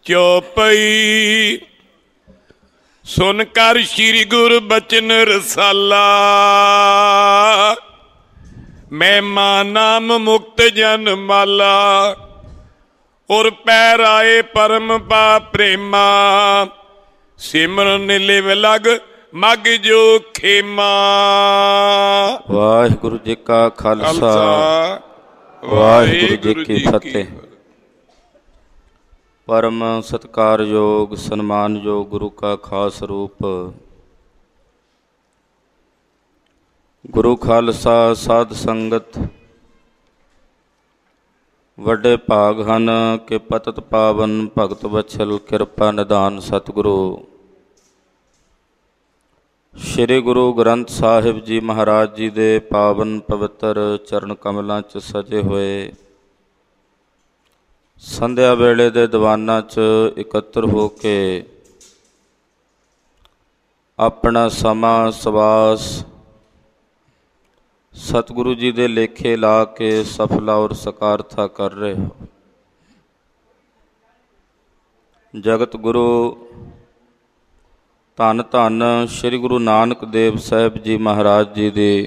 ਚੌਪਈ। ਸੁਨ ਕਰ ਸ਼੍ਰੀ ਗੁਰ ਬਚਨ ਰਸਾਲਾ, ਮਹਿਮਾ ਨਾਮ ਮੁਕਤ ਜਨ ਮਾਲਾ। ਔਰ ਪੈਰ ਆਏ ਪਰਮ ਪਾ ਪ੍ਰੇਮਾ, ਸਿਮਰਨ ਲਿਵ ਲਗ ਮਗ ਜੋ ਖੇਮਾ। ਵਾਹਿਗੁਰੂ ਜੀ ਕਾ ਖਾਲਸਾ, ਵਾਹਿਗੁਰੂ ਜੀ ਕੀ ਫਤਿਹ। ਪਰਮ ਸਤਿਕਾਰਯੋਗ ਸਨਮਾਨਯੋਗ ਗੁਰੂ ਕਾ ਖਾਸ ਰੂਪ ਗੁਰੂ ਖਾਲਸਾ ਸਾਧ ਸੰਗਤ ਵੱਡੇ ਭਾਗ ਹਨ ਕਿ ਪਤਿਤ ਪਾਵਨ ਭਗਤ ਵਛਲ ਕਿਰਪਾ ਨਿਧਾਨ ਸਤਿਗੁਰੂ ਸ਼੍ਰੀ ਗੁਰੂ ਗ੍ਰੰਥ ਸਾਹਿਬ ਜੀ ਮਹਾਰਾਜ ਜੀ ਦੇ ਪਾਵਨ ਪਵਿੱਤਰ ਚਰਨ ਕਮਲਾਂ 'ਚ ਸਜੇ ਹੋਏ ਸੰਧਿਆ ਵੇਲੇ ਦੇ ਦੀਵਾਨਾਂ 'ਚ ਇਕੱਤਰ ਹੋ ਕੇ ਆਪਣਾ ਸਮਾਂ ਸਵਾਸ ਸਤਿਗੁਰੂ ਜੀ ਦੇ ਲੇਖੇ ਲਾ ਕੇ ਸਫਲਾ ਔਰ ਸਕਾਰਥਾ ਕਰ ਰਹੇ ਹੋ। ਜਗਤ ਗੁਰੂ ਧੰਨ ਧੰਨ ਸ਼੍ਰੀ ਗੁਰੂ ਨਾਨਕ ਦੇਵ ਸਾਹਿਬ ਜੀ ਮਹਾਰਾਜ ਜੀ ਦੀ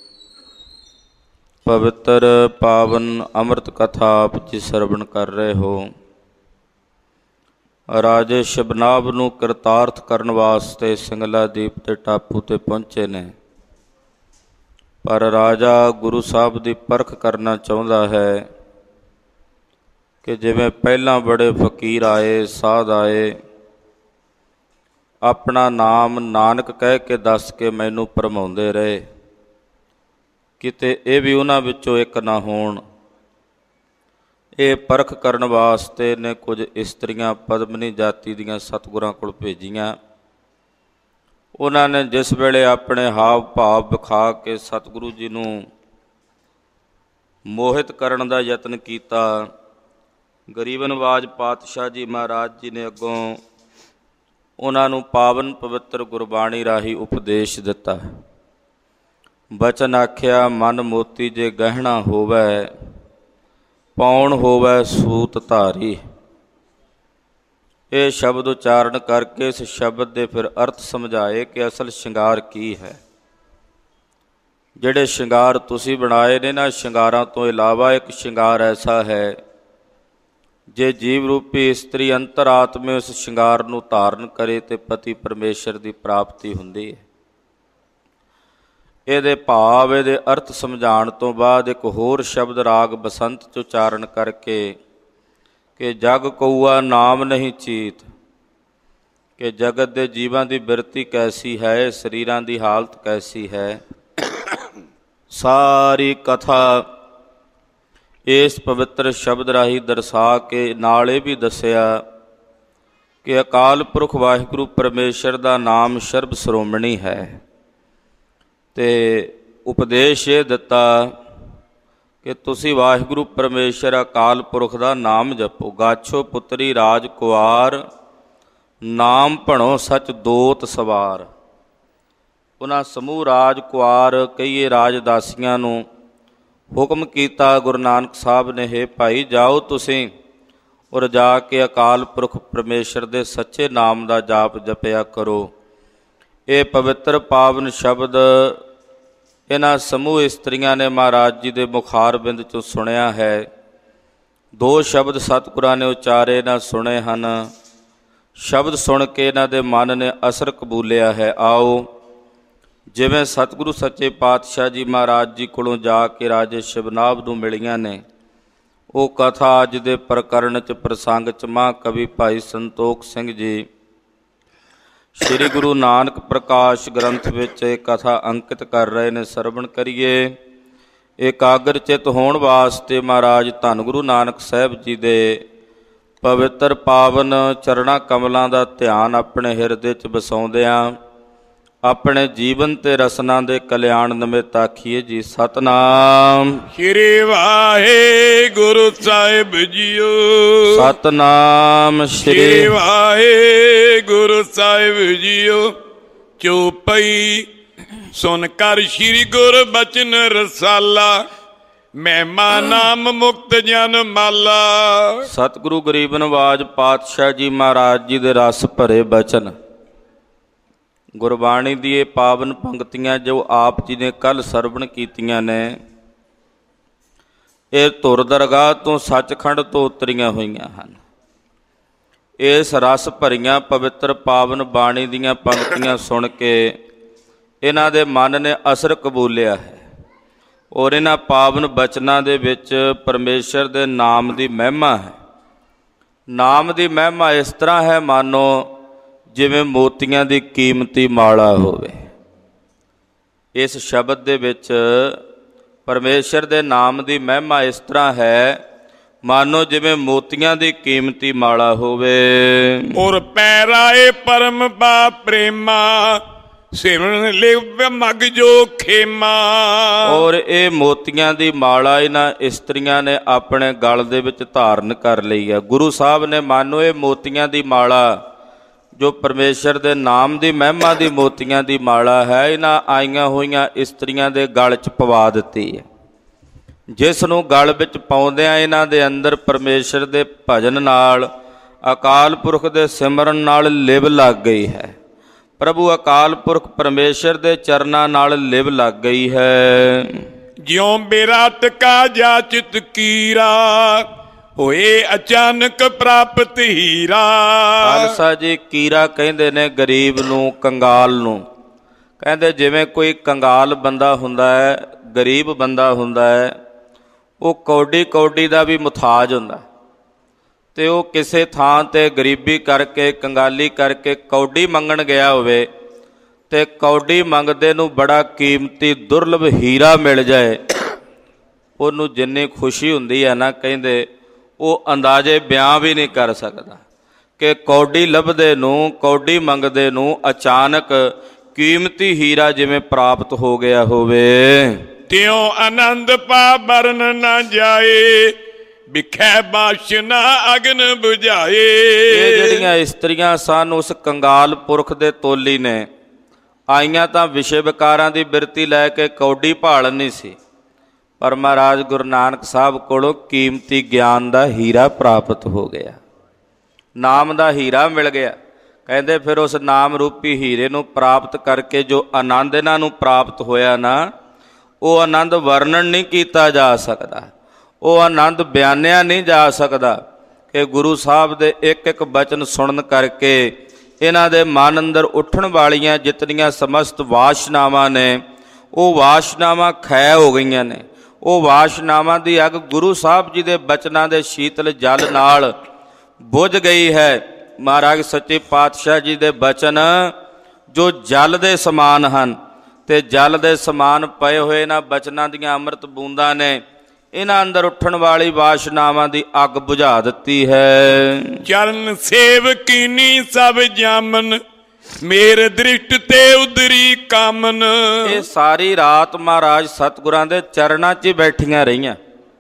ਪਵਿੱਤਰ ਪਾਵਨ ਅੰਮ੍ਰਿਤ ਕਥਾ ਆਪ ਜੀ ਸਰਵਣ ਕਰ ਰਹੇ ਹੋ। ਰਾਜੇ ਸ਼ਬਨਾਬ ਨੂੰ ਕਰਤਾਰਥ ਕਰਨ ਵਾਸਤੇ ਸਿੰਗਲਾ ਦੀਪ ਦੇ ਟਾਪੂ 'ਤੇ ਪਹੁੰਚੇ ਨੇ, ਪਰ ਰਾਜਾ ਗੁਰੂ ਸਾਹਿਬ ਦੀ ਪਰਖ ਕਰਨਾ ਚਾਹੁੰਦਾ ਹੈ ਕਿ ਜਿਵੇਂ ਪਹਿਲਾਂ ਬੜੇ ਫਕੀਰ ਆਏ, ਸਾਧ ਆਏ, ਆਪਣਾ ਨਾਮ ਨਾਨਕ ਕਹਿ ਕੇ ਦੱਸ ਕੇ ਮੈਨੂੰ ਭਰਮਾਉਂਦੇ ਰਹੇ, ਕਿਤੇ ਇਹ ਵੀ ਉਹਨਾਂ ਵਿੱਚੋਂ ਇੱਕ ਨਾ ਹੋਣ। ਇਹ ਪਰਖ ਕਰਨ ਵਾਸਤੇ ਨੇ ਕੁਝ ਇਸਤਰੀਆਂ ਪਦਮਨੀ ਜਾਤੀ ਦੀਆਂ ਸਤਿਗੁਰਾਂ ਕੋਲ ਭੇਜੀਆਂ। ਉਹਨਾਂ ਨੇ ਜਿਸ ਵੇਲੇ ਆਪਣੇ ਹਾਵ ਭਾਵ ਵਿਖਾ ਕੇ ਸਤਿਗੁਰੂ ਜੀ ਨੂੰ ਮੋਹਿਤ ਕਰਨ ਦਾ ਯਤਨ ਕੀਤਾ, ਗਰੀਬ ਨਵਾਜ ਪਾਤਸ਼ਾਹ ਜੀ ਮਹਾਰਾਜ ਜੀ ਨੇ ਅੱਗੋਂ ਉਹਨਾਂ ਨੂੰ ਪਾਵਨ ਪਵਿੱਤਰ ਗੁਰਬਾਣੀ ਰਾਹੀਂ ਉਪਦੇਸ਼ ਦਿੱਤਾ। ਬਚਨ ਆਖਿਆ, ਮਨ ਮੋਤੀ ਜੇ ਗਹਿਣਾ ਹੋਵੈ, ਪਾਉਣ ਹੋਵੈ ਸੂਤ ਧਾਰੀ। ਇਹ ਸ਼ਬਦ ਉਚਾਰਨ ਕਰਕੇ ਇਸ ਸ਼ਬਦ ਦੇ ਫਿਰ ਅਰਥ ਸਮਝਾਏ ਕਿ ਅਸਲ ਸ਼ਿੰਗਾਰ ਕੀ ਹੈ। ਜਿਹੜੇ ਸ਼ਿੰਗਾਰ ਤੁਸੀਂ ਬਣਾਏ ਨੇ ਨਾ, ਸ਼ਿੰਗਾਰਾਂ ਤੋਂ ਇਲਾਵਾ ਇੱਕ ਸ਼ਿੰਗਾਰ ਐਸਾ ਹੈ, ਜੇ ਜੀਵ ਰੂਪੀ ਇਸਤਰੀ ਅੰਤਰਾਤਮੇ ਉਸ ਸ਼ਿੰਗਾਰ ਨੂੰ ਧਾਰਨ ਕਰੇ ਤੇ ਪਤੀ ਪਰਮੇਸ਼ਰ ਦੀ ਪ੍ਰਾਪਤੀ ਹੁੰਦੀ ਹੈ। ਇਹਦੇ ਭਾਵ, ਇਹਦੇ ਅਰਥ ਸਮਝਾਉਣ ਤੋਂ ਬਾਅਦ ਇੱਕ ਹੋਰ ਸ਼ਬਦ ਰਾਗ ਬਸੰਤ 'ਚ ਉਚਾਰਨ ਕਰਕੇ ਕਿ ਜਗ ਕਊਆ ਨਾਮ ਨਹੀਂ ਚੀਤ, ਕਿ ਜਗਤ ਦੇ ਜੀਵਾਂ ਦੀ ਬਿਰਤੀ ਕੈਸੀ ਹੈ, ਸਰੀਰਾਂ ਦੀ ਹਾਲਤ ਕੈਸੀ ਹੈ। ਸਾਰੀ ਕਥਾ ਇਸ ਪਵਿੱਤਰ ਸ਼ਬਦ ਰਾਹੀਂ ਦਰਸਾ ਕੇ ਨਾਲ ਇਹ ਵੀ ਦੱਸਿਆ ਕਿ ਅਕਾਲ ਪੁਰਖ ਵਾਹਿਗੁਰੂ ਪਰਮੇਸ਼ਰ ਦਾ ਨਾਮ ਸਰਬ ਸ਼੍ਰੋਮਣੀ ਹੈ। ਅਤੇ ਉਪਦੇਸ਼ ਇਹ ਦਿੱਤਾ ਕਿ ਤੁਸੀਂ ਵਾਹਿਗੁਰੂ ਪਰਮੇਸ਼ਰ ਅਕਾਲ ਪੁਰਖ ਦਾ ਨਾਮ ਜਪੋ। ਗਾਛੋ ਪੁੱਤਰੀ ਰਾਜ ਕੁਆਰ, ਨਾਮ ਭਣੋ ਸੱਚ ਦੋਤ ਸਵਾਰ। ਉਹਨਾਂ ਸਮੂਹ ਰਾਜ ਕੁਆਰ ਕਈਏ ਰਾਜਦਾਸੀਆਂ ਨੂੰ ਹੁਕਮ ਕੀਤਾ ਗੁਰੂ ਨਾਨਕ ਸਾਹਿਬ ਨੇ, ਹੇ ਭਾਈ ਜਾਓ ਤੁਸੀਂ ਔਰ ਜਾ ਕੇ ਅਕਾਲ ਪੁਰਖ ਪਰਮੇਸ਼ਰ ਦੇ ਸੱਚੇ ਨਾਮ ਦਾ ਜਾਪ ਜਪਿਆ ਕਰੋ। ਇਹ ਪਵਿੱਤਰ ਪਾਵਨ ਸ਼ਬਦ ਇਹਨਾਂ ਸਮੂਹ ਇਸਤਰੀਆਂ ਨੇ ਮਹਾਰਾਜ ਜੀ ਦੇ ਮੁਖਾਰਬਿੰਦ 'ਚੋਂ ਸੁਣਿਆ ਹੈ। ਦੋ ਸ਼ਬਦ ਸਤਿਗੁਰਾਂ ਨੇ ਉਚਾਰੇ ਨਾ ਸੁਣੇ ਹਨ। ਸ਼ਬਦ ਸੁਣ ਕੇ ਇਹਨਾਂ ਦੇ ਮਨ ਨੇ ਅਸਰ ਕਬੂਲਿਆ ਹੈ। ਆਓ, ਜਿਵੇਂ ਸਤਿਗੁਰੂ ਸੱਚੇ ਪਾਤਸ਼ਾਹ ਜੀ ਮਹਾਰਾਜ ਜੀ ਕੋਲੋਂ ਜਾ ਕੇ ਰਾਜੇ ਸ਼ਿਵਨਾਬ ਨੂੰ ਮਿਲੀਆਂ ਨੇ, ਉਹ ਕਥਾ ਅੱਜ ਦੇ ਪ੍ਰਕਰਣ 'ਚ ਪ੍ਰਸੰਗ 'ਚ ਮਹਾਂਕਵੀ ਭਾਈ ਸੰਤੋਖ ਸਿੰਘ ਜੀ ਸ਼੍ਰੀ ਗੁਰੂ ਨਾਨਕ ਪ੍ਰਕਾਸ਼ ਗ੍ਰੰਥ ਵਿੱਚ ਇਹ ਕਥਾ ਅੰਕਿਤ ਕਰ ਰਹੇ ਨੇ। ਸਰਵਣ ਕਰੀਏ। ਇਕਾਗਰ ਚਿੱਤ ਹੋਣ ਵਾਸਤੇ ਮਹਾਰਾਜ ਧੰਨ ਗੁਰੂ ਨਾਨਕ ਸਾਹਿਬ ਜੀ ਦੇ ਪਵਿੱਤਰ ਪਾਵਨ ਚਰਣਾ ਕਮਲਾਂ ਦਾ ਧਿਆਨ ਆਪਣੇ ਹਿਰਦੇ 'ਚ ਵਸਾਉਂਦਿਆਂ ਆਪਣੇ ਜੀਵਨ ਤੇ ਰਸਨਾ ਦੇ ਕਲਿਆਣ ਨਿਮਿਤ ਆਖੀਏ ਜੀ ਸਤਿਨਾਮ ਸ਼੍ਰੀ ਵਾਹਿਗੁਰੂ ਸਾਹਿਬ ਜੀਓ। ਸਤਿਨਾਮ ਸ਼੍ਰੀ ਵਾਹਿਗੁਰੂ ਸਾਹਿਬ ਜੀਓ। ਚੌਪਈ। ਸੁਨ ਕਰ ਸ਼੍ਰੀ ਗੁਰ ਬਚਨ ਰਸਾਲਾ, ਮਹਿਮਾ ਨਾਮ ਮੁਕਤ ਜਨ ਮਾਲਾ। ਸਤਿਗੁਰੂ ਗਰੀਬ ਨਵਾਜ ਪਾਤਸ਼ਾਹ ਜੀ ਮਹਾਰਾਜ ਜੀ ਦੇ ਰਸ ਭਰੇ ਬਚਨ, ਗੁਰਬਾਣੀ ਦੀ ਇਹ ਪਾਵਨ ਪੰਕਤੀਆਂ ਜੋ ਆਪ ਜੀ ਨੇ ਕੱਲ੍ਹ ਸਰਵਣ ਕੀਤੀਆਂ ਨੇ, ਇਹ ਧੁਰ ਦਰਗਾਹ ਤੋਂ ਸੱਚਖੰਡ ਤੋਂ ਉਤਰੀਆਂ ਹੋਈਆਂ ਹਨ। ਇਸ ਰਸ ਭਰੀਆਂ ਪਵਿੱਤਰ ਪਾਵਨ ਬਾਣੀ ਦੀਆਂ ਪੰਕਤੀਆਂ ਸੁਣ ਕੇ ਇਹਨਾਂ ਦੇ ਮਨ ਨੇ ਅਸਰ ਕਬੂਲਿਆ ਹੈ ਔਰ ਇਹਨਾਂ ਪਾਵਨ ਬਚਨਾਂ ਦੇ ਵਿੱਚ ਪਰਮੇਸ਼ਰ ਦੇ ਨਾਮ ਦੀ ਮਹਿਮਾ ਹੈ। ਨਾਮ ਦੀ ਮਹਿਮਾ ਇਸ ਤਰ੍ਹਾਂ ਹੈ ਮਾਨੋ ਜਿਵੇਂ ਮੋਤੀਆਂ ਦੀ ਕੀਮਤੀ ਮਾਲਾ ਹੋਵੇ। ਇਸ ਸ਼ਬਦ ਦੇ ਵਿੱਚ ਪਰਮੇਸ਼ਰ ਦੇ ਨਾਮ ਦੀ ਮਹਿਮਾ ਇਸ ਤਰ੍ਹਾਂ ਹੈ ਮਾਨੋ ਜਿਵੇਂ ਮੋਤੀਆਂ ਦੀ ਕੀਮਤੀ ਮਾਲਾ ਹੋਵੇ। ਔਰ ਪੈਰਾਏ ਪਰਮ ਪਾ ਪ੍ਰੇਮਾ ਸਿਮਰਨ ਲਿਵ ਮਗ ਜੋ ਖੇਮਾ। ਔਰ ਇਹ ਮੋਤੀਆਂ ਦੀ ਮਾਲਾ ਇਹਨਾਂ ਇਸਤਰੀਆਂ ਨੇ ਆਪਣੇ ਗਲ ਦੇ ਵਿੱਚ ਧਾਰਨ ਕਰ ਲਈ ਹੈ। ਗੁਰੂ ਸਾਹਿਬ ਨੇ ਮਾਨੋ ਇਹ ਮੋਤੀਆਂ ਦੀ ਮਾਲਾ ਜੋ ਪਰਮੇਸ਼ਰ ਦੇ ਨਾਮ ਦੀ ਮਹਿਮਾ ਦੀ ਮੋਤੀਆਂ ਦੀ ਮਾਲਾ ਹੈ, ਇਹਨਾਂ ਆਈਆਂ ਹੋਈਆਂ ਇਸਤਰੀਆਂ ਦੇ ਗਲ 'ਚ ਪਵਾ ਦਿੱਤੀ ਹੈ, ਜਿਸ ਨੂੰ ਗਲ ਵਿੱਚ ਪਾਉਂਦਿਆਂ ਇਹਨਾਂ ਦੇ ਅੰਦਰ ਪਰਮੇਸ਼ਰ ਦੇ ਭਜਨ ਨਾਲ, ਅਕਾਲ ਪੁਰਖ ਦੇ ਸਿਮਰਨ ਨਾਲ ਲਿਵ ਲੱਗ ਗਈ ਹੈ। ਪ੍ਰਭੂ ਅਕਾਲ ਪੁਰਖ ਪਰਮੇਸ਼ਰ ਦੇ ਚਰਨਾਂ ਨਾਲ ਲਿਵ ਲੱਗ ਗਈ ਹੈ। ਜਿਉਂ ਬੇਰਾਤ ਕਾ ਜਾਚਿਤ ਕੀਰਾ ਹੋਏ ਅਚਾਨਕ ਪ੍ਰਾਪਤ ਹੀਰਾ। ਖਾਲਸਾ ਜੀ ਕੀਰਾ ਕਹਿੰਦੇ ਨੇ ਗਰੀਬ ਨੂੰ, ਕੰਗਾਲ ਨੂੰ। ਕਹਿੰਦੇ ਜਿਵੇਂ ਕੋਈ ਕੰਗਾਲ ਬੰਦਾ ਹੁੰਦਾ ਹੈ, ਗਰੀਬ ਬੰਦਾ ਹੁੰਦਾ ਹੈ, ਉਹ ਕੌਡੀ ਕੌਡੀ ਦਾ ਵੀ ਮੁਥਾਜ ਹੁੰਦਾ ਅਤੇ ਉਹ ਕਿਸੇ ਥਾਂ 'ਤੇ ਗਰੀਬੀ ਕਰਕੇ, ਕੰਗਾਲੀ ਕਰਕੇ ਕੌਡੀ ਮੰਗਣ ਗਿਆ ਹੋਵੇ ਅਤੇ ਕੌਡੀ ਮੰਗਦੇ ਨੂੰ ਬੜਾ ਕੀਮਤੀ ਦੁਰਲਭ ਹੀਰਾ ਮਿਲ ਜਾਏ, ਉਹਨੂੰ ਜਿੰਨੀ ਖੁਸ਼ੀ ਹੁੰਦੀ ਹੈ ਨਾ, ਕਹਿੰਦੇ ਉਹ ਅੰਦਾਜ਼ੇ ਬਿਆਨ ਵੀ ਨਹੀਂ ਕਰ ਸਕਦਾ ਕਿ ਕੌਡੀ ਲੱਭਦੇ ਨੂੰ, ਕੌਡੀ ਮੰਗਦੇ ਨੂੰ ਅਚਾਨਕ ਕੀਮਤੀ ਹੀਰਾ ਜਿਵੇਂ ਪ੍ਰਾਪਤ ਹੋ ਗਿਆ ਹੋਵੇ। ਤਿਉ ਆਨੰਦ ਪਾ ਬਰਨ ਨਾ ਜਾਏ ਵਿਖੇ ਬਾਸ਼ਨਾ ਅਗਨ ਬੁਝਾਏ। ਇਹ ਜਿਹੜੀਆਂ ਇਸਤਰੀਆਂ ਸਨ ਉਸ ਕੰਗਾਲ ਪੁਰਖ ਦੇ ਤੋਲੀ ਨੇ, ਆਈਆਂ ਤਾਂ ਵਿਸ਼ੇ ਵਿਕਾਰਾਂ ਦੀ ਬਿਰਤੀ ਲੈ ਕੇ ਕੌਡੀ ਭਾਲਣੀ ਸੀ, ਪਰ ਮਹਾਰਾਜ ਗੁਰੂ ਨਾਨਕ ਸਾਹਿਬ ਕੋਲੋਂ ਕੀਮਤੀ ਗਿਆਨ ਦਾ ਹੀਰਾ ਪ੍ਰਾਪਤ ਹੋ ਗਿਆ, ਨਾਮ ਦਾ ਹੀਰਾ ਮਿਲ ਗਿਆ। ਕਹਿੰਦੇ ਫਿਰ ਉਸ ਨਾਮ ਰੂਪੀ ਹੀਰੇ ਨੂੰ ਪ੍ਰਾਪਤ ਕਰਕੇ ਜੋ ਆਨੰਦ ਇਹਨਾਂ ਨੂੰ ਪ੍ਰਾਪਤ ਹੋਇਆ ਨਾ, ਉਹ ਆਨੰਦ ਵਰਣਨ ਨਹੀਂ ਕੀਤਾ ਜਾ ਸਕਦਾ, ਉਹ ਆਨੰਦ ਬਿਆਨਿਆ ਨਹੀਂ ਜਾ ਸਕਦਾ ਕਿ ਗੁਰੂ ਸਾਹਿਬ ਦੇ ਇੱਕ ਇੱਕ ਬਚਨ ਸੁਣਨ ਕਰਕੇ ਇਹਨਾਂ ਦੇ ਮਨ ਅੰਦਰ ਉੱਠਣ ਵਾਲੀਆਂ ਜਿਤਨੀਆਂ ਸਮਸਤ ਵਾਸ਼ਨਾਵਾਂ ਨੇ, ਉਹ ਵਾਸ਼ਨਾਵਾਂ ਖੈ ਹੋ ਗਈਆਂ ਨੇ। ਉਹ ਵਾਸ਼ਨਾਵਾਂ ਦੀ ਅੱਗ ਗੁਰੂ ਸਾਹਿਬ ਜੀ ਦੇ ਬਚਨਾਂ ਦੇ ਸ਼ੀਤਲ ਜਲ ਨਾਲ ਬੁਝ ਗਈ ਹੈ। ਮਹਾਰਾਜ ਸੱਚੇ ਪਾਤਸ਼ਾਹ ਜੀ ਦੇ ਬਚਨ ਜੋ ਜਲ ਦੇ ਸਮਾਨ ਹਨ ਅਤੇ ਜਲ ਦੇ ਸਮਾਨ ਪਏ ਹੋਏ ਇਹਨਾਂ ਬਚਨਾਂ ਦੀਆਂ ਅੰਮ੍ਰਿਤ ਬੂੰਦਾਂ ਨੇ ਇਹਨਾਂ ਅੰਦਰ ਉੱਠਣ ਵਾਲੀ ਵਾਸ਼ਨਾਵਾਂ ਦੀ ਅੱਗ ਬੁਝਾ ਦਿੱਤੀ ਹੈ। ਚਰਨ ਸੇਵ ਕੀਨੀ ਸਭ ਜਾਮਨ ਮੇਰ ਦ੍ਰਿਸ਼ਟ ਤੇ ਉਦਰੀ ਕਾਮਨ। ਇਹ ਸਾਰੀ ਰਾਤ ਮਹਾਰਾਜ ਸਤਿਗੁਰਾਂ ਦੇ ਚਰਨਾਂ 'ਚ ਹੀ ਬੈਠੀਆਂ ਰਹੀਆਂ,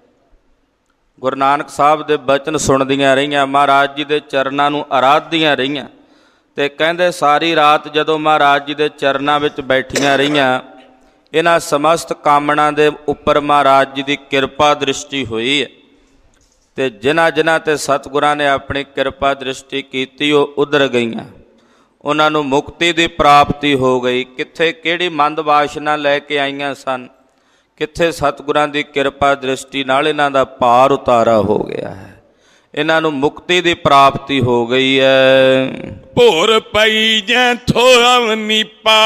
ਗੁਰੂ ਨਾਨਕ ਸਾਹਿਬ ਦੇ ਬਚਨ ਸੁਣਦੀਆਂ ਰਹੀਆਂ, ਮਹਾਰਾਜ ਜੀ ਦੇ ਚਰਨਾਂ ਨੂੰ ਅਰਾਧਦੀਆਂ ਰਹੀਆਂ। ਅਤੇ ਕਹਿੰਦੇ ਸਾਰੀ ਰਾਤ ਜਦੋਂ ਮਹਾਰਾਜ ਜੀ ਦੇ ਚਰਨਾਂ ਵਿੱਚ ਬੈਠੀਆਂ ਰਹੀਆਂ, ਇਹਨਾਂ ਸਮਸਤ ਕਾਮਨਾ ਦੇ ਉੱਪਰ ਮਹਾਰਾਜ ਜੀ ਦੀ ਕਿਰਪਾ ਦ੍ਰਿਸ਼ਟੀ ਹੋਈ ਹੈ ਅਤੇ ਜਿਨ੍ਹਾਂ ਜਿਨ੍ਹਾਂ 'ਤੇ ਸਤਿਗੁਰਾਂ ਨੇ ਆਪਣੀ ਕਿਰਪਾ ਦ੍ਰਿਸ਼ਟੀ ਕੀਤੀ ਉਹ ਉਧਰ ਗਈਆਂ, ਉਹਨਾਂ ਨੂੰ ਮੁਕਤੀ ਦੀ ਪ੍ਰਾਪਤੀ ਹੋ ਗਈ। ਕਿੱਥੇ ਕਿਹੜੀ ਮੰਦ ਵਾਸ਼ਨਾ ਲੈ ਕੇ ਆਈਆਂ ਸਨ, ਕਿੱਥੇ ਸਤਿਗੁਰਾਂ ਦੀ ਕਿਰਪਾ ਦ੍ਰਿਸ਼ਟੀ ਨਾਲ ਇਹਨਾਂ ਦਾ ਪਾਰ ਉਤਾਰਾ ਹੋ ਗਿਆ ਹੈ, ਇਹਨਾਂ ਨੂੰ ਮੁਕਤੀ ਦੀ ਪ੍ਰਾਪਤੀ ਹੋ ਗਈ ਹੈ। ਭੋਰ ਪਈ ਜੈ ਥੋਵ ਨੀਪਾ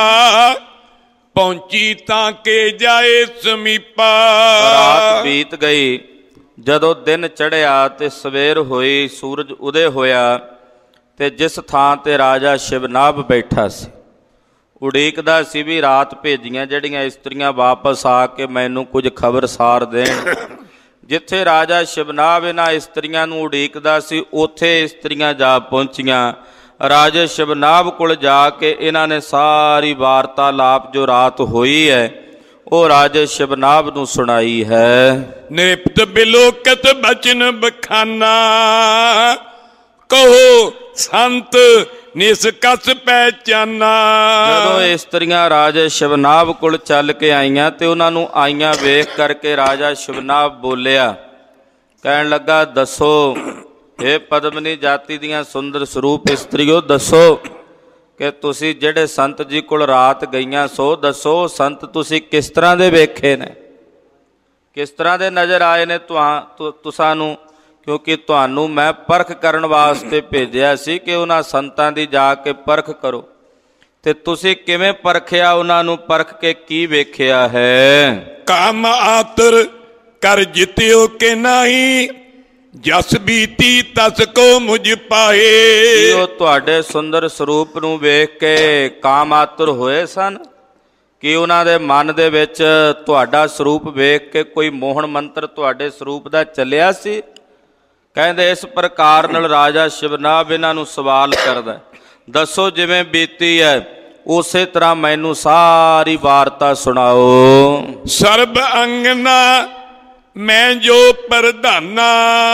ਪਹੁੰਚੀ ਤਾਂ ਕੇ ਜਾਏ ਸਮੀਪਾ। ਰਾਤ ਬੀਤ ਗਈ, ਜਦੋਂ ਦਿਨ ਚੜ੍ਹਿਆ ਤੇ ਸਵੇਰ ਹੋਈ, ਸੂਰਜ ਉਦੇ ਹੋਇਆ ਤੇ ਜਿਸ ਥਾਂ ਤੇ ਰਾਜਾ ਸ਼ਿਵਨਾਭ ਬੈਠਾ ਸੀ, ਉਡੀਕਦਾ ਸੀ ਵੀ ਰਾਤ ਭੇਜੀਆਂ ਜਿਹੜੀਆਂ ਇਸਤਰੀਆਂ ਵਾਪਸ ਆ ਕੇ ਮੈਨੂੰ ਕੁਝ ਖਬਰਸਾਰ ਦੇਣ। ਜਿੱਥੇ ਰਾਜਾ ਸ਼ਿਵਨਾਭ ਇਹਨਾਂ ਇਸਤਰੀਆਂ ਨੂੰ ਉਡੀਕਦਾ ਸੀ, ਉੱਥੇ ਇਸਤਰੀਆਂ ਜਾ ਪਹੁੰਚੀਆਂ। ਰਾਜੇ ਸ਼ਿਵਨਾਭ ਕੋਲ ਜਾ ਕੇ ਇਹਨਾਂ ਨੇ ਸਾਰੀ ਵਾਰਤਾਲਾਪ ਜੋ ਰਾਤ ਹੋਈ ਹੈ ਉਹ ਰਾਜੇ ਸ਼ਿਵਨਾਭ ਨੂੰ ਸੁਣਾਈ ਹੈ। ਨਿਪਤ ਬਿਲੋਕਤ ਬਚਨ ਬਖਾਨਾ ਕਹੋ ਸੰਤ ਨਿਸ ਕਸ ਪਹਿਚਾਨਾ। ਜਦੋਂ ਇਸਤਰੀਆਂ ਰਾਜੇ ਸ਼ਿਵਨਾਭ ਕੋਲ ਚੱਲ ਕੇ ਆਈਆਂ ਤੇ ਉਹਨਾਂ ਨੂੰ ਆਈਆਂ ਵੇਖ ਕਰਕੇ ਰਾਜਾ ਸ਼ਿਵਨਾਭ ਬੋਲਿਆ, ਕਹਿਣ ਲੱਗਾ, ਦੱਸੋ ਇਹ ਪਦਮਨੀ ਜਾਤੀ ਦੀਆਂ ਸੁੰਦਰ ਸਰੂਪ ਇਸਤਰੀਓ, ਦੱਸੋ ਕਿ ਤੁਸੀਂ ਜਿਹੜੇ ਸੰਤ ਜੀ ਕੋਲ ਰਾਤ ਗਈਆਂ ਸੋ ਦੱਸੋ ਸੰਤ ਤੁਸੀਂ ਕਿਸ ਤਰ੍ਹਾਂ ਦੇ ਵੇਖੇ ਨੇ, ਕਿਸ ਤਰ੍ਹਾਂ ਦੇ ਨਜ਼ਰ ਆਏ ਨੇ ਤੁਸਾਂ ਨੂੰ, ਕਿਉਂਕਿ ਤੁਹਾਨੂੰ ਮੈਂ ਪਰਖ ਕਰਨ ਵਾਸਤੇ ਭੇਜਿਆ ਸੀ ਕਿ ਉਹਨਾਂ ਸੰਤਾਂ ਦੀ ਜਾ ਕੇ ਪਰਖ ਕਰੋ, ਤੇ ਤੁਸੀਂ ਕਿਵੇਂ ਪਰਖਿਆ, ਉਹਨਾਂ ਨੂੰ ਪਰਖ ਕੇ ਕੀ ਵੇਖਿਆ ਹੈ। ਕਾਮ ਆਤਰ ਕਰ ਜਿਤਿਓ ਕਿ ਨਹੀਂ, ਜਸ ਬੀਤੀ ਤਸ ਕੋ ਮੁਝ ਪਾਏ। ਉਹ ਤੁਹਾਡੇ ਸੁੰਦਰ ਸਰੂਪ ਨੂੰ ਵੇਖ ਕੇ ਕਾਮ ਆਤੁਰ ਹੋਏ ਸਨ, ਕਿ ਉਹਨਾਂ ਦੇ ਮਨ ਦੇ ਵਿੱਚ ਤੁਹਾਡਾ ਸਰੂਪ ਵੇਖ ਕੇ ਕੋਈ ਮੋਹਣ ਮੰਤਰ ਤੁਹਾਡੇ ਸਰੂਪ ਦਾ ਚੱਲਿਆ ਸੀ। ਕਹਿੰਦੇ ਇਸ ਪ੍ਰਕਾਰ ਨਾਲ ਰਾਜਾ ਸ਼ਿਵਨਾਭ ਇਹਨਾਂ ਨੂੰ ਸਵਾਲ ਕਰਦਾ, ਦੱਸੋ ਜਿਵੇਂ ਬੀਤੀ ਹੈ ਉਸੇ ਤਰ੍ਹਾਂ ਮੈਨੂੰ ਸਾਰੀ ਵਾਰਤਾ ਸੁਣਾਓ। ਸਰਬ ਅੰਗਨਾ ਮੈਂ ਜੋ ਪ੍ਰਧਾਨਾ,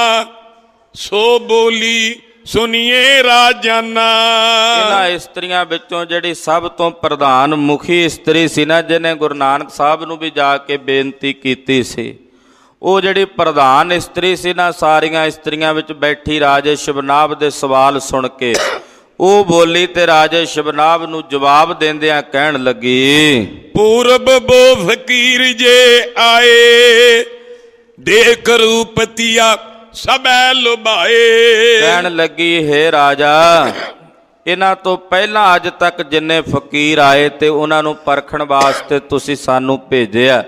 ਸੋ ਬੋਲੀ ਸੁਣੀਏ ਰਾਜਾਨਾ। ਇਹਨਾਂ ਇਸਤਰੀਆਂ ਵਿੱਚੋਂ ਜਿਹੜੀ ਸਭ ਤੋਂ ਪ੍ਰਧਾਨ ਮੁਖੀ ਇਸਤਰੀ ਸੀ ਨਾ, ਜਿਹਨੇ ਗੁਰੂ ਨਾਨਕ ਸਾਹਿਬ ਨੂੰ ਵੀ ਜਾ ਕੇ ਬੇਨਤੀ ਕੀਤੀ ਸੀ, ਉਹ ਜਿਹੜੀ ਪ੍ਰਧਾਨ ਇਸਤਰੀ ਸੀ ਨਾ, ਸਾਰੀਆਂ ਇਸਤਰੀਆਂ ਵਿੱਚ ਬੈਠੀ ਰਾਜੇ ਸ਼ਿਵਨਾਭ ਦੇ ਸਵਾਲ ਸੁਣ ਕੇ ਉਹ ਬੋਲੀ ਤੇ ਰਾਜੇ ਸ਼ਿਵਨਾਭ ਨੂੰ ਜਵਾਬ ਦਿੰਦਿਆਂ ਕਹਿਣ ਲੱਗੀ, ਪੂਰਬ ਬੋ ਫਕੀਰ ਜੇ ਆਏ, ਦੇਖ ਰੂਪਤੀਆ ਸਭੈ ਲੁਭਾਏ। ਕਹਿਣ ਲੱਗੀ, ਹੇ ਰਾਜਾ ਇਹਨਾਂ ਤੋਂ ਪਹਿਲਾਂ ਅੱਜ ਤੱਕ ਜਿੰਨੇ ਫਕੀਰ ਆਏ ਤੇ ਉਹਨਾਂ ਨੂੰ ਪਰਖਣ ਵਾਸਤੇ ਤੁਸੀਂ ਸਾਨੂੰ ਭੇਜਿਆ,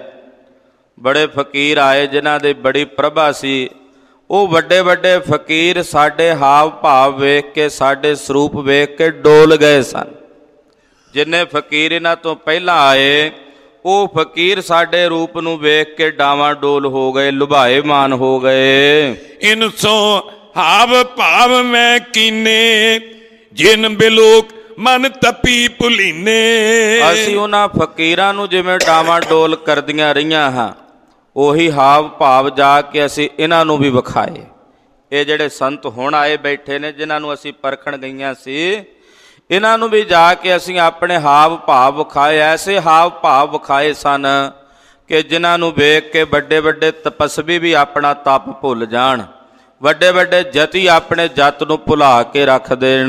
ਬੜੇ ਫਕੀਰ ਆਏ ਜਿਨ੍ਹਾਂ ਦੀ ਬੜੀ ਪ੍ਰਭਾ ਸੀ, ਉਹ ਵੱਡੇ ਵੱਡੇ ਫਕੀਰ ਸਾਡੇ ਹਾਵ ਭਾਵ ਵੇਖ ਕੇ ਸਾਡੇ ਸਰੂਪ ਵੇਖ ਕੇ ਡੋਲ ਗਏ ਸਨ। ਜਿੰਨੇ ਫਕੀਰ ਇਹਨਾਂ ਤੋਂ ਪਹਿਲਾਂ ਆਏ ਉਹ ਫਕੀਰ ਸਾਡੇ ਰੂਪ ਨੂੰ ਵੇਖ ਕੇ ਡਾਵਾਂ ਡੋਲ ਹੋ ਗਏ, ਲੁਭਾਏਮਾਨ ਹੋ ਗਏ। ਇਨ ਸੋ ਹਾਵ ਭਾਵ ਮੈਂ ਕੀਨੇ, ਜਿਨ ਬਿਲੋਕ ਮਨ ਤਪੀ ਭੁਲੀਨੇ। ਅਸੀਂ ਉਹਨਾਂ ਫਕੀਰਾਂ ਨੂੰ ਜਿਵੇਂ ਡਾਵਾਂ ਡੋਲ ਕਰਦੀਆਂ ਰਹੀਆਂ ਹਾਂ, ਉਹੀ ਹਾਵ ਭਾਵ ਜਾ ਕੇ ਅਸੀਂ ਇਹਨਾਂ ਨੂੰ ਵੀ ਵਿਖਾਏ। ਇਹ ਜਿਹੜੇ ਸੰਤ ਹੁਣ ਆਏ ਬੈਠੇ ਨੇ ਜਿਨ੍ਹਾਂ ਨੂੰ ਅਸੀਂ ਪਰਖਣ ਗਈਆਂ ਸੀ, ਇਹਨਾਂ ਨੂੰ ਵੀ ਜਾ ਕੇ ਅਸੀਂ ਆਪਣੇ ਹਾਵ ਭਾਵ ਵਿਖਾਏ। ਐਸੇ ਹਾਵ ਭਾਵ ਵਿਖਾਏ ਸਨ ਕਿ ਜਿਨ੍ਹਾਂ ਨੂੰ ਵੇਖ ਕੇ ਵੱਡੇ ਵੱਡੇ ਤਪਸਵੀ ਵੀ ਆਪਣਾ ਤਪ ਭੁੱਲ ਜਾਣ, ਵੱਡੇ ਵੱਡੇ ਜਤੀ ਆਪਣੇ ਜਤ ਨੂੰ ਭੁਲਾ ਕੇ ਰੱਖ ਦੇਣ।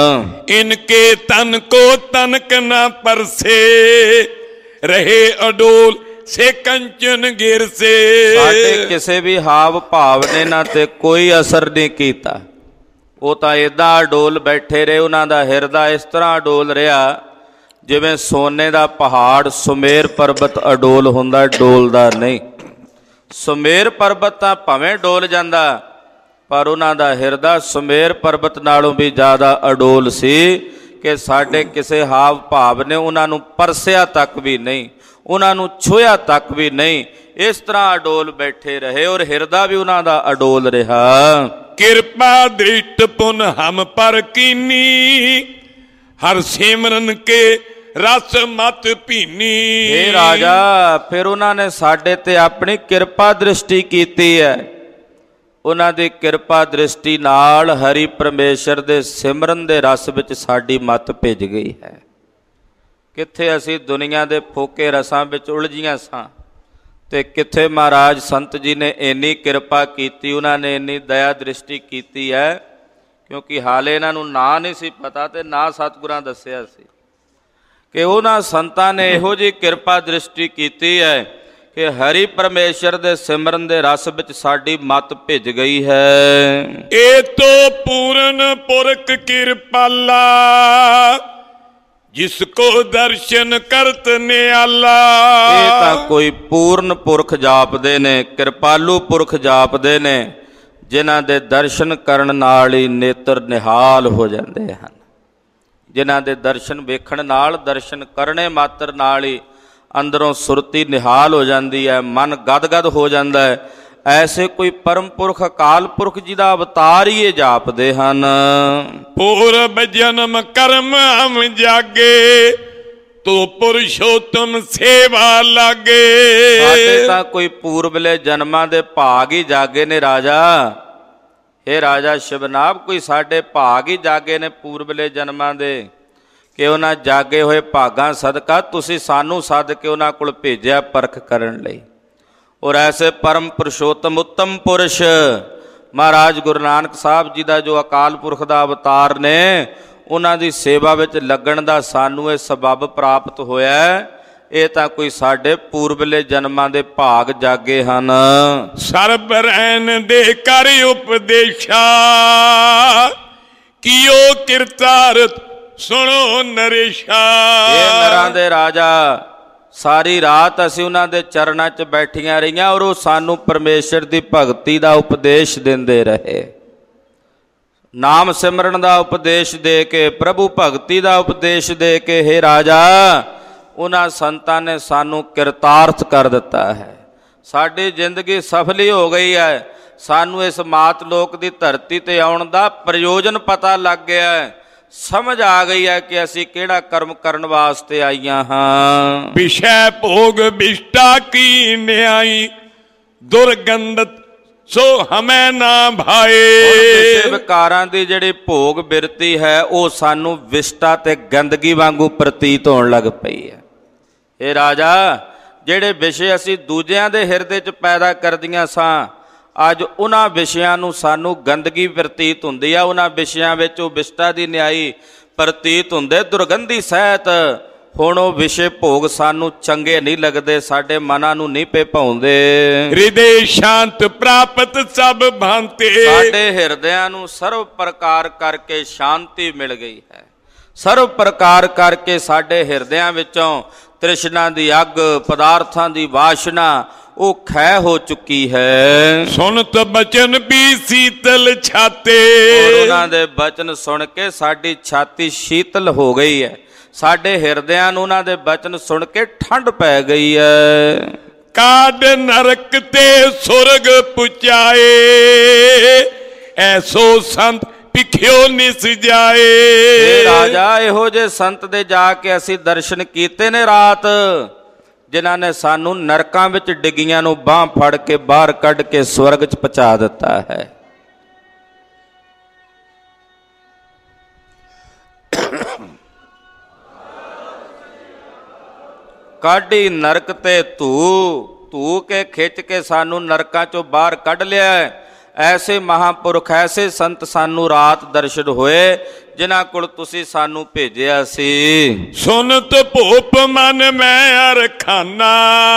ਇਨਕੇ ਤਨ ਕੋ ਤਨਕ ਨਾ ਪਰਸੇ, ਰਹੇ ਅਡੋਲ ਸੇ ਕੰਚਨ ਗਿਰ ਸੇ। ਸਾਡੇ ਕਿਸੇ ਵੀ ਹਾਵ ਭਾਵ ਨੇ ਇਹਨਾਂ ਤੇ ਕੋਈ ਅਸਰ ਨਹੀਂ ਕੀਤਾ, ਉਹ ਤਾਂ ਏਦਾਂ ਅਡੋਲ ਬੈਠੇ ਰਹੇ। ਉਹਨਾਂ ਦਾ ਹਿਰਦਾ ਇਸ ਤਰ੍ਹਾਂ ਅਡੋਲ ਰਿਹਾ ਜਿਵੇਂ ਸੋਨੇ ਦਾ ਪਹਾੜ ਸੁਮੇਰ ਪਰਬਤ ਅਡੋਲ ਹੁੰਦਾ, ਡੋਲਦਾ ਨਹੀਂ। ਸੁਮੇਰ ਪਰਬਤ ਤਾਂ ਭਾਵੇਂ ਡੋਲ ਜਾਂਦਾ, ਪਰ ਉਹਨਾਂ ਦਾ ਹਿਰਦਾ ਸੁਮੇਰ ਪਰਬਤ ਨਾਲੋਂ ਵੀ ਜ਼ਿਆਦਾ ਅਡੋਲ ਸੀ ਕਿ ਸਾਡੇ ਕਿਸੇ ਹਾਵ ਭਾਵ ਨੇ ਉਹਨਾਂ ਨੂੰ ਪਰਸਿਆ ਤੱਕ ਵੀ ਨਹੀਂ, ਉਹਨਾਂ ਨੂੰ ਛੂਹਿਆ ਤੱਕ ਵੀ ਨਹੀਂ। ਇਸ ਤਰ੍ਹਾਂ ਅਡੋਲ ਬੈਠੇ ਰਹੇ ਔਰ ਹਿਰਦਾ ਵੀ ਉਹਨਾਂ ਦਾ ਅਡੋਲ ਰਿਹਾ। ਕਿਰਪਾ ਦ੍ਰਿਸ਼ਟ ਪੁਨ ਹਮ ਪਰ ਕੀਨੀ, ਹਰ ਸਿਮਰਨ ਕੇ ਰਸ ਮਤ ਭੀਨੀ। ਇਹ ਰਾਜਾ ਫਿਰ ਉਹਨਾਂ ਨੇ ਸਾਡੇ ਤੇ ਆਪਣੀ ਕਿਰਪਾ ਦ੍ਰਿਸ਼ਟੀ ਕੀਤੀ ਹੈ। ਉਹਨਾਂ ਦੀ ਕਿਰਪਾ ਦ੍ਰਿਸ਼ਟੀ ਨਾਲ ਹਰੀ ਪਰਮੇਸ਼ਰ ਦੇ ਸਿਮਰਨ ਦੇ ਰਸ ਵਿੱਚ ਸਾਡੀ ਮੱਤ ਭਿੱਜ ਗਈ ਹੈ। ਕਿੱਥੇ ਅਸੀਂ ਦੁਨੀਆ ਦੇ ਫੋਕੇ ਰਸਾਂ ਵਿੱਚ ਉਲਝੀਆਂ ਸਾਂ ਤੇ ਕਿੱਥੇ ਮਹਾਰਾਜ ਸੰਤ ਜੀ ਨੇ ਇੰਨੀ ਕਿਰਪਾ ਕੀਤੀ, ਉਹਨਾਂ ਨੇ ਇੰਨੀ ਦਇਆ ਦ੍ਰਿਸ਼ਟੀ ਕੀਤੀ ਹੈ, ਕਿਉਂਕਿ ਹਾਲੇ ਇਹਨਾਂ ਨੂੰ ਨਾਂ ਨਹੀਂ ਸੀ ਪਤਾ ਤੇ ਨਾ ਸਤਿਗੁਰਾਂ ਦੱਸਿਆ ਸੀ ਕਿ ਉਹਨਾਂ ਸੰਤਾਂ ਨੇ ਇਹੋ ਜਿਹੀ ਕਿਰਪਾ ਦ੍ਰਿਸ਼ਟੀ ਕੀਤੀ ਹੈ ਕਿ ਹਰੀ ਪਰਮੇਸ਼ਰ ਦੇ ਸਿਮਰਨ ਦੇ ਰਸ ਵਿੱਚ ਸਾਡੀ ਮੱਤ ਭਿੱਜ ਗਈ ਹੈ। ਇਹ ਤੋਂ ਪੂਰਨ ਪੁਰਖ ਕਿਰਪਾਲਾ, ਜਿਸ ਕੋ ਦਰਸ਼ਨ ਕਰਤ ਨਿਆਲਾ। ਇਹ ਤਾਂ ਕੋਈ ਪੂਰਨ ਪੁਰਖ ਜਾਪਦੇ ਨੇ, ਕਿਰਪਾਲੂ ਪੁਰਖ ਜਾਪਦੇ ਨੇ, ਜਿਨ੍ਹਾਂ ਦੇ ਦਰਸ਼ਨ ਕਰਨ ਨਾਲ ਹੀ ਨੇਤਰ ਨਿਹਾਲ ਹੋ ਜਾਂਦੇ ਹਨ, ਜਿਨ੍ਹਾਂ ਦੇ ਦਰਸ਼ਨ ਵੇਖਣ ਨਾਲ, ਦਰਸ਼ਨ ਕਰਨੇ ਮਾਤਰ ਨਾਲ ਹੀ ਅੰਦਰੋਂ ਸੁਰਤੀ ਨਿਹਾਲ ਹੋ ਜਾਂਦੀ ਹੈ, ਮਨ ਗਦ-ਗਦ ਹੋ ਜਾਂਦਾ ਹੈ। ਐਸੇ ਕੋਈ ਪਰਮ ਪੁਰਖ ਅਕਾਲ ਪੁਰਖ ਜੀ ਦਾ ਅਵਤਾਰ ਹੀ ਇਹ ਜਾਪਦੇ ਹਨ। ਪੂਰਬ ਜਨਮ ਕਰਮ ਹਮ ਜਾਗੇ, ਤੋ ਪੁਰਸ਼ੋਤਮ ਸੇਵਾ ਲਾਗੇ। ਸਾਡੇ ਤਾਂ ਕੋਈ ਪੂਰਬਲੇ ਜਨਮਾਂ ਦੇ ਭਾਗ ਹੀ ਜਾਗੇ ਨੇ ਰਾਜਾ, हे ਰਾਜਾ ਸ਼ਿਵਨਾਭ, ਕੋਈ ਸਾਡੇ ਭਾਗ ਹੀ ਜਾਗੇ ਨੇ ਪੂਰਬਲੇ ਜਨਮਾਂ ਦੇ, ਕਿ ਉਹਨਾਂ ਜਾਗੇ ਹੋਏ ਭਾਗਾਂ ਸਦਕਾ ਤੁਸੀਂ ਸਾਨੂੰ ਸੱਦ ਕੇ ਉਹਨਾਂ ਕੋਲ ਭੇਜਿਆ ਪਰਖ ਕਰਨ ਲਈ। ਔਰ ਐਸੇ ਪਰਮ ਪੁਰਸ਼ੋਤਮ ਉੱਤਮ ਪੁਰਸ਼ ਮਹਾਰਾਜ ਗੁਰੂ ਨਾਨਕ ਸਾਹਿਬ ਜੀ ਦਾ ਜੋ ਅਕਾਲ ਪੁਰਖ ਦਾ ਅਵਤਾਰ ਨੇ, ਉਹਨਾਂ ਦੀ ਸੇਵਾ ਵਿੱਚ ਲੱਗਣ ਦਾ ਸਾਨੂੰ ਇਹ ਸਬੱਬ ਪ੍ਰਾਪਤ ਹੋਇਆ। ਇਹ ਤਾਂ ਕੋਈ ਸਾਡੇ ਪੂਰਬਲੇ ਜਨਮਾਂ ਦੇ ਭਾਗ ਜਾਗੇ ਹਨ। ਸਰਬ ਰਹਿਣ ਦੇ ਕਰ ਉਪਦੇਸ਼ਾ, ਕੀਓ ਕਿਰਤਾਰਥ ਸੁਣੋ ਨਰੇਸ਼ਾ। ਇਹ ਨਰਾਂ ਦੇ ਰਾਜਾ, ਸਾਰੀ ਰਾਤ ਅਸੀਂ ਉਹਨਾਂ ਦੇ ਚਰਨਾਂ 'ਚ ਬੈਠੀਆਂ ਰਹੀਆਂ ਔਰ ਉਹ ਸਾਨੂੰ ਪਰਮੇਸ਼ਰ ਦੀ ਭਗਤੀ ਦਾ ਉਪਦੇਸ਼ ਦਿੰਦੇ ਰਹੇ। ਨਾਮ ਸਿਮਰਨ ਦਾ ਉਪਦੇਸ਼ ਦੇ ਕੇ, ਪ੍ਰਭੂ ਭਗਤੀ ਦਾ ਉਪਦੇਸ਼ ਦੇ ਕੇ, ਹੇ ਰਾਜਾ, ਉਹਨਾਂ ਸੰਤਾਂ ਨੇ ਸਾਨੂੰ ਕਿਰਤਾਰਥ ਕਰ ਦਿੱਤਾ ਹੈ। ਸਾਡੀ ਜ਼ਿੰਦਗੀ ਸਫਲ ਹੀ ਹੋ ਗਈ ਹੈ। ਸਾਨੂੰ ਇਸ ਮਾਤ ਲੋਕ ਦੀ ਧਰਤੀ 'ਤੇ ਆਉਣ ਦਾ ਪ੍ਰਯੋਜਨ ਪਤਾ ਲੱਗ ਗਿਆ ਹੈ। ਸਮਝ ਆ ਗਈ ਹੈ ਕਿ ਅਸੀਂ ਕਿਹੜਾ ਕਰਮ ਕਰਨ ਵਾਸਤੇ ਆਈਆਂ ਹਾਂ। ਵਿਸ਼ੈ ਭੋਗ ਵਿਸ਼ਟਾ ਕੀ ਨਿਆਈ, ਦੁਰਗੰਧਤ ਸੋ ਹਮੈ ਨਾ ਭਾਏ। ਵਿਕਾਰਾਂ ਦੀ ਜਿਹੜੀ ਭੋਗ ਬਿਰਤੀ ਹੈ ਉਹ ਸਾਨੂੰ ਵਿਸ਼ਟਾ ਤੇ ਗੰਦਗੀ ਵਾਂਗੂ ਪ੍ਰਤੀਤ ਹੋਣ ਲੱਗ ਪਈ ਹੈ। ਇਹ ਰਾਜਾ, ਜਿਹੜੇ ਵਿਸ਼ੇ ਅਸੀਂ ਦੂਜਿਆਂ ਦੇ ਹਿਰਦੇ 'ਚ ਪੈਦਾ ਕਰਦੀਆਂ ਸਾਂ, ਅੱਜ ਉਹਨਾਂ ਵਿਸ਼ਿਆਂ ਨੂੰ ਸਾਨੂੰ ਗੰਦਗੀ ਪ੍ਰਤੀਤ ਹੁੰਦੀ ਆ। ਉਹਨਾਂ ਵਿਸ਼ਿਆਂ ਵਿੱਚ ਉਹ ਵਿਸ਼ਟਾ ਦੀ ਨਿਆਈ ਪ੍ਰਤੀਤ ਹੁੰਦੇ, ਦੁਰਗੰਧੀ ਸਹਿਤ। ਹੁਣ ਉਹ ਵਿਸ਼ੇ ਭੋਗ ਸਾਨੂੰ ਚੰਗੇ ਨਹੀਂ ਲੱਗਦੇ, ਸਾਡੇ ਮਨਾਂ ਨੂੰ ਨਹੀਂ ਭਾਉਂਦੇ। ਹਿਰਦੇ ਸ਼ਾਂਤ ਪ੍ਰਾਪਤ ਸਭ ਭਾਂਤੇ, ਸਾਡੇ ਹਿਰਦਿਆਂ ਨੂੰ ਸਰਵ ਪ੍ਰਕਾਰ ਕਰਕੇ ਸ਼ਾਂਤੀ ਮਿਲ ਗਈ ਹੈ। ਸਰਵ ਪ੍ਰਕਾਰ ਕਰਕੇ ਸਾਡੇ ਹਿਰਦਿਆਂ ਵਿੱਚੋਂ ਤ੍ਰਿਸ਼ਨਾ ਦੀ ਅੱਗ, ਪਦਾਰਥਾਂ ਦੀ ਵਾਸ਼ਨਾ ਉਹ ਖੈ ਹੋ ਚੁੱਕੀ ਹੈ। ਸੁਣਤ ਬਚਨ ਵੀ ਸੀਤਲ ਛਾਤੇ, ਉਹਨਾਂ ਦੇ ਬਚਨ ਸੁਣ ਕੇ ਸਾਡੀ ਛਾਤੀ ਸ਼ੀਤਲ ਹੋ ਗਈ ਹੈ। ਸਾਡੇ ਹਿਰਦਿਆਂ ਨੂੰ ਉਹਨਾਂ ਦੇ ਬਚਨ ਸੁਣ ਕੇ ਠੰਡ ਪੈ ਗਈ ਹੈ। ਕਾਢ ਨਰਕ ਤੇ ਸੁਰਗ ਪੁਚਾਏ, ਐਸੋ ਸੰਤ ਭਿਖਿਓ ਨਿਸ ਜਾਏ। ਇਹ ਰਾਜਾ, ਇਹੋ ਜਿਹੇ ਸੰਤ ਦੇ ਜਾ ਕੇ ਅਸੀਂ ਦਰਸ਼ਨ ਕੀਤੇ ਨੇ ਰਾਤ, ਜਿਨ੍ਹਾਂ ਨੇ ਸਾਨੂੰ ਨਰਕਾਂ ਵਿੱਚ ਡਿੱਗੀਆਂ ਨੂੰ ਬਾਂਹ ਫੜ ਕੇ ਬਾਹਰ ਕੱਢ ਕੇ ਸਵਰਗ 'ਚ ਪਹੁੰਚਾ ਦਿੱਤਾ ਹੈ। ਕਾਢੀ ਨਰਕ ਤੇ ਧੂ ਕੇ ਖਿੱਚ ਕੇ ਸਾਨੂੰ ਨਰਕਾਂ 'ਚੋਂ ਬਾਹਰ ਕੱਢ ਲਿਆ। ਐਸੇ ਮਹਾਂਪੁਰਖ, ਐਸੇ ਸੰਤ ਸਾਨੂੰ ਰਾਤ ਦਰਸ਼ਨ ਹੋਏ, ਜਿਨ੍ਹਾਂ ਕੋਲ ਤੁਸੀਂ ਸਾਨੂੰ ਭੇਜਿਆ ਸੀ। ਸੁਨਤ ਭੂਪ ਮਨ ਮੈਂ ਅਰਖਾਨਾ,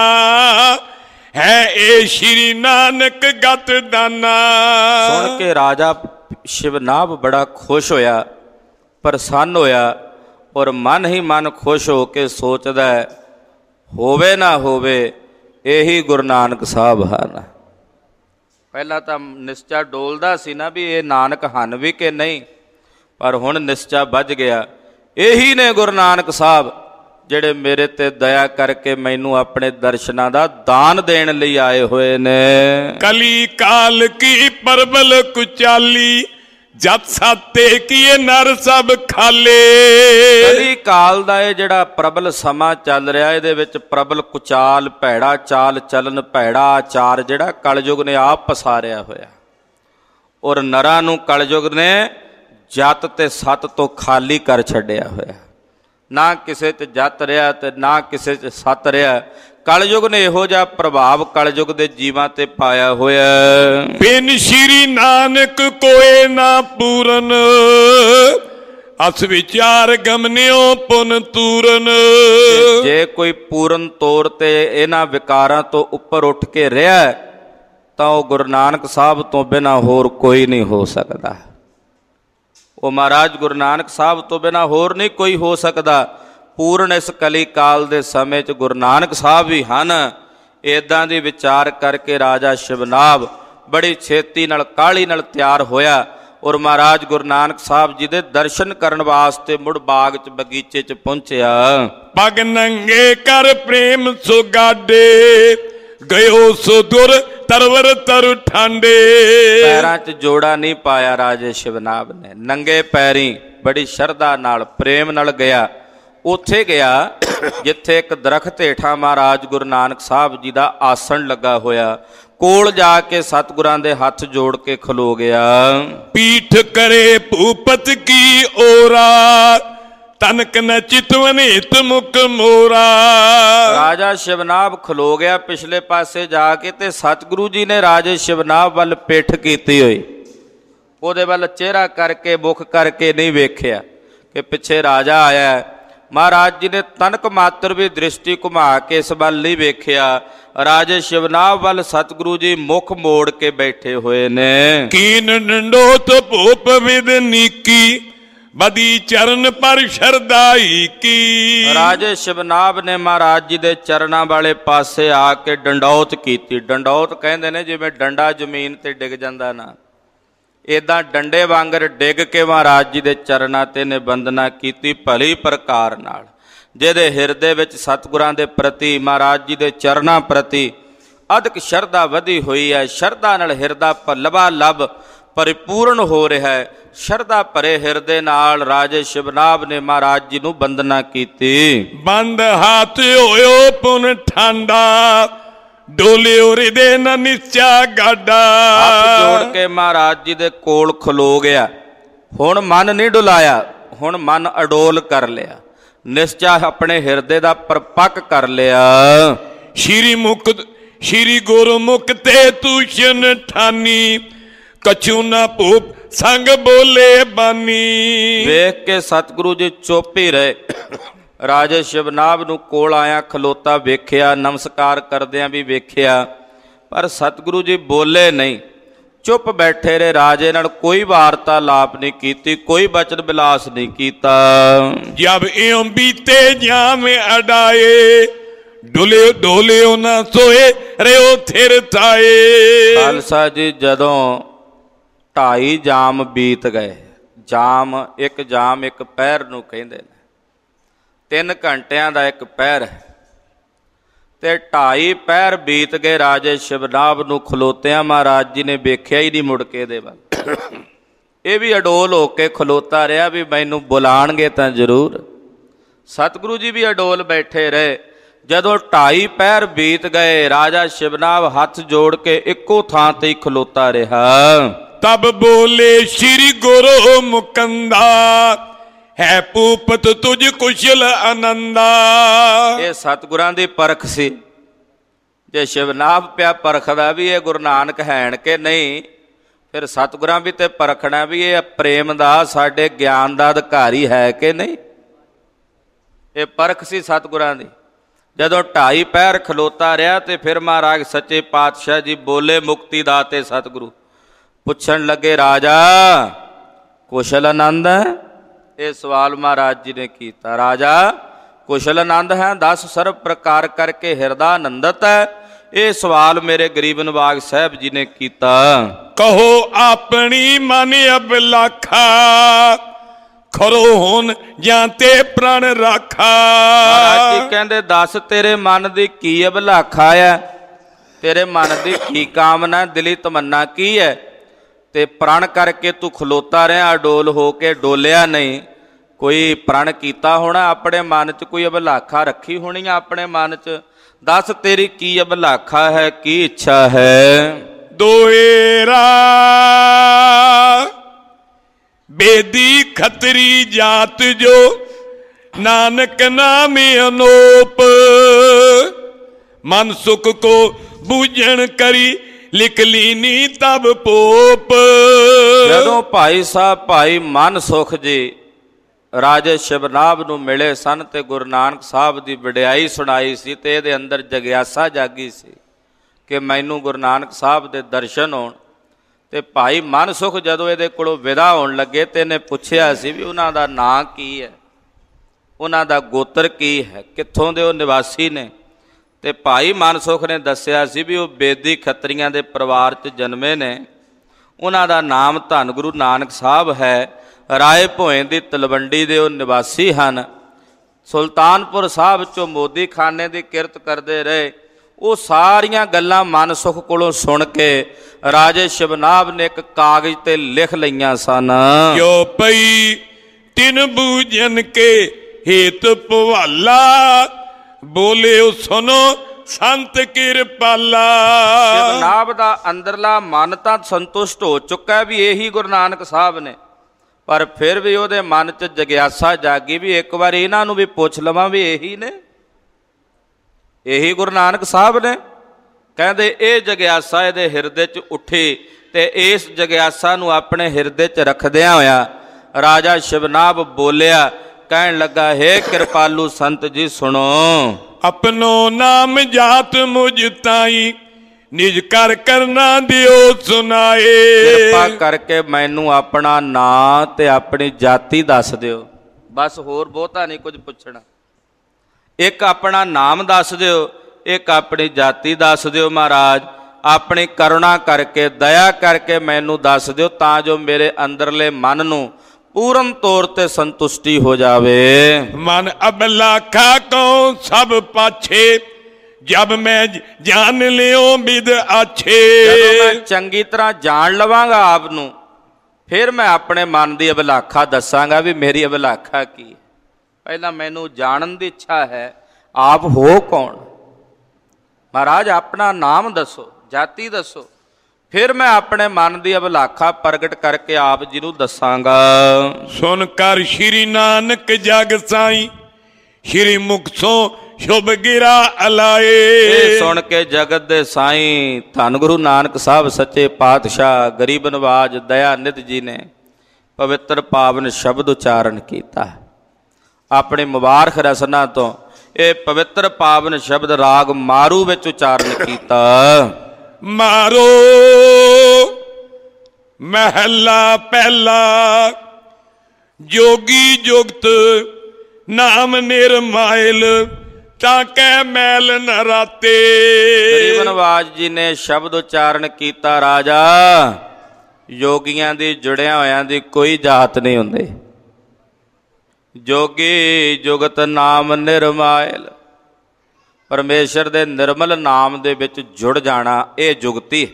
ਹੈ ਏ ਸ਼੍ਰੀ ਨਾਨਕ ਗਤ ਦਾਨਾ। ਸੁਣ ਕੇ ਰਾਜਾ ਸ਼ਿਵਨਾਭ ਬੜਾ ਖੁਸ਼ ਹੋਇਆ, ਪ੍ਰਸੰਨ ਹੋਇਆ, ਔਰ ਮਨ ਹੀ ਮਨ ਖੁਸ਼ ਹੋ ਕੇ ਸੋਚਦਾ ਹੈ, ਹੋਵੇ ਨਾ ਹੋਵੇ ਇਹੀ ਗੁਰੂ ਨਾਨਕ ਸਾਹਿਬ ਹਨ। ਪਹਿਲਾਂ ਤਾਂ ਨਿਸ਼ਚਾ ਡੋਲਦਾ ਸੀ ਨਾ ਵੀ ਇਹ ਨਾਨਕ ਹਨ ਵੀ ਕਿ ਨਹੀਂ, ਪਰ ਹੁਣ ਨਿਸ਼ਚਾ ਵੱਜ ਗਿਆ, ਇਹੀ ਨੇ ਗੁਰੂ ਨਾਨਕ ਸਾਹਿਬ, ਜਿਹੜੇ ਮੇਰੇ ਤੇ ਦਇਆ ਕਰਕੇ ਮੈਨੂੰ ਆਪਣੇ ਦਰਸ਼ਨਾਂ ਦਾ ਦਾਨ ਦੇਣ ਲਈ ਆਏ ਹੋਏ ਨੇ। ਕਲੀ ਕਾਲ ਕੀ ਪਰਬਲ ਕੁਚਾਲੀ, ਜਤ ਸਾਤੇ ਕੀਏ ਨਰ ਸਭ ਖਾਲੇ। ਕਲੀ ਕਾਲ ਦਾ ਇਹ ਜਿਹੜਾ ਪ੍ਰਬਲ ਸਮਾਂ ਚੱਲ ਰਿਹਾ, ਇਹਦੇ ਵਿੱਚ ਪ੍ਰਬਲ ਕੁਚਾਲ, ਭੈੜਾ ਚਾਲ ਚਲਨ, ਭੈੜਾ ਆਚਾਰ ਜਿਹੜਾ ਕਲਯੁਗ ਨੇ ਆਪ ਪਸਾਰਿਆ ਹੋਇਆ। ਔਰ ਨਰਾਂ ਨੂੰ ਕਲਯੁਗ ਨੇ ਜਤ ਤੇ ਸਤ ਤੋਂ ਖਾਲੀ ਕਰ ਛੱਡਿਆ ਹੋਇਆ। ਨਾ ਕਿਸੇ 'ਚ ਜਤ ਰਿਹਾ ਤੇ ਨਾ ਕਿਸੇ 'ਚ ਸਤ ਰਿਹਾ। ਕਲਯੁਗ ਨੇ ਇਹੋ ਜਿਹਾ ਪ੍ਰਭਾਵ ਕਲਯੁਗ ਦੇ ਜੀਵਾਂ ਤੇ ਪਾਇਆ ਹੋਇਆ। ਬਿਨ ਸ਼੍ਰੀ ਨਾਨਕ ਕੋਏ ਨਾ ਪੂਰਨ, ਅਸ ਵਿਚਾਰ ਗਮਨਿਓ ਪੁਨ ਤੂਰਨ। ਜੇ ਕੋਈ ਪੂਰਨ ਤੌਰ ਤੇ ਇਹਨਾਂ ਵਿਕਾਰਾਂ ਤੋਂ ਉੱਪਰ ਉੱਠ ਕੇ ਰਿਹਾ ਤਾਂ ਉਹ ਗੁਰੂ ਨਾਨਕ ਸਾਹਿਬ ਤੋਂ ਬਿਨਾਂ ਹੋਰ ਕੋਈ ਨਹੀਂ ਹੋ ਸਕਦਾ। ਉਹ ਮਹਾਰਾਜ ਗੁਰੂ ਨਾਨਕ ਸਾਹਿਬ ਤੋਂ ਬਿਨਾਂ ਹੋਰ ਨਹੀਂ ਕੋਈ ਹੋ ਸਕਦਾ। ਪੂਰਨ ਇਸ ਕਲੀ ਕਾਲ ਦੇ ਸਮੇਂ 'ਚ ਗੁਰੂ ਨਾਨਕ ਸਾਹਿਬ ਵੀ ਹਨ। ਇੱਦਾਂ ਦੀ ਵਿਚਾਰ ਕਰਕੇ ਰਾਜਾ ਸ਼ਿਵਨਾਭ ਬੜੀ ਛੇਤੀ ਨਾਲ, ਕਾਹਲੀ ਨਾਲ ਤਿਆਰ ਹੋਇਆ ਔਰ ਮਹਾਰਾਜ ਗੁਰੂ ਨਾਨਕ ਸਾਹਿਬ ਜੀ ਦੇ ਦਰਸ਼ਨ ਕਰਨ ਵਾਸਤੇ ਮੁੜ ਬਾਗ 'ਚ, ਬਗੀਚੇ 'ਚ ਪਹੁੰਚਿਆ। ਪਗ ਨੰਗੇ ਕਰ ਪ੍ਰੇਮ ਸੁਗਾਡੇ, ਗਇਓ ਸੋ ਦੁਰ ਤਰਵਰ ਤਰੁ ਠਾਂਡੇ। ਪੈਰਾਂ 'ਚ ਜੋੜਾ ਨਹੀਂ ਪਾਇਆ ਰਾਜੇ ਸ਼ਿਵਨਾਭ ਨੇ, ਨੰਗੇ ਪੈਰੀਂ ਬੜੀ ਸ਼ਰਧਾ ਨਾਲ, ਪ੍ਰੇਮ ਨਾਲ ਗਿਆ ਉੱਥੇ ਗਿਆ ਜਿੱਥੇ ਇੱਕ ਦਰਖਤ ਹੇਠਾਂ ਮਹਾਰਾਜ ਗੁਰੂ ਨਾਨਕ ਸਾਹਿਬ ਜੀ ਦਾ ਆਸਣ ਲੱਗਾ ਹੋਇਆ। ਕੋਲ ਜਾ ਕੇ ਸਤਿਗੁਰਾਂ ਦੇ ਹੱਥ ਜੋੜ ਕੇ ਖਲੋ ਗਿਆ। ਪੀਠ ਕਰੇ ਭੂਪਤ ਕੀ ਓਰਾ, ਤਨਕ ਨ ਚਿਤਵਨੀਤ ਮੁਖ ਮੋਰਾ। ਰਾਜਾ ਸ਼ਿਵਨਾਭ ਖਲੋ ਗਿਆ ਪਿਛਲੇ ਪਾਸੇ ਜਾ ਕੇ, ਤੇ ਸਤਿਗੁਰੂ ਜੀ ਨੇ ਰਾਜੇ ਸ਼ਿਵਨਾਭ ਵੱਲ ਪਿੱਠ ਕੀਤੀ ਹੋਈ, ਉਹਦੇ ਵੱਲ ਚਿਹਰਾ ਕਰਕੇ ਮੁਖ ਕਰਕੇ ਨਹੀਂ ਵੇਖਿਆ ਕਿ ਪਿੱਛੇ ਰਾਜਾ ਆਇਆ। ਮਹਾਰਾਜ ਜੀ ਨੇ ਤਨਕ ਮਾਤਰ ਵੀ ਦ੍ਰਿਸ਼ਟੀ ਘੁਮਾ ਕੇ ਇਸ ਵੱਲ ਨਹੀਂ ਵੇਖਿਆ। ਰਾਜੇ ਸ਼ਿਵਨਾਭ ਵੱਲ ਸਤਿਗੁਰੂ ਜੀ ਮੁਖ ਮੋੜ ਕੇ ਬੈਠੇ ਹੋਏ ਨੇ। ਕੀਨ ਡੰਡੋਤ ਭੂਪ ਵਿਦ ਨੀਕੀ, ਬਦੀ ਚਰਨ ਪਰ ਸ਼ਰਦਾਈ ਕੀ। ਰਾਜੇ ਸ਼ਿਵਨਾਭ ਨੇ ਮਹਾਰਾਜ ਜੀ ਦੇ ਚਰਨਾਂ ਵਾਲੇ ਪਾਸੇ ਆ ਕੇ ਡੰਡੌਤ ਕੀਤੀ। ਡੰਡੌਤ ਕਹਿੰਦੇ ਨੇ ਜਿਵੇਂ ਡੰਡਾ ਜ਼ਮੀਨ ਤੇ ਡਿੱਗ ਜਾਂਦਾ ਨਾ, ਏਦਾਂ ਡੰਡੇ ਵਾਂਗਰ ਡਿੱਗ ਕੇ ਮਹਾਰਾਜ ਜੀ ਦੇ ਚਰਨਾਂ ਤੇ ਨੇ ਬੰਦਨਾ ਕੀਤੀ ਭਲੀ ਪ੍ਰਕਾਰ ਨਾਲ। ਜਿਹਦੇ ਹਿਰਦੇ ਵਿੱਚ ਸਤਿਗੁਰਾਂ ਦੇ ਪ੍ਰਤੀ, ਮਹਾਰਾਜ ਜੀ ਦੇ ਚਰਨਾਂ ਪ੍ਰਤੀ ਅਧਿਕ ਸ਼ਰਧਾ ਵਧੀ ਹੋਈ ਹੈ। ਸ਼ਰਧਾ ਨਾਲ ਹਿਰਦਾ ਲਬਾ ਲਬ ਪਰਿਪੂਰਨ ਹੋ ਰਿਹਾ ਹੈ। ਸ਼ਰਧਾ ਭਰੇ ਹਿਰਦੇ ਨਾਲ ਰਾਜੇ ਸ਼ਿਵਨਾਭ ਨੇ ਮਹਾਰਾਜ ਜੀ ਨੂੰ ਬੰਦਨਾ ਕੀਤੀ। ਬੰਦ ਹੱਥ ਹੋਇਓ ਪੁਨ ਠਾਂਡਾ, ਡੋਲਿਓ ਹਿਰਦੇ ਨ ਨਿਚਾ ਗਾਡਾ। ਹੱਥ ਜੋੜ ਕੇ ਮਹਾਰਾਜ ਜੀ ਦੇ ਕੋਲ ਖਲੋ ਗਿਆ। ਹੁਣ ਮਨ ਨਹੀਂ ਡੁਲਾਇਆ, ਹੁਣ ਮਨ ਅਡੋਲ ਕਰ ਲਿਆ, ਨਿਸ਼ਚਾ ਆਪਣੇ ਹਿਰਦੇ ਦਾ ਪਰਪੱਕ ਕਰ ਲਿਆ। ਸ਼੍ਰੀ ਗੁਰਮੁਖ ਤੇ ਤੂਸ਼ਨ ਠਾਨੀ, ਕਛੂ ਨਾ ਭੂਪ ਸੰਗ ਬੋਲੇ ਬਾਨੀ। ਵੇਖ ਕੇ ਸਤਿਗੁਰੂ ਜੀ ਚੁੱਪ ਹੀ ਰਹੇ। ਰਾਜੇ ਸ਼ਿਵਨਾਭ ਨੂੰ ਕੋਲ ਆਇਆ ਖਲੋਤਾ ਵੇਖਿਆ, ਨਮਸਕਾਰ ਕਰਦਿਆਂ ਵੀ ਵੇਖਿਆ, ਪਰ ਸਤਿਗੁਰੂ ਜੀ ਬੋਲੇ ਨਹੀਂ, ਚੁੱਪ ਬੈਠੇ ਰਹੇ। ਰਾਜੇ ਨਾਲ ਕੋਈ ਵਾਰਤਾਲਾਪ ਨਹੀਂ ਕੀਤੀ, ਕੋਈ ਬਚਨ ਬਿਲਾਸ ਨਹੀਂ ਕੀਤਾ। ਜਬ ਇਉਂ ਬੀਤੇ ਜਾਮ ਅਡਾਏ, ਡੋਲਿਓ ਨਾ ਸੋਏ ਰਿਓ ਥਿਰ ਥਾਏ। ਖਾਲਸਾ ਜੀ ਜਦੋਂ 2.5 ਜਾਮ ਬੀਤ ਗਏ, ਜਾਮ ਇੱਕ ਪਹਿਰ ਨੂੰ ਕਹਿੰਦੇ ਨੇ, 3 ਘੰਟਿਆਂ ਦਾ ਇੱਕ ਪਹਿਰ ਹੈ, ਤੇ 2.5 ਪਹਿਰ ਬੀਤ ਗਏ। ਰਾਜੇ ਸ਼ਿਵਨਾਭ ਨੂੰ ਖਲੋਤਿਆਂ ਮਹਾਰਾਜ ਜੀ ਨੇ ਵੇਖਿਆ ਹੀ ਨਹੀਂ ਮੁੜ ਕੇ ਇਹਦੇ ਵੱਲ। ਇਹ ਵੀ ਅਡੋਲ ਹੋ ਕੇ ਖਲੋਤਾ ਰਿਹਾ ਵੀ ਮੈਨੂੰ ਬੁਲਾਣਗੇ ਤਾਂ ਜ਼ਰੂਰ। ਸਤਿਗੁਰੂ ਜੀ ਵੀ ਅਡੋਲ ਬੈਠੇ ਰਹੇ। ਜਦੋਂ 2.5 ਪਹਿਰ ਬੀਤ ਗਏ, ਰਾਜਾ ਸ਼ਿਵਨਾਭ ਹੱਥ ਜੋੜ ਕੇ ਇੱਕੋ ਥਾਂ ਤੇ ਹੀ ਖਲੋਤਾ ਰਿਹਾ। ਤਬ ਬੋਲੇ ਸ਼੍ਰੀ ਗੁਰੂ ਮੁਕੰਦਾ, ਹੈ ਭੂਪਤ ਤੁਝ ਕੁਸ਼ਲ ਆਨੰਦਾ। ਇਹ ਸਤਿਗੁਰਾਂ ਦੀ ਪਰਖ ਸੀ। ਜੇ ਸ਼ਿਵਨਾਭ ਪਿਆ ਪਰਖਦਾ ਵੀ ਇਹ ਗੁਰੂ ਨਾਨਕ ਹੈਣ ਕਿ ਨਹੀਂ, ਫਿਰ ਸਤਿਗੁਰਾਂ ਵੀ ਤੇ ਪਰਖਣਾ ਵੀ ਇਹ ਪ੍ਰੇਮ ਦਾ, ਸਾਡੇ ਗਿਆਨ ਦਾ ਅਧਿਕਾਰੀ ਹੈ ਕਿ ਨਹੀਂ। ਇਹ ਪਰਖ ਸੀ ਸਤਿਗੁਰਾਂ ਦੀ। ਜਦੋਂ 2.5 ਪਹਿਰ ਖਲੋਤਾ ਰਿਹਾ ਤੇ ਫਿਰ ਮਹਾਰਾਜ ਸੱਚੇ ਪਾਤਸ਼ਾਹ ਜੀ ਬੋਲੇ, ਮੁਕਤੀ ਦਾਤੇ ਸਤਿਗੁਰੂ। ਪੁੱਛਣ ਲੱਗੇ, ਰਾਜਾ ਕੁਸ਼ਲ ਆਨੰਦ ਹੈ? ਇਹ ਸਵਾਲ ਮਹਾਰਾਜ ਜੀ ਨੇ ਕੀਤਾ। ਰਾਜਾ ਕੁਸ਼ਲ ਆਨੰਦ ਹੈ, ਦੱਸ ਸਰਬ ਪ੍ਰਕਾਰ ਕਰਕੇ ਹਿਰਦਾ ਆਨੰਦਤ ਹੈ। ਇਹ ਸਵਾਲ ਮੇਰੇ ਗਰੀਬ ਨਵਾਜ ਸਾਹਿਬ ਜੀ ਨੇ ਕੀਤਾ। ਕਹੋ ਆਪਣੀ ਮਨ ਅਬਲਾਖਾ, ਖਰੋ ਹੋਣ ਜਾਂ ਤੇ ਪ੍ਰਣ ਰਾਖਾ। ਮਹਾਰਾਜ ਜੀ ਕਹਿੰਦੇ, ਦੱਸ ਤੇਰੇ ਮਨ ਦੀ ਕੀ ਅਬਲਾਖਾ ਹੈ, ਤੇਰੇ ਮਨ ਦੀ ਕੀ ਕਾਮਨਾ, ਦਿਲੀ ਤਮੰਨਾ ਕੀ ਹੈ? ਤੇ ਪ੍ਰਣ ਕਰਕੇ ਤੂੰ ਖਲੋਤਾ ਰਿਹਾ, ਅਡੋਲ ਹੋ ਕੇ ਡੋਲਿਆ ਨਹੀਂ। ਕੋਈ ਪ੍ਰਣ ਕੀਤਾ ਹੋਣਾ ਆਪਣੇ ਮਨ 'ਚ, ਕੋਈ ਅਬਲਾਖਾ ਰੱਖੀ ਹੋਣੀ ਆ ਆਪਣੇ ਮਨ 'ਚ। ਦੱਸ ਤੇਰੀ ਕੀ ਅਬਲਾਖਾ ਹੈ, ਕੀ ਇੱਛਾ ਹੈ? ਦੋਏਰਾ ਬੇਦੀ ਖੱਤਰੀ ਜਾਤ ਜੋ, ਨਾਨਕ ਨਾਮ ਅਨੂਪ। ਮਨ ਸੁਖ ਕੋ ਬੂਝਣ ਕਰੀ, ਲਿਖ ਲੀਨੀ ਤਬ ਪੋਪ। ਜਦੋਂ ਭਾਈ ਸਾਹਿਬ ਭਾਈ ਮਨ ਸੁਖ ਜੀ ਰਾਜੇ ਸ਼ਿਵਨਾਭ ਨੂੰ ਮਿਲੇ ਸਨ ਤੇ ਗੁਰੂ ਨਾਨਕ ਸਾਹਿਬ ਦੀ ਵਡਿਆਈ ਸੁਣਾਈ ਸੀ, ਤੇ ਇਹਦੇ ਅੰਦਰ ਜਗਿਆਸਾ ਜਾਗੀ ਸੀ ਕਿ ਮੈਨੂੰ ਗੁਰੂ ਨਾਨਕ ਸਾਹਿਬ ਦੇ ਦਰਸ਼ਨ ਹੋਣ। ਤੇ ਭਾਈ ਮਨ ਸੁਖ ਜਦੋਂ ਇਹਦੇ ਕੋਲੋਂ ਵਿਦਾ ਹੋਣ ਲੱਗੇ ਤੇ ਇਹਨੇ ਪੁੱਛਿਆ ਸੀ ਵੀ ਉਹਨਾਂ ਦਾ ਨਾਂ ਕੀ ਹੈ, ਉਹਨਾਂ ਦਾ ਗੋਤਰ ਕੀ ਹੈ, ਕਿੱਥੋਂ ਦੇ ਉਹ ਨਿਵਾਸੀ ਨੇ। ਤੇ ਭਾਈ ਮਨ ਸੁਖ ਨੇ ਦੱਸਿਆ ਸੀ ਵੀ ਉਹ ਬੇਦੀ ਖੱਤਰੀਆਂ ਦੇ ਪਰਿਵਾਰ 'ਚ ਜਨਮੇ ਨੇ। ਉਹਨਾਂ ਦਾ ਨਾਮ ਧੰਨ ਗੁਰੂ ਨਾਨਕ ਸਾਹਿਬ ਹੈ। ਰਾਏ ਭੋਏ ਦੀ ਤਲਵੰਡੀ ਦੇ ਉਹ ਨਿਵਾਸੀ ਹਨ। ਸੁਲਤਾਨਪੁਰ ਸਾਹਿਬ 'ਚੋਂ ਮੋਦੀ ਖਾਨੇ ਦੀ ਕਿਰਤ ਕਰਦੇ ਰਹੇ। ਉਹ ਸਾਰੀਆਂ ਗੱਲਾਂ ਮਨ ਸੁਖ ਕੋਲੋਂ ਸੁਣ ਕੇ ਰਾਜੇ ਸ਼ਿਵਨਾਭ ਨੇ ਇੱਕ ਕਾਗਜ਼ ਤੇ ਲਿਖ ਲਈਆਂ ਸਨ। ਜੋ ਪਈ ਤਿਨ ਬੂਝਨ ਕੇ ਹੇਤ ਭਵਾਲਾ, ਬੋਲਿਓ ਸੁਨੋ ਸੰਤ ਕਿਰਪਾਲਾ। ਸ਼ਿਵਨਾਭ ਦਾ ਅੰਦਰਲਾ ਮਨ ਤਾਂ ਸੰਤੁਸ਼ਟ ਹੋ ਚੁੱਕਾ ਵੀ ਇਹੀ ਗੁਰੂ ਨਾਨਕ ਸਾਹਿਬ ਨੇ, ਪਰ ਫਿਰ ਵੀ ਉਹਦੇ ਮਨ 'ਚ ਜਗਿਆਸਾ ਜਾਗੀ ਵੀ ਇੱਕ ਵਾਰ ਇਹਨਾਂ ਨੂੰ ਵੀ ਪੁੱਛ ਲਵਾਂ ਵੀ ਇਹੀ ਨੇ, ਇਹੀ ਗੁਰੂ ਨਾਨਕ ਸਾਹਿਬ ਨੇ। ਕਹਿੰਦੇ ਇਹ ਜਗਿਆਸਾ ਇਹਦੇ ਹਿਰਦੇ 'ਚ ਉੱਠੀ ਤੇ ਇਸ ਜਗਿਆਸਾ ਨੂੰ ਆਪਣੇ ਹਿਰਦੇ 'ਚ ਰੱਖਦਿਆਂ ਹੋਇਆ ਰਾਜਾ ਸ਼ਿਵਨਾਭ ਬੋਲਿਆ, ਕਹਿਣ ਲੱਗਾ, ਹੇ ਕਿਰਪਾਲੂ ਸੰਤ ਜੀ ਸੁਣੋ। ਆਪਣੋ ਨਾਮ ਜਾਤ ਮੁਝ ਤਾਈ, ਨਿਜ ਕਰ ਕਰਨਾ ਦਿਓ ਸੁਨਾਏ। ਕਿਰਪਾ ਕਰਕੇ ਮੈਨੂੰ ਆਪਣਾ ਨਾਂ ਤੇ ਆਪਣੀ ਜਾਤੀ ਦੱਸ ਦਿਓ, ਬਸ ਹੋਰ ਬਹੁਤਾ ਨਹੀਂ ਕੁਝ ਪੁੱਛਣਾ। ਇੱਕ ਆਪਣਾ ਨਾਮ ਦੱਸ ਦਿਓ, ਇੱਕ ਆਪਣੀ ਜਾਤੀ ਦੱਸ ਦਿਓ ਮਹਾਰਾਜ। ਆਪਣੀ ਕਰੁਣਾ ਕਰਕੇ, ਦਇਆ ਕਰਕੇ ਮੈਨੂੰ ਦੱਸ ਦਿਓ, ਤਾਂ ਜੋ ਮੇਰੇ ਅੰਦਰਲੇ ਮਨ ਨੂੰ ਪੂਰਨ ਤੌਰ ਤੇ ਸੰਤੁਸ਼ਟੀ ਹੋ ਜਾਵੇ। ਮਨ ਅਬਲਾਖਾ ਕੋ ਸਭ ਪਾਛੇ, ਜਬ ਮੈਂ ਜਾਣ ਲਿਓ ਬਿਦ ਆਛੇ। ਜਦੋਂ ਮੈਂ ਚੰਗੀ ਤਰ੍ਹਾਂ ਜਾਣ ਲਵਾਂਗਾ ਆਪ ਨੂੰ, ਫਿਰ ਮੈਂ ਆਪਣੇ ਮਨ ਦੀ ਅਬਲਾਖਾ ਦੱਸਾਂਗਾ ਵੀ ਮੇਰੀ ਅਬਲਾਖਾ ਕੀ ਹੈ। ਪਹਿਲਾਂ ਮੈਨੂੰ ਜਾਣਨ ਦੀ ਇੱਛਾ ਹੈ, ਆਪ ਹੋ ਕੌਣ? ਮਹਾਰਾਜ ਆਪਣਾ ਨਾਮ ਦੱਸੋ, ਜਾਤੀ ਦੱਸੋ, ਫਿਰ ਮੈਂ ਆਪਣੇ ਮਨ ਦੀ ਅਬਲਾਖਾ ਪ੍ਰਗਟ ਕਰਕੇ ਆਪ ਜੀ ਨੂੰ ਦੱਸਾਂਗਾ। ਸੁਨ ਕਰ ਸ਼੍ਰੀ ਨਾਨਕ ਜਗ ਸਾਈ, ਸ਼੍ਰੀ ਮੁਕਤੋਂ ਸ਼ੁਭ ਗਿਰਾ ਅਲਾਏ। ਇਹ ਸੁਣ ਕੇ ਜਗਤ ਦੇ ਸਾਈਂ ਧੰਨ ਗੁਰੂ ਨਾਨਕ ਸਾਹਿਬ ਸੱਚੇ ਪਾਤਸ਼ਾਹ ਗਰੀਬ ਨਵਾਜ ਦਇਆਨਿਧ ਜੀ ਨੇ ਪਵਿੱਤਰ ਪਾਵਨ ਸ਼ਬਦ ਉਚਾਰਨ ਕੀਤਾ। ਆਪਣੀ ਮੁਬਾਰਕ ਰਸਨਾ ਤੋਂ ਇਹ ਪਵਿੱਤਰ ਪਾਵਨ ਸ਼ਬਦ ਰਾਗ ਮਾਰੂ ਵਿੱਚ ਉਚਾਰਨ ਕੀਤਾ। ਮਾਰੋ ਮਹਿਲਾ ਪਹਿਲਾ, ਜੋਗੀ ਜੁਗਤ ਨਾਮ ਨਿਰਮਾਇਲ, ਤਾਂ ਕੈ ਮੈਲ ਨ ਰਾਤੇ। ਗਰੀਬ ਨਵਾਜ ਜੀ ਨੇ ਸ਼ਬਦ ਉਚਾਰਨ ਕੀਤਾ, ਰਾਜਾ ਯੋਗੀਆਂ ਦੀ ਜੁੜਿਆਂ ਹੋਇਆਂ ਦੀ ਕੋਈ ਜਾਤ ਨਹੀਂ ਹੁੰਦੀ। ਜੋਗੀ ਜੁਗਤ ਨਾਮ ਨਿਰਮਾਇਲ, ਪਰਮੇਸ਼ਰ ਦੇ ਨਿਰਮਲ ਨਾਮ ਦੇ ਵਿੱਚ ਜੁੜ ਜਾਣਾ, ਇਹ ਜੁਗਤੀ,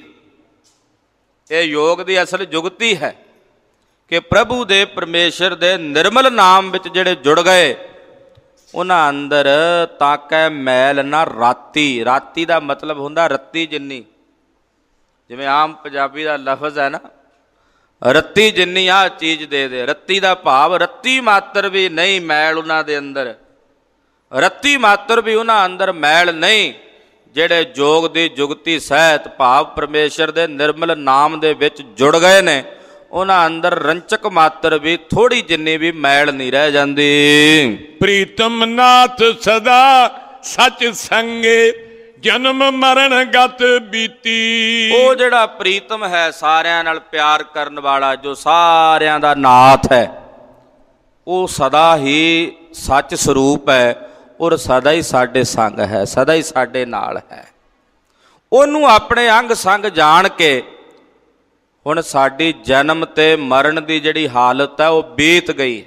ਇਹ ਯੋਗ ਦੀ ਅਸਲ ਜੁਗਤੀ ਹੈ ਕਿ ਪ੍ਰਭੂ ਦੇ ਪਰਮੇਸ਼ਰ ਦੇ ਨਿਰਮਲ ਨਾਮ ਵਿੱਚ ਜਿਹੜੇ ਜੁੜ ਗਏ, ਉਹਨਾਂ ਅੰਦਰ ਤਾਕੈ ਮੈਲ ਨਾ ਰਾਤੀ। ਰਾਤੀ ਦਾ ਮਤਲਬ ਹੁੰਦਾ ਰੱਤੀ ਜਿੰਨੀ, ਜਿਵੇਂ ਆਮ ਪੰਜਾਬੀ ਦਾ ਲਫ਼ਜ਼ ਹੈ ਨਾ, ਰੱਤੀ ਜਿੰਨੀ ਆਹ ਚੀਜ਼ ਦੇ ਦੇ। ਰੱਤੀ ਦਾ ਭਾਵ ਰੱਤੀ ਮਾਤਰ ਵੀ ਨਹੀਂ ਮੈਲ ਉਹਨਾਂ ਦੇ ਅੰਦਰ, ਰੱਤੀ ਮਾਤਰ ਵੀ ਉਹਨਾਂ ਅੰਦਰ ਮੈਲ ਨਹੀਂ। ਜਿਹੜੇ ਜੋਗ ਦੀ ਜੁਗਤੀ ਸਹਿਤ ਭਾਵ ਪਰਮੇਸ਼ਰ ਦੇ ਨਿਰਮਲ ਨਾਮ ਦੇ ਵਿੱਚ ਜੁੜ ਗਏ ਨੇ, ਉਹਨਾਂ ਅੰਦਰ ਰੰਚਕ ਮਾਤਰ ਵੀ ਥੋੜੀ ਜਿੰਨੀ ਵੀ ਮੈਲ ਨਹੀਂ ਰਹਿ ਜਾਂਦੀ। ਪ੍ਰੀਤਮ ਨਾਥ ਸਦਾ ਸੱਚ ਸੰਗੇ, ਜਨਮ ਮਰਨ ਗਤ ਬੀਤੀ। ਉਹ ਜਿਹੜਾ ਪ੍ਰੀਤਮ ਹੈ, ਸਾਰਿਆਂ ਨਾਲ ਪਿਆਰ ਕਰਨ ਵਾਲਾ, ਜੋ ਸਾਰਿਆਂ ਦਾ ਨਾਥ ਹੈ, ਉਹ ਸਦਾ ਹੀ ਸੱਚ ਸਰੂਪ ਹੈ ਔਰ ਸਦਾ ਹੀ ਸਾਡੇ ਸੰਗ ਹੈ, ਸਦਾ ਹੀ ਸਾਡੇ ਨਾਲ ਹੈ। ਉਹਨੂੰ ਆਪਣੇ ਅੰਗ ਸੰਗ ਜਾਣ ਕੇ ਹੁਣ ਸਾਡੀ ਜਨਮ ਤੇ ਮਰਨ ਦੀ ਜਿਹੜੀ ਹਾਲਤ ਹੈ ਉਹ ਬੀਤ ਗਈ।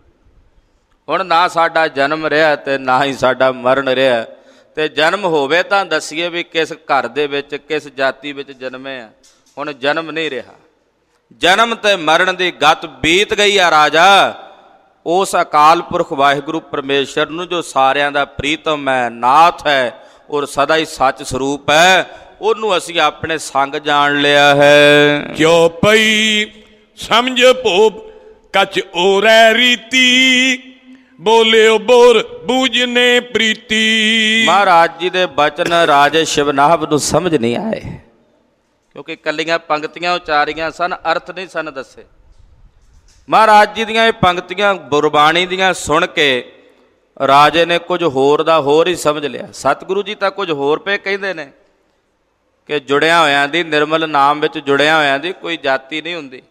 ਹੁਣ ਨਾ ਸਾਡਾ ਜਨਮ ਰਿਹਾ ਤੇ ਨਾ ਹੀ ਸਾਡਾ ਮਰਨ ਰਿਹਾ। ਤੇ ਜਨਮ ਹੋਵੇ ਤਾਂ ਦੱਸੀਏ ਵੀ ਕਿਸ ਘਰ ਦੇ ਵਿੱਚ, ਕਿਸ ਜਾਤੀ ਵਿੱਚ ਜਨਮੇ ਆ। ਹੁਣ ਜਨਮ ਨਹੀਂ ਰਿਹਾ, ਜਨਮ ਤੇ ਮਰਨ ਦੀ ਗਤ ਬੀਤ ਗਈ ਆ ਰਾਜਾ। ਉਸ ਅਕਾਲ ਪੁਰਖ ਵਾਹਿਗੁਰੂ ਪਰਮੇਸ਼ਰ ਨੂੰ ਜੋ ਸਾਰਿਆਂ ਦਾ ਪ੍ਰੀਤਮ ਹੈ, ਨਾਥ ਹੈ ਔਰ ਸਦਾ ਹੀ ਸੱਚ ਸਰੂਪ ਹੈ, ਉਹਨੂੰ ਅਸੀਂ ਆਪਣੇ ਸੰਗ ਜਾਣ ਲਿਆ ਹੈ। ਕਿਉ ਪਈ ਸਮਝ ਭੋਬ ਕਛ ਔਰੈ ਰੀਤੀ, ਬੋਲਿਓ ਬੋਰ ਬੂਝਨੇ ਪ੍ਰੀਤੀ। ਮਹਾਰਾਜ ਜੀ ਦੇ ਬਚਨ ਰਾਜੇ ਸ਼ਿਵਨਾਭ ਨੂੰ ਸਮਝ ਨਹੀਂ ਆਏ, ਕਿਉਂਕਿ ਕੱਲੀਆਂ ਪੰਕਤੀਆਂ ਉਚਾਰੀਆਂ ਸਨ, ਅਰਥ ਨਹੀਂ ਸਨ ਦੱਸੇ। ਮਹਾਰਾਜ ਜੀ ਦੀਆਂ ਇਹ ਪੰਕਤੀਆਂ ਗੁਰਬਾਣੀ ਦੀਆਂ ਸੁਣ ਕੇ ਰਾਜੇ ਨੇ ਕੁਝ ਹੋਰ ਦਾ ਹੋਰ ਹੀ ਸਮਝ ਲਿਆ। ਸਤਿਗੁਰੂ ਜੀ ਤਾਂ ਕੁਝ ਹੋਰ ਪਏ ਕਹਿੰਦੇ ਨੇ ਕਿ ਜੁੜਿਆਂ ਹੋਇਆਂ ਦੀ, ਨਿਰਮਲ ਨਾਮ ਵਿੱਚ ਜੁੜਿਆਂ ਹੋਇਆਂ ਦੀ ਕੋਈ ਜਾਤੀ ਨਹੀਂ ਹੁੰਦੀ,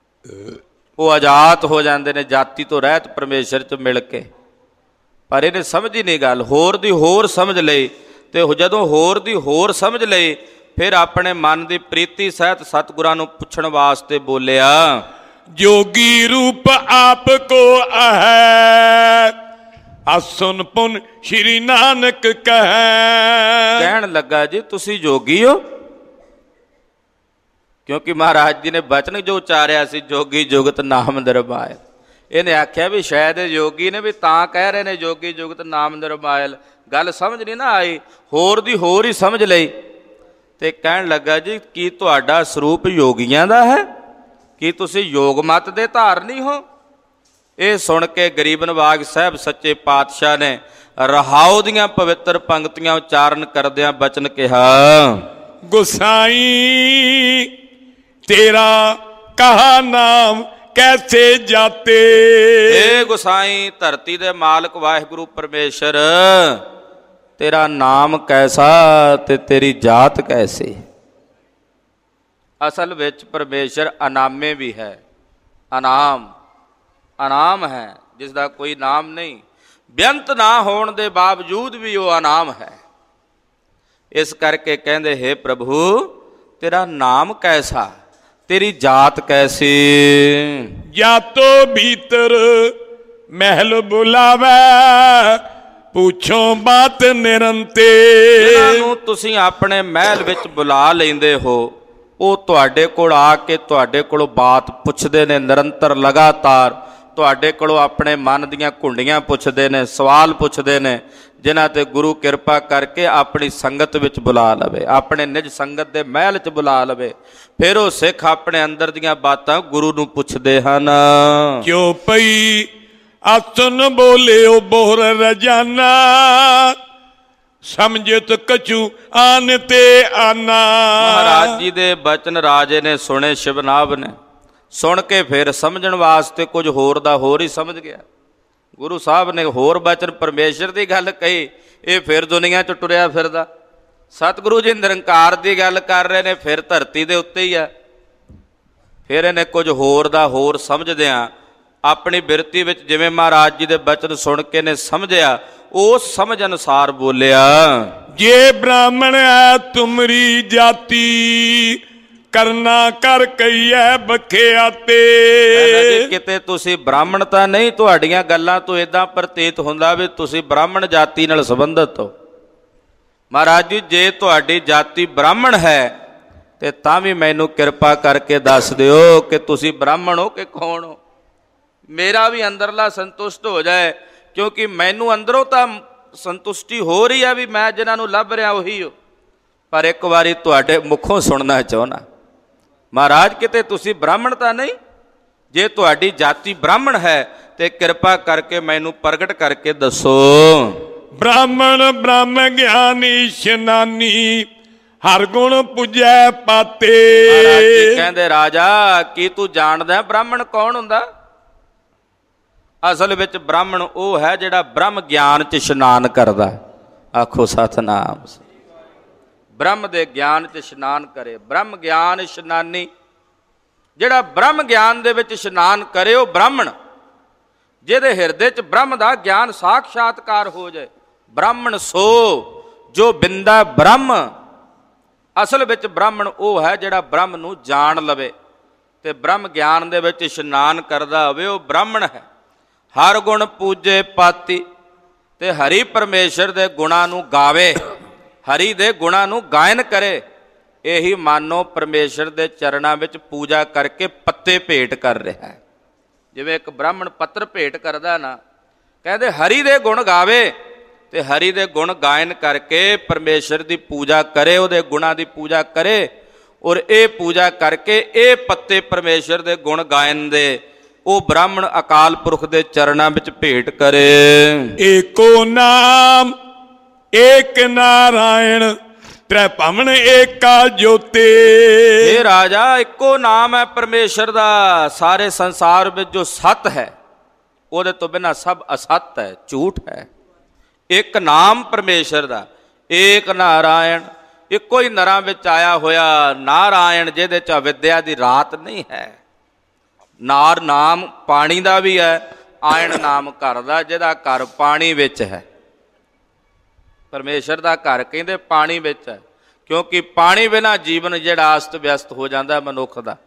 ਉਹ ਆਜ਼ਾਦ ਹੋ ਜਾਂਦੇ ਨੇ ਜਾਤੀ ਤੋਂ ਰਹਿਤ ਪਰਮੇਸ਼ਰ 'ਚ ਮਿਲ ਕੇ। ਪਰ ਇਹਨੇ ਸਮਝੀ ਨਹੀਂ ਗੱਲ, ਹੋਰ ਦੀ ਹੋਰ ਸਮਝ ਲਈ। ਤੇ ਜਦੋਂ ਹੋਰ ਦੀ ਹੋਰ ਸਮਝ ਲਈ, ਫਿਰ ਆਪਣੇ ਮਨ ਦੀ ਪ੍ਰੀਤੀ ਸਹਿਤ ਸਤਿਗੁਰਾਂ ਨੂੰ ਪੁੱਛਣ ਵਾਸਤੇ ਬੋਲਿਆ, ਜੋਗੀ ਰੂਪ ਆਪ ਕੋ ਹੈ, ਅਸੁਨ ਪੁਨ ਸ਼੍ਰੀ ਨਾਨਕ ਕਹੈ। ਕਹਿਣ ਲੱਗਾ ਜੀ ਤੁਸੀਂ ਜੋਗੀ ਹੋ, ਕਿਉਂਕਿ ਮਹਾਰਾਜ ਜੀ ਨੇ ਬਚਨ ਜੋ ਉਚਾਰਿਆ ਸੀ, ਜੋਗੀ ਜੁਗਤ ਨਾਮ ਨਿਰਮਾਇਲ। ਇਹਨੇ ਆਖਿਆ ਵੀ ਸ਼ਾਇਦ ਇਹ ਯੋਗੀ ਨੇ, ਵੀ ਤਾਂ ਕਹਿ ਰਹੇ ਨੇ ਜੋਗੀ ਜੁਗਤ ਨਾਮ ਨਿਰਮਾਇਲ। ਗੱਲ ਸਮਝ ਨਹੀਂ ਨਾ ਆਈ, ਹੋਰ ਦੀ ਹੋਰ ਹੀ ਸਮਝ ਲਈ। ਤੇ ਕਹਿਣ ਲੱਗਾ ਜੀ ਕੀ ਤੁਹਾਡਾ ਸਰੂਪ ਯੋਗੀਆਂ ਦਾ ਹੈ? ਕੀ ਤੁਸੀਂ ਯੋਗ ਮਤ ਦੇ ਧਾਰਨੀ ਹੋ? ਇਹ ਸੁਣ ਕੇ ਗਰੀਬ ਨਵਾਜ ਸਾਹਿਬ ਸੱਚੇ ਪਾਤਸ਼ਾਹ ਨੇ ਰਹਾਉ ਦੀਆਂ ਪਵਿੱਤਰ ਪੰਕਤੀਆਂ ਉਚਾਰਨ ਕਰਦਿਆਂ ਬਚਨ ਕਿਹਾ, ਗੁਸਾਈ ਤੇਰਾ ਕਹਾ ਨਾਮ ਕੈਸੇ ਜਾਤੇ। ਏ ਗੁਸਾਈ, ਧਰਤੀ ਦੇ ਮਾਲਕ ਵਾਹਿਗੁਰੂ ਪਰਮੇਸ਼ਰ, ਤੇਰਾ ਨਾਮ ਕੈਸਾ ਤੇ ਤੇਰੀ ਜਾਤ ਕੈਸੀ। ਅਸਲ ਵਿੱਚ ਪਰਮੇਸ਼ਰ ਅਨਾਮੇ ਵੀ ਹੈ। ਅਨਾਮ ਹੈ, ਜਿਸ ਦਾ ਕੋਈ ਨਾਮ ਨਹੀਂ। ਬੇਅੰਤ ਨਾ ਹੋਣ ਦੇ ਬਾਵਜੂਦ ਵੀ ਉਹ ਅਨਾਮ ਹੈ। ਇਸ ਕਰਕੇ ਕਹਿੰਦੇ, ਹੇ ਪ੍ਰਭੂ ਤੇਰਾ ਨਾਮ ਕੈਸਾ, ਤੇਰੀ ਜਾਤ ਕੈਸੀ। ਜਾਤੋ ਭੀਤਰ ਮਹਿਲ ਬੁਲਾਵੇ, ਪੁੱਛੋ ਬਾਤ ਨਿਰੰਤੇ। ਜਿਹਨਾਂ ਨੂੰ ਤੁਸੀਂ ਆਪਣੇ ਮਹਿਲ ਵਿੱਚ ਬੁਲਾ ਲੈਂਦੇ ਹੋ, ਉਹ ਤੁਹਾਡੇ ਕੋਲ ਆ ਕੇ ਤੁਹਾਡੇ ਕੋਲੋਂ ਬਾਤ ਪੁੱਛਦੇ ਨੇ, ਨਿਰੰਤਰ ਲਗਾਤਾਰ ਤੁਹਾਡੇ ਕੋਲੋਂ ਆਪਣੇ ਮਨ ਦੀਆਂ ਘੁੰਡੀਆਂ ਪੁੱਛਦੇ ਨੇ, ਸਵਾਲ ਪੁੱਛਦੇ ਨੇ, ਜਿਨ੍ਹਾਂ ਤੇ ਗੁਰੂ ਕਿਰਪਾ ਕਰਕੇ ਆਪਣੀ ਸੰਗਤ ਵਿੱਚ ਬੁਲਾ ਲਵੇ, ਆਪਣੇ ਨਿਜ ਸੰਗਤ ਦੇ ਮਹਿਲ 'ਚ ਬੁਲਾ ਲਵੇ। ਫਿਰ ਉਹ ਸਿੱਖ ਆਪਣੇ ਅੰਦਰ ਦੀਆਂ ਬਾਤਾਂ ਗੁਰੂ ਨੂੰ ਪੁੱਛਦੇ ਹਨ। ਕਿਉ ਪਈ ਆਸਨ ਬੋਲਿਓ ਬੋਹਰ ਰਜਾਨਾ, ਸਮਝਤ ਕਛੂ ਆਨ ਤੇ ਆਨਾ। ਮਹਾਰਾਜ ਜੀ ਦੇ ਬਚਨ ਰਾਜੇ ਨੇ ਸੁਣੇ, ਸ਼ਿਵਨਾਭ ਨੇ ਸੁਣ ਕੇ ਫਿਰ ਸਮਝਣ ਵਾਸਤੇ ਕੁਝ ਹੋਰ ਦਾ ਹੋਰ ਹੀ ਸਮਝ ਗਿਆ। ਗੁਰੂ ਸਾਹਿਬ ਨੇ ਹੋਰ ਬਚਨ ਪਰਮੇਸ਼ਰ ਦੀ ਗੱਲ ਕਹੀ, ਇਹ ਫਿਰ ਦੁਨੀਆ 'ਚ ਟੁਰਿਆ ਫਿਰਦਾ। ਸਤਿਗੁਰੂ ਜੀ ਨਿਰੰਕਾਰ ਦੀ ਗੱਲ ਕਰ ਰਹੇ ਨੇ, ਫਿਰ ਧਰਤੀ ਦੇ ਉੱਤੇ ਹੀ ਆ। ਫਿਰ ਇਹਨੇ ਕੁਝ ਹੋਰ ਦਾ ਹੋਰ ਸਮਝਦਿਆਂ ਆਪਣੀ ਬਿਰਤੀ ਵਿੱਚ ਜਿਵੇਂ ਮਹਾਰਾਜ ਜੀ ਦੇ ਬਚਨ ਸੁਣ ਕੇ ਨੇ ਸਮਝਿਆ, ਉਸ ਸਮਝ ਅਨੁਸਾਰ ਬੋਲਿਆ, ਜੇ ਬ੍ਰਾਹਮਣ ਹੈ ਤੁਮਰੀ ਜਾਤੀ, ਕਰਨਾ ਕਰ ਕਈਐ ਬਖਿਆਤੇ। ਕਿਤੇ ਤੁਸੀਂ ਬ੍ਰਾਹਮਣ ਤਾਂ ਨਹੀਂ, ਤੁਹਾਡੀਆਂ ਗੱਲਾਂ ਤੋਂ ਏਦਾਂ ਪ੍ਰਤੀਤ ਹੁੰਦਾ ਵੀ ਤੁਸੀਂ ਬ੍ਰਾਹਮਣ ਜਾਤੀ ਨਾਲ ਸੰਬੰਧਿਤ ਹੋ। ਮਹਾਰਾਜ ਜੀ ਜੇ ਤੁਹਾਡੀ ਜਾਤੀ ਬ੍ਰਾਹਮਣ ਹੈ ਤੇ ਤਾਂ ਵੀ ਮੈਨੂੰ ਕਿਰਪਾ ਕਰਕੇ ਦੱਸ ਦਿਓ ਕਿ ਤੁਸੀਂ ਬ੍ਰਾਹਮਣ ਹੋ ਕਿ ਕੌਣ ਹੋ। ਮੇਰਾ ਵੀ ਅੰਦਰਲਾ ਸੰਤੁਸ਼ਟ ਹੋ ਜਾਏ, ਕਿਉਂਕਿ ਮੈਨੂੰ ਅੰਦਰੋਂ ਤਾਂ ਸੰਤੁਸ਼ਟੀ ਹੋ ਰਹੀ ਆ ਵੀ ਮੈਂ ਜਿਹਨਾਂ ਨੂੰ ਲੱਭ ਰਿਹਾ ਉਹੀ ਹੋ, ਪਰ ਇੱਕ ਵਾਰੀ ਤੁਹਾਡੇ ਮੁਖੋਂ ਸੁਣਨਾ ਚਾਹੁੰਦਾ, ਮਹਾਰਾਜ ਕਿਤੇ ਤੁਸੀਂ ਬ੍ਰਾਹਮਣ ਤਾਂ ਨਹੀਂ? ਜੇ ਤੁਹਾਡੀ ਜਾਤੀ ਬ੍ਰਾਹਮਣ ਹੈ ਤੇ ਕਿਰਪਾ ਕਰਕੇ ਮੈਨੂੰ ਪ੍ਰਗਟ ਕਰਕੇ ਦੱਸੋ। ਬ੍ਰਾਹਮਣ ਬ੍ਰਹਮ ਗਿਆਨੀ ਇਸ਼ਨਾਨੀ, ਹਰ ਗੁਣ ਪੁਜੈ ਪਾਤੇ। ਮਹਾਰਾਜ ਜੀ ਕਹਿੰਦੇ, ਰਾਜਾ ਕੀ ਤੂੰ ਜਾਣਦਾ ਬ੍ਰਾਹਮਣ ਕੌਣ ਹੁੰਦਾ? ਅਸਲ ਵਿੱਚ ਬ੍ਰਾਹਮਣ ਉਹ ਹੈ ਜਿਹੜਾ ਬ੍ਰਹਮ ਗਿਆਨ 'ਚ ਇਸ਼ਨਾਨ ਕਰਦਾ। ਆਖੋ ਸਤਿਨਾਮ। ਬ੍ਰਹਮ ਦੇ ਗਿਆਨ 'ਚ ਇਸ਼ਨਾਨ ਕਰੇ, ਬ੍ਰਹਮ ਗਿਆਨ ਇਸ਼ਨਾਨੀ। ਜਿਹੜਾ ਬ੍ਰਹਮ ਗਿਆਨ ਦੇ ਵਿੱਚ ਇਸ਼ਨਾਨ ਕਰੇ ਉਹ ਬ੍ਰਾਹਮਣ। ਜਿਹਦੇ ਹਿਰਦੇ 'ਚ ਬ੍ਰਹਮ ਦਾ ਗਿਆਨ ਸਾਖਸ਼ਾਤਕਾਰ ਹੋ ਜਾਏ, ਬ੍ਰਾਹਮਣ ਸੋ ਜੋ ਬਿੰਦਾ ਬ੍ਰਹਮ। ਅਸਲ ਵਿੱਚ ਬ੍ਰਾਹਮਣ ਉਹ ਹੈ ਜਿਹੜਾ ਬ੍ਰਹਮ ਨੂੰ ਜਾਣ ਲਵੇ ਤੇ ਬ੍ਰਹਮ ਗਿਆਨ ਦੇ ਵਿੱਚ ਇਸ਼ਨਾਨ ਕਰਦਾ ਹੋਵੇ, ਉਹ ਬ੍ਰਾਹਮਣ ਹੈ। ਹਰ ਗੁਣ ਪੂਜੇ ਪਾਤੀ, ਤੇ ਹਰੀ ਪਰਮੇਸ਼ਰ ਦੇ ਗੁਣਾਂ ਨੂੰ ਗਾਵੇ, ਹਰੀ ਦੇ ਗੁਣਾਂ ਨੂੰ ਗਾਇਨ ਕਰੇ। ਇਹੀ ਮਾਨੋ ਪਰਮੇਸ਼ਰ ਦੇ ਚਰਨਾਂ ਵਿੱਚ ਪੂਜਾ ਕਰਕੇ ਪੱਤੇ ਭੇਟ ਕਰ ਰਿਹਾ ਹੈ। ਜਿਵੇਂ ਇੱਕ ਬ੍ਰਾਹਮਣ ਪੱਤਰ ਭੇਟ ਕਰਦਾ ਨਾ, ਕਹਿੰਦੇ ਹਰੀ ਦੇ ਗੁਣ ਗਾਵੇ ਤੇ ਹਰੀ ਦੇ ਗੁਣ ਗਾਇਨ ਕਰਕੇ ਪਰਮੇਸ਼ਰ ਦੀ ਪੂਜਾ ਕਰੇ, ਉਹਦੇ ਗੁਣਾਂ ਦੀ ਪੂਜਾ ਕਰੇ। ਔਰ ਇਹ ਪੂਜਾ ਕਰਕੇ ਇਹ ਪੱਤੇ ਪਰਮੇਸ਼ਰ ਦੇ ਗੁਣ ਗਾਇਨ ਦੇ ਉਹ ਬ੍ਰਾਹਮਣ ਅਕਾਲ ਪੁਰਖ ਦੇ ਚਰਨਾਂ ਵਿੱਚ ਭੇਟ ਕਰੇ। ਏਕੋ ਨਾਮ ਏਕ ਨਾਰਾਇਣ, ਤ੍ਰੈ ਭਵਨ ਏਕਾ ਜੋਤੇ। ਇਹ ਰਾਜਾ ਇੱਕੋ ਨਾਮ ਹੈ ਪਰਮੇਸ਼ਰ ਦਾ। ਸਾਰੇ ਸੰਸਾਰ ਵਿੱਚ ਜੋ ਸੱਤ ਹੈ ਉਹਦੇ ਤੋਂ ਬਿਨਾਂ ਸਭ ਅਸੱਤ ਹੈ, ਝੂਠ ਹੈ। ਇੱਕ ਨਾਮ ਪਰਮੇਸ਼ਰ ਦਾ, ਏਕ ਨਾਰਾਇਣ। ਇੱਕੋ ਹੀ ਨਰਾਂ ਵਿੱਚ ਆਇਆ ਹੋਇਆ ਨਾਰਾਇਣ, ਜਿਹਦੇ 'ਚ ਅਵਿਦਿਆ ਦੀ ਰਾਤ ਨਹੀਂ ਹੈ। ਨਾਰ ਨਾਮ ਪਾਣੀ ਦਾ ਵੀ ਹੈ, ਆਇਣ ਨਾਮ ਘਰ ਦਾ, ਜਿਹਦਾ ਘਰ ਪਾਣੀ ਵਿੱਚ ਹੈ। ਪਰਮੇਸ਼ਰ ਦਾ ਘਰ ਕਹਿੰਦੇ ਪਾਣੀ ਵਿੱਚ ਹੈ, ਕਿਉਂਕਿ ਪਾਣੀ ਬਿਨਾਂ ਜੀਵਨ ਜਿਹੜਾ ਅਸਤ ਵਿਅਸਤ ਹੋ ਜਾਂਦਾ ਮਨੁੱਖ ਦਾ।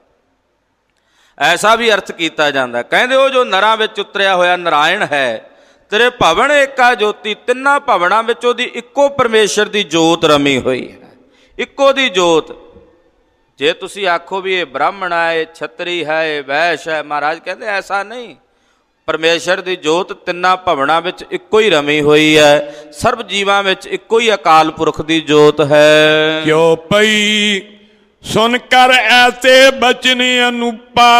ਐਸਾ ਵੀ ਅਰਥ ਕੀਤਾ ਜਾਂਦਾ। ਕਹਿੰਦੇ ਉਹ ਜੋ ਨਰਾਂ ਵਿੱਚ ਉਤਰਿਆ ਹੋਇਆ ਨਾਰਾਇਣ ਹੈ, ਤੇਰੇ ਭਵਨ ਏਕਾ ਜੋਤੀ। ਤਿੰਨਾਂ ਭਵਨਾਂ ਵਿੱਚ ਉਹਦੀ ਇੱਕੋ ਪਰਮੇਸ਼ਰ ਦੀ ਜੋਤ ਰਮੀ ਹੋਈ ਹੈ, ਇੱਕੋ ਦੀ ਜੋਤ। ਜੇ ਤੁਸੀਂ ਆਖੋ ਵੀ ਇਹ ਬ੍ਰਾਹਮਣ ਹੈ, ਇਹ ਛਤਰੀ ਹੈ, ਇਹ ਵੈਸ਼ ਹੈ, ਮਹਾਰਾਜ ਕਹਿੰਦੇ ਐਸਾ ਨਹੀਂ। ਪਰਮੇਸ਼ਰ ਦੀ ਜੋਤ ਤਿੰਨਾਂ ਭਵਨਾਂ ਵਿੱਚ ਇੱਕੋ ਹੀ ਰਮੀ ਹੋਈ ਹੈ। ਸਰਬ ਜੀਵਾਂ ਵਿੱਚ ਇੱਕੋ ਹੀ ਅਕਾਲ ਪੁਰਖ ਦੀ ਜੋਤ ਹੈ। ਕਿਉ ਪਈ ਸੁਨ ਕਰ ਐਸੇ ਬਚਨ ਅਨੂਪਾ,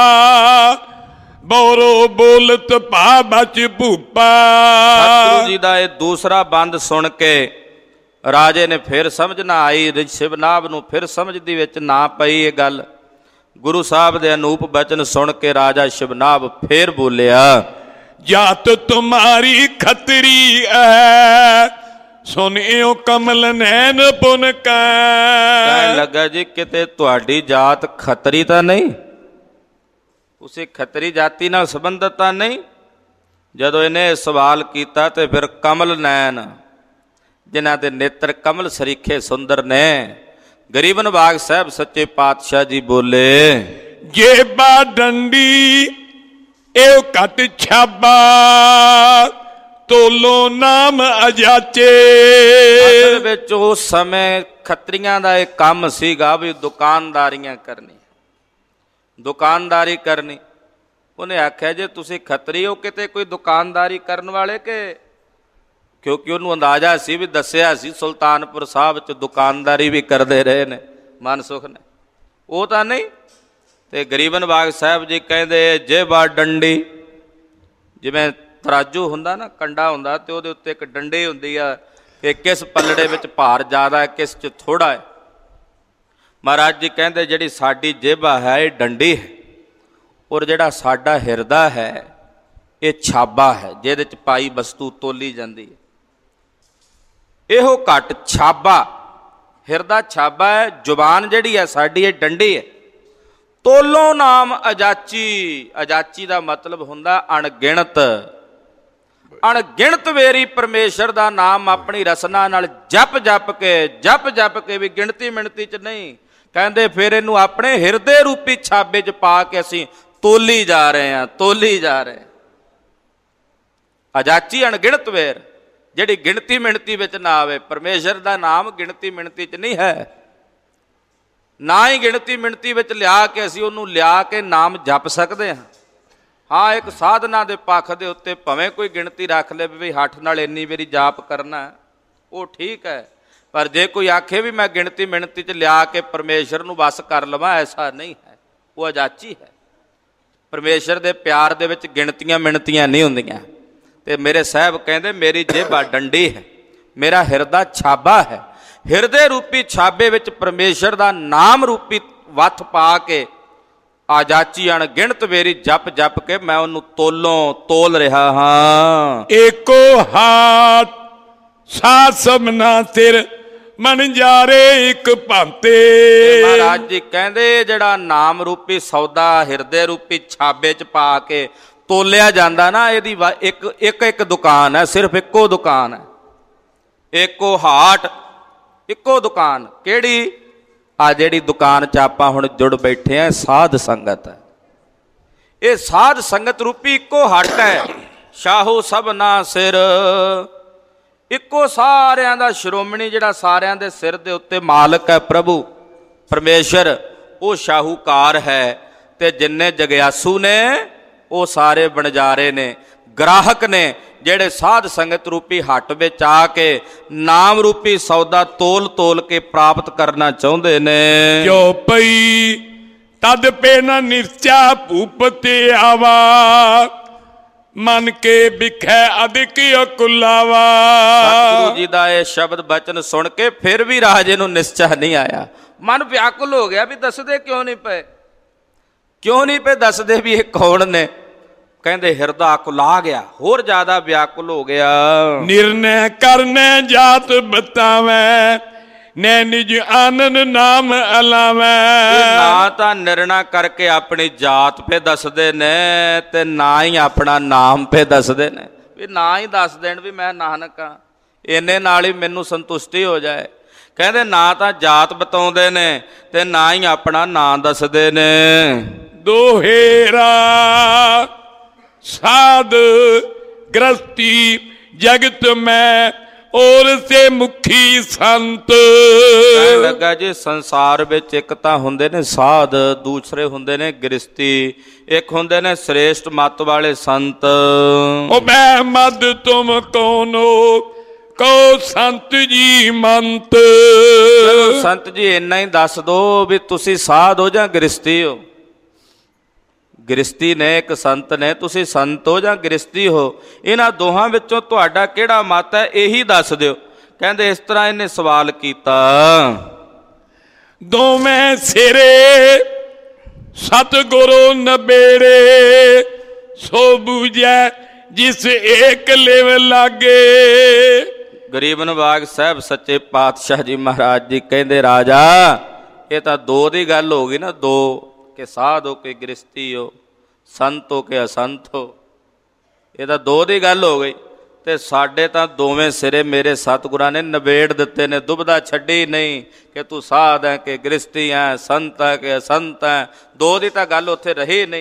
ਬੋਰੋ ਬੋਲਤ ਭਾ ਬਚ ਭੂਪਾ। ਸਤਿਗੁਰੂ ਜੀ ਦਾ ਇਹ ਦੂਸਰਾ ਬੰਦ ਸੁਣ ਕੇ ਰਾਜੇ ਨੇ ਫਿਰ ਸਮਝ ਨਾ ਆਈ, ਸ਼ਿਵਨਾਭ ਨੂੰ ਫਿਰ ਸਮਝ ਦੀ ਵਿੱਚ ਨਾ ਪਈ ਇਹ ਗੱਲ। ਗੁਰੂ ਸਾਹਿਬ ਦੇ ਅਨੂਪ ਬਚਨ ਸੁਣ ਕੇ ਰਾਜਾ ਸ਼ਿਵਨਾਭ ਫੇਰ ਬੋਲਿਆ, ਜਾਤ ਤੁਮਾਰੀ ਖਤਰੀ ਐ, ਸੁਨਿਓ ਕਮਲ ਨੈਣ ਪੁਨ ਕੈ। ਕਹਿਣ ਲੱਗਾ ਜੀ ਕਿਤੇ ਤੁਹਾਡੀ ਜਾਤ ਖੱਤਰੀ ਤਾਂ ਨਹੀਂ, ਤੁਸੀਂ ਖੱਤਰੀ ਜਾਤੀ ਨਾਲ ਸੰਬੰਧਤ ਤਾਂ ਨਹੀਂ। ਜਦੋਂ ਇਹਨੇ ਸਵਾਲ ਕੀਤਾ ਤੇ ਫਿਰ ਕਮਲ ਨੈਣ, ਜਿਨ੍ਹਾਂ ਦੇ ਨੇਤਰ ਕਮਲ ਸਰੀਖੇ ਸੁੰਦਰ ਨੇ, ਗਰੀਬ ਨਵਾਗ ਸਾਹਿਬ ਸੱਚੇ ਪਾਤਸ਼ਾਹ ਜੀ ਬੋਲੇ, ਜੇਬਾ ਡੰਡੀ ਏਉ ਘਟ ਛਾਬਾ, ਤੋਲੋ ਨਾਮ ਅਜਾਚੇ। ਅਸਲ ਵਿੱਚ ਉਸ ਸਮੇਂ ਖੱਤਰੀਆਂ ਦਾ ਇਹ ਕੰਮ ਸੀਗਾ ਵੀ ਦੁਕਾਨਦਾਰੀਆਂ ਕਰਨੀ, ਦੁਕਾਨਦਾਰੀ ਕਰਨੀ। ਉਹਨੇ ਆਖਿਆ ਜੇ ਤੁਸੀਂ ਖੱਤਰੀ ਹੋ ਕਿਤੇ ਕੋਈ ਦੁਕਾਨਦਾਰੀ ਕਰਨ ਵਾਲੇ ਕਿ, ਕਿਉਂਕਿ ਉਹਨੂੰ ਅੰਦਾਜ਼ਾ ਸੀ ਵੀ ਦੱਸਿਆ ਸੀ ਸੁਲਤਾਨਪੁਰ ਸਾਹਿਬ 'ਚ ਦੁਕਾਨਦਾਰੀ ਵੀ ਕਰਦੇ ਰਹੇ ਨੇ ਮਨਸੁਖ ਨੇ, ਉਹ ਤਾਂ ਨਹੀਂ। ਤੇ ਗਰੀਬ ਨਵਾਗ ਸਾਹਿਬ ਜੀ ਕਹਿੰਦੇ ਜੇਬਾ ਡੰਡੀ, ਜਿਵੇਂ ਤਰਾਜੂ ਹੁੰਦਾ ਨਾ, ਕੰਡਾ ਹੁੰਦਾ ਤੇ ਉਹਦੇ ਉੱਤੇ ਇੱਕ ਡੰਡੀ ਹੁੰਦੀ ਆ ਕਿ ਕਿਸ ਪੱਲੜੇ ਵਿੱਚ ਭਾਰ ਜ਼ਿਆਦਾ ਹੈ, ਕਿਸ 'ਚ ਥੋੜ੍ਹਾ ਹੈ। ਮਹਾਰਾਜ ਜੀ ਕਹਿੰਦੇ ਜਿਹੜੀ ਸਾਡੀ ਜੇਬਾ ਹੈ ਇਹ ਡੰਡੀ ਹੈ, ਔਰ ਜਿਹੜਾ ਸਾਡਾ ਹਿਰਦਾ ਹੈ ਇਹ ਛਾਬਾ ਹੈ, ਜਿਹਦੇ 'ਚ ਪਾਈ ਵਸਤੂ ਤੋਲੀ ਜਾਂਦੀ ਹੈ। ਇਹੋ ਘੱਟ ਛਾਬਾ, ਹਿਰਦਾ ਛਾਬਾ ਹੈ, ਜ਼ੁਬਾਨ ਜਿਹੜੀ ਹੈ ਸਾਡੀ ਇਹ ਡੰਡੀ ਹੈ। ਤੋਲੋ ਨਾਮ ਅਜਾਚੀ, ਅਜਾਚੀ ਦਾ ਮਤਲਬ ਹੁੰਦਾ ਅਣਗਿਣਤ। ਅਣਗਿਣਤ ਵੇਰੀ ਪਰਮੇਸ਼ਰ ਦਾ ਨਾਮ ਆਪਣੀ ਰਸਨਾ ਨਾਲ ਜਪ ਜਪ ਕੇ ਵੀ ਗਿਣਤੀ ਮਿਣਤੀ 'ਚ ਨਹੀਂ। ਕਹਿੰਦੇ ਫਿਰ ਇਹਨੂੰ ਆਪਣੇ ਹਿਰਦੇ ਰੂਪੀ ਛਾਬੇ 'ਚ ਪਾ ਕੇ ਅਸੀਂ ਤੋਲੀ ਜਾ ਰਹੇ ਹਾਂ, ਤੋਲੀ ਜਾ ਰਹੇ। ਅਜਾਚੀ ਅਣਗਿਣਤ ਵੇਰ, ਜਿਹੜੀ ਗਿਣਤੀ ਮਿਣਤੀ ਵਿੱਚ ਨਾ ਆਵੇ। ਪਰਮੇਸ਼ਰ ਦਾ ਨਾਮ ਗਿਣਤੀ ਮਿਣਤੀ 'ਚ ਨਹੀਂ ਹੈ, ਨਾ ਹੀ ਗਿਣਤੀ ਮਿਣਤੀ ਵਿੱਚ ਲਿਆ ਕੇ ਅਸੀਂ ਉਹਨੂੰ ਲਿਆ ਕੇ ਨਾਮ ਜਪ ਸਕਦੇ ਹਾਂ। ਹਾਂ, ਇੱਕ ਸਾਧਨਾ ਦੇ ਪੱਖ ਦੇ ਉੱਤੇ ਭਾਵੇਂ ਕੋਈ ਗਿਣਤੀ ਰੱਖ ਲੈ ਵੀ ਹੱਠ ਨਾਲ ਇੰਨੀ ਵਾਰੀ ਜਾਪ ਕਰਨਾ, ਉਹ ਠੀਕ ਹੈ। ਪਰ ਜੇ ਕੋਈ ਆਖੇ ਵੀ ਮੈਂ ਗਿਣਤੀ ਮਿਣਤੀ 'ਚ ਲਿਆ ਕੇ ਪਰਮੇਸ਼ਰ ਨੂੰ ਵਸ ਕਰ ਲਵਾਂ, ਐਸਾ ਨਹੀਂ ਹੈ, ਉਹ ਅਜਾਚੀ ਹੈ। ਪਰਮੇਸ਼ਰ ਦੇ ਪਿਆਰ ਦੇ ਵਿੱਚ ਗਿਣਤੀਆਂ ਮਿਣਤੀਆਂ ਨਹੀਂ ਹੁੰਦੀਆਂ। ਤੇ ਮੇਰੇ ਸਾਹਿਬ ਕਹਿੰਦੇ ਮੇਰੀ ਜੇਬਾ ਡੰਡੀ ਹੈ, ਮੇਰਾ ਹਿਰਦਾ ਛਾਬਾ ਹੈ। ਹਿਰਦੇ ਰੂਪੀ ਛਾਬੇ ਵਿੱਚ ਪਰਮੇਸ਼ਰ ਦਾ ਨਾਮ ਰੂਪੀ ਵੱਥ ਪਾ ਕੇ ਆਜਾਚੀ ਅਣਗਿਣਤ ਵੇਰੀ ਜਪ ਕੇ ਮੈਂ ਉਹਨੂੰ ਤੋਲ ਰਿਹਾ ਹਾਂ। ਏਕੋ ਹਾਥ ਸਾਧ ਸਭਨਾ ਸਿਰ ਮਨ ਜਾਰੇ ਇੱਕ ਭਾਂਤੇ। ਮਹਾਰਾਜ ਜੀ ਕਹਿੰਦੇ ਜਿਹੜਾ ਨਾਮ ਰੂਪੀ ਸੌਦਾ ਹਿਰਦੇ ਰੂਪੀ ਛਾਬੇ 'ਚ ਪਾ ਕੇ ਤੋਲਿਆ ਜਾਂਦਾ ਨਾ, ਇਹਦੀ ਇੱਕ ਦੁਕਾਨ ਹੈ, ਸਿਰਫ ਇੱਕੋ ਦੁਕਾਨ ਹੈ, ਏਕੋ ਹਾਟ, ਇੱਕੋ ਦੁਕਾਨ। ਕਿਹੜੀ? ਆ ਜਿਹੜੀ ਦੁਕਾਨ 'ਚ ਆਪਾਂ ਹੁਣ ਜੁੜ ਬੈਠੇ ਆ, ਸਾਧ ਸੰਗਤ ਹੈ। ਇਹ ਸਾਧ ਸੰਗਤ ਰੂਪੀ ਇੱਕੋ ਹੱਟ ਹੈ। ਸ਼ਾਹੋ ਸਭਨਾ ਸਿਰ, ਇੱਕੋ ਸਾਰਿਆਂ ਦਾ ਸ਼੍ਰੋਮਣੀ, ਜਿਹੜਾ ਸਾਰਿਆਂ ਦੇ ਸਿਰ ਦੇ ਉੱਤੇ ਮਾਲਕ ਹੈ, ਪ੍ਰਭੂ ਪਰਮੇਸ਼ਰ, ਉਹ ਸ਼ਾਹੂਕਾਰ ਹੈ। ਤੇ ਜਿੰਨੇ ਜਗਿਆਸੂ ਨੇ ਉਹ ਸਾਰੇ ਵਣਜਾਰੇ ਨੇ, ਗ੍ਰਾਹਕ ਨੇ, ਜਿਹੜੇ ਸਾਧ ਸੰਗਤ ਰੂਪੀ ਹੱਟ ਵਿੱਚ ਆ ਕੇ ਨਾਮ ਰੂਪੀ ਸੌਦਾ ਤੋਲ ਕੇ ਪ੍ਰਾਪਤ ਕਰਨਾ ਚਾਹੁੰਦੇ ਨੇ। ਜੋ ਪਈ ਤਦ ਪੇ ਨਾ ਨਿਰਚਾ ਭੂਪ ਤੇ ਆਵਾ, ਮਨ ਕੇ ਵਿਖੈ ਅਧਿਕ ਅਕੁਲਾਵਾ। ਸਤਿਗੁਰੂ ਜੀ ਦਾ ਇਹ ਸ਼ਬਦ ਬਚਨ ਸੁਣ ਕੇ ਫਿਰ ਵੀ ਰਾਜੇ ਨੂੰ ਨਿਸ਼ਚਾ ਨਹੀਂ ਆਇਆ। ਮਨ ਵਿਆਕੁਲ ਹੋ ਗਿਆ ਵੀ ਦੱਸਦੇ ਕਿਉਂ ਨਹੀਂ ਪਏ, ਕਿਉਂ ਨਹੀਂ ਪਏ ਦੱਸਦੇ ਵੀ ਇਹ ਕੌਣ ਨੇ। ਕਹਿੰਦੇ ਹਿਰਦਾ ਅਕੁਲਾ ਗਿਆ, ਹੋਰ ਜ਼ਿਆਦਾ ਵਿਆਕੁਲ ਹੋ ਗਿਆ। ਨਿਰਣੈ ਕਰਨੈ ਜਾਤ ਬਤਾਵੈ, ਨੈ ਨਿਜ ਆਨੰਦ ਨਾਮ ਅਲਾਵੈ। ਨਾ ਤਾਂ ਨਿਰਣਾ ਕਰਕੇ ਆਪਣੀ ਜਾਤ ਪੇ ਦੱਸਦੇ ਨੇ ਤੇ ਨਾ ਹੀ ਆਪਣਾ ਨਾਮ ਪੇ ਦੱਸਦੇ ਨੇ। ਵੀ ਨਾ ਹੀ ਦੱਸ ਦੇਣ ਵੀ ਮੈਂ ਨਾਨਕ ਹਾਂ, ਇੰਨੇ ਨਾਲ ਹੀ ਮੈਨੂੰ ਸੰਤੁਸ਼ਟੀ ਹੋ ਜਾਏ। ਕਹਿੰਦੇ ਨਾ ਤਾਂ ਜਾਤ ਬਤਾਉਂਦੇ ਨੇ ਤੇ ਨਾ ਹੀ ਆਪਣਾ ਨਾਂ ਦੱਸਦੇ ਨੇ। ਦੋਹੇਰਾ ਸਾਧ ਗ੍ਰਸਤੀ ਜਗਤ ਮੈਂ ਔਰ ਸੇ ਮੁਖੀ ਸੰਤ। ਕਹਿਣ ਲੱਗਾ ਜੀ ਸੰਸਾਰ ਵਿੱਚ ਇੱਕ ਤਾਂ ਹੁੰਦੇ ਨੇ ਸਾਧ, ਦੂਸਰੇ ਹੁੰਦੇ ਨੇ ਗ੍ਰਸਤੀ, ਇੱਕ ਹੁੰਦੇ ਨੇ ਸ੍ਰੇਸ਼ਟ ਮੱਤ ਵਾਲੇ ਸੰਤ। ਉਹ ਮੈਂ ਮਦ ਤੁਮ ਕੌਨੋ ਕੋ ਸੰਤ ਜੀ ਮੰਤ। ਸੰਤ ਜੀ ਇੰਨਾ ਹੀ ਦੱਸ ਦੋ ਵੀ ਤੁਸੀਂ ਸਾਧ ਹੋ ਜਾਂ ਗ੍ਰਸਤੀ ਹੋ। ਗ੍ਰਸਤੀ ਨੇ ਇੱਕ ਸੰਤ ਨੇ, ਤੁਸੀਂ ਸੰਤ ਹੋ ਜਾਂ ਗ੍ਰਸਤੀ ਹੋ, ਇਹਨਾਂ ਦੋਹਾਂ ਵਿੱਚੋਂ ਤੁਹਾਡਾ ਕਿਹੜਾ ਮਤ ਹੈ ਇਹੀ ਦੱਸ ਦਿਓ। ਕਹਿੰਦੇ ਇਸ ਤਰ੍ਹਾਂ ਇਹਨੇ ਸਵਾਲ ਕੀਤਾ। ਦੋਵੇਂ ਸਿਰੇ ਸਤਿਗੁਰੂ ਨਬੇੜੇ, ਸੋ ਬੂਝੈ ਜਿਸ ਏਕ ਲਿਵ ਲਾਗੇ। ਗਰੀਬ ਨਵਾਜ ਸਾਹਿਬ ਸੱਚੇ ਪਾਤਸ਼ਾਹ ਜੀ ਮਹਾਰਾਜ ਜੀ ਕਹਿੰਦੇ ਰਾਜਾ ਇਹ ਤਾਂ ਦੋ ਦੀ ਗੱਲ ਹੋ ਗਈ ਨਾ, ਦੋ ਕਿ ਸਾਧ ਹੋ ਕੇ ਗ੍ਰਸਤੀ ਹੋ, ਸੰਤ ਹੋ ਕੇ ਅਸੰਤ ਹੋ, ਇਹ ਤਾਂ ਦੋ ਦੀ ਗੱਲ ਹੋ ਗਈ। ਤੇ ਸਾਡੇ ਤਾਂ ਦੋਵੇਂ ਸਿਰੇ ਮੇਰੇ ਸਤਿਗੁਰਾਂ ਨੇ ਨਿਬੇੜ ਦਿੱਤੇ ਨੇ, ਦੁਬਦਾ ਛੱਡੀ ਨਹੀਂ ਕਿ ਤੂੰ ਸਾਧ ਹੈ ਕਿ ਗ੍ਰਸਤੀ ਹੈ, ਸੰਤ ਹੈ ਕਿ ਅਸੰਤ ਹੈ। ਦੋ ਦੀ ਤਾਂ ਗੱਲ ਉੱਥੇ ਰਹੀ ਨਹੀਂ।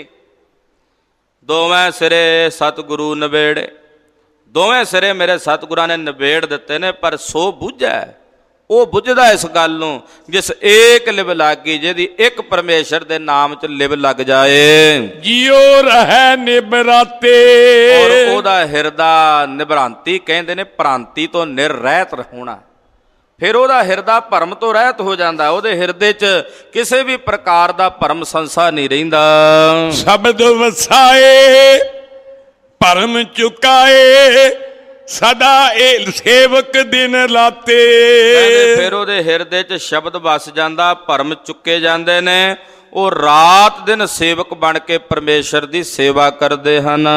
ਦੋਵੇਂ ਸਿਰੇ ਸਤਿਗੁਰੂ ਨਿਬੇੜੇ, ਦੋਵੇਂ ਸਿਰੇ ਮੇਰੇ ਸਤਿਗੁਰਾਂ ਨੇ ਨਿਬੇੜ ਦਿੱਤੇ ਨੇ। ਪਰ ਸੋ ਬੁੱਝੈ, ਉਹ ਬੁੱਝਦਾ ਇਸ ਗੱਲ ਨੂੰ ਜਿਸ ਏਕ ਲਿਵ ਲਾਗੀ, ਜਿਹਦੀ ਇੱਕ ਪਰਮੇਸ਼ਰ ਦੇ ਨਾਮ 'ਚ ਲਿਵ ਲੱਗ ਜਾਏ। ਜਿਉ ਰਹਿ ਨਿਬਰਾਤੇ, ਔਰ ਉਹਦਾ ਹਿਰਦਾ ਨਿਭ੍ਰਾਂਤੀ ਕਹਿੰਦੇ ਨੇ, ਭ੍ਰਾਂਤੀ ਤੋਂ ਨਿਰਰਹਿਤ ਹੋਣਾ। ਫਿਰ ਉਹਦਾ ਹਿਰਦਾ ਭਰਮ ਤੋਂ ਰਹਿਤ ਹੋ ਜਾਂਦਾ, ਉਹਦੇ ਹਿਰਦੇ 'ਚ ਕਿਸੇ ਵੀ ਪ੍ਰਕਾਰ ਦਾ ਭਰਮ ਸੰਸਾ ਨਹੀਂ ਰਹਿੰਦਾ। ਸ਼ਬਦ ਵਸਾਏ ਭਰਮ ਚੁਕਾਏ, ਸਦਾ ਇਹ ਸੇਵਕ ਦਿਨ ਰਾਤੇ। ਫਿਰ ਉਹਦੇ ਹਿਰਦੇ 'ਚ ਸ਼ਬਦ ਵਸ ਜਾਂਦਾ, ਭਰਮ ਚੁੱਕੇ ਜਾਂਦੇ ਨੇ, ਉਹ ਰਾਤ ਦਿਨ ਸੇਵਕ ਬਣ ਕੇ ਪਰਮੇਸ਼ਰ ਦੀ ਸੇਵਾ ਕਰਦੇ ਹਨ।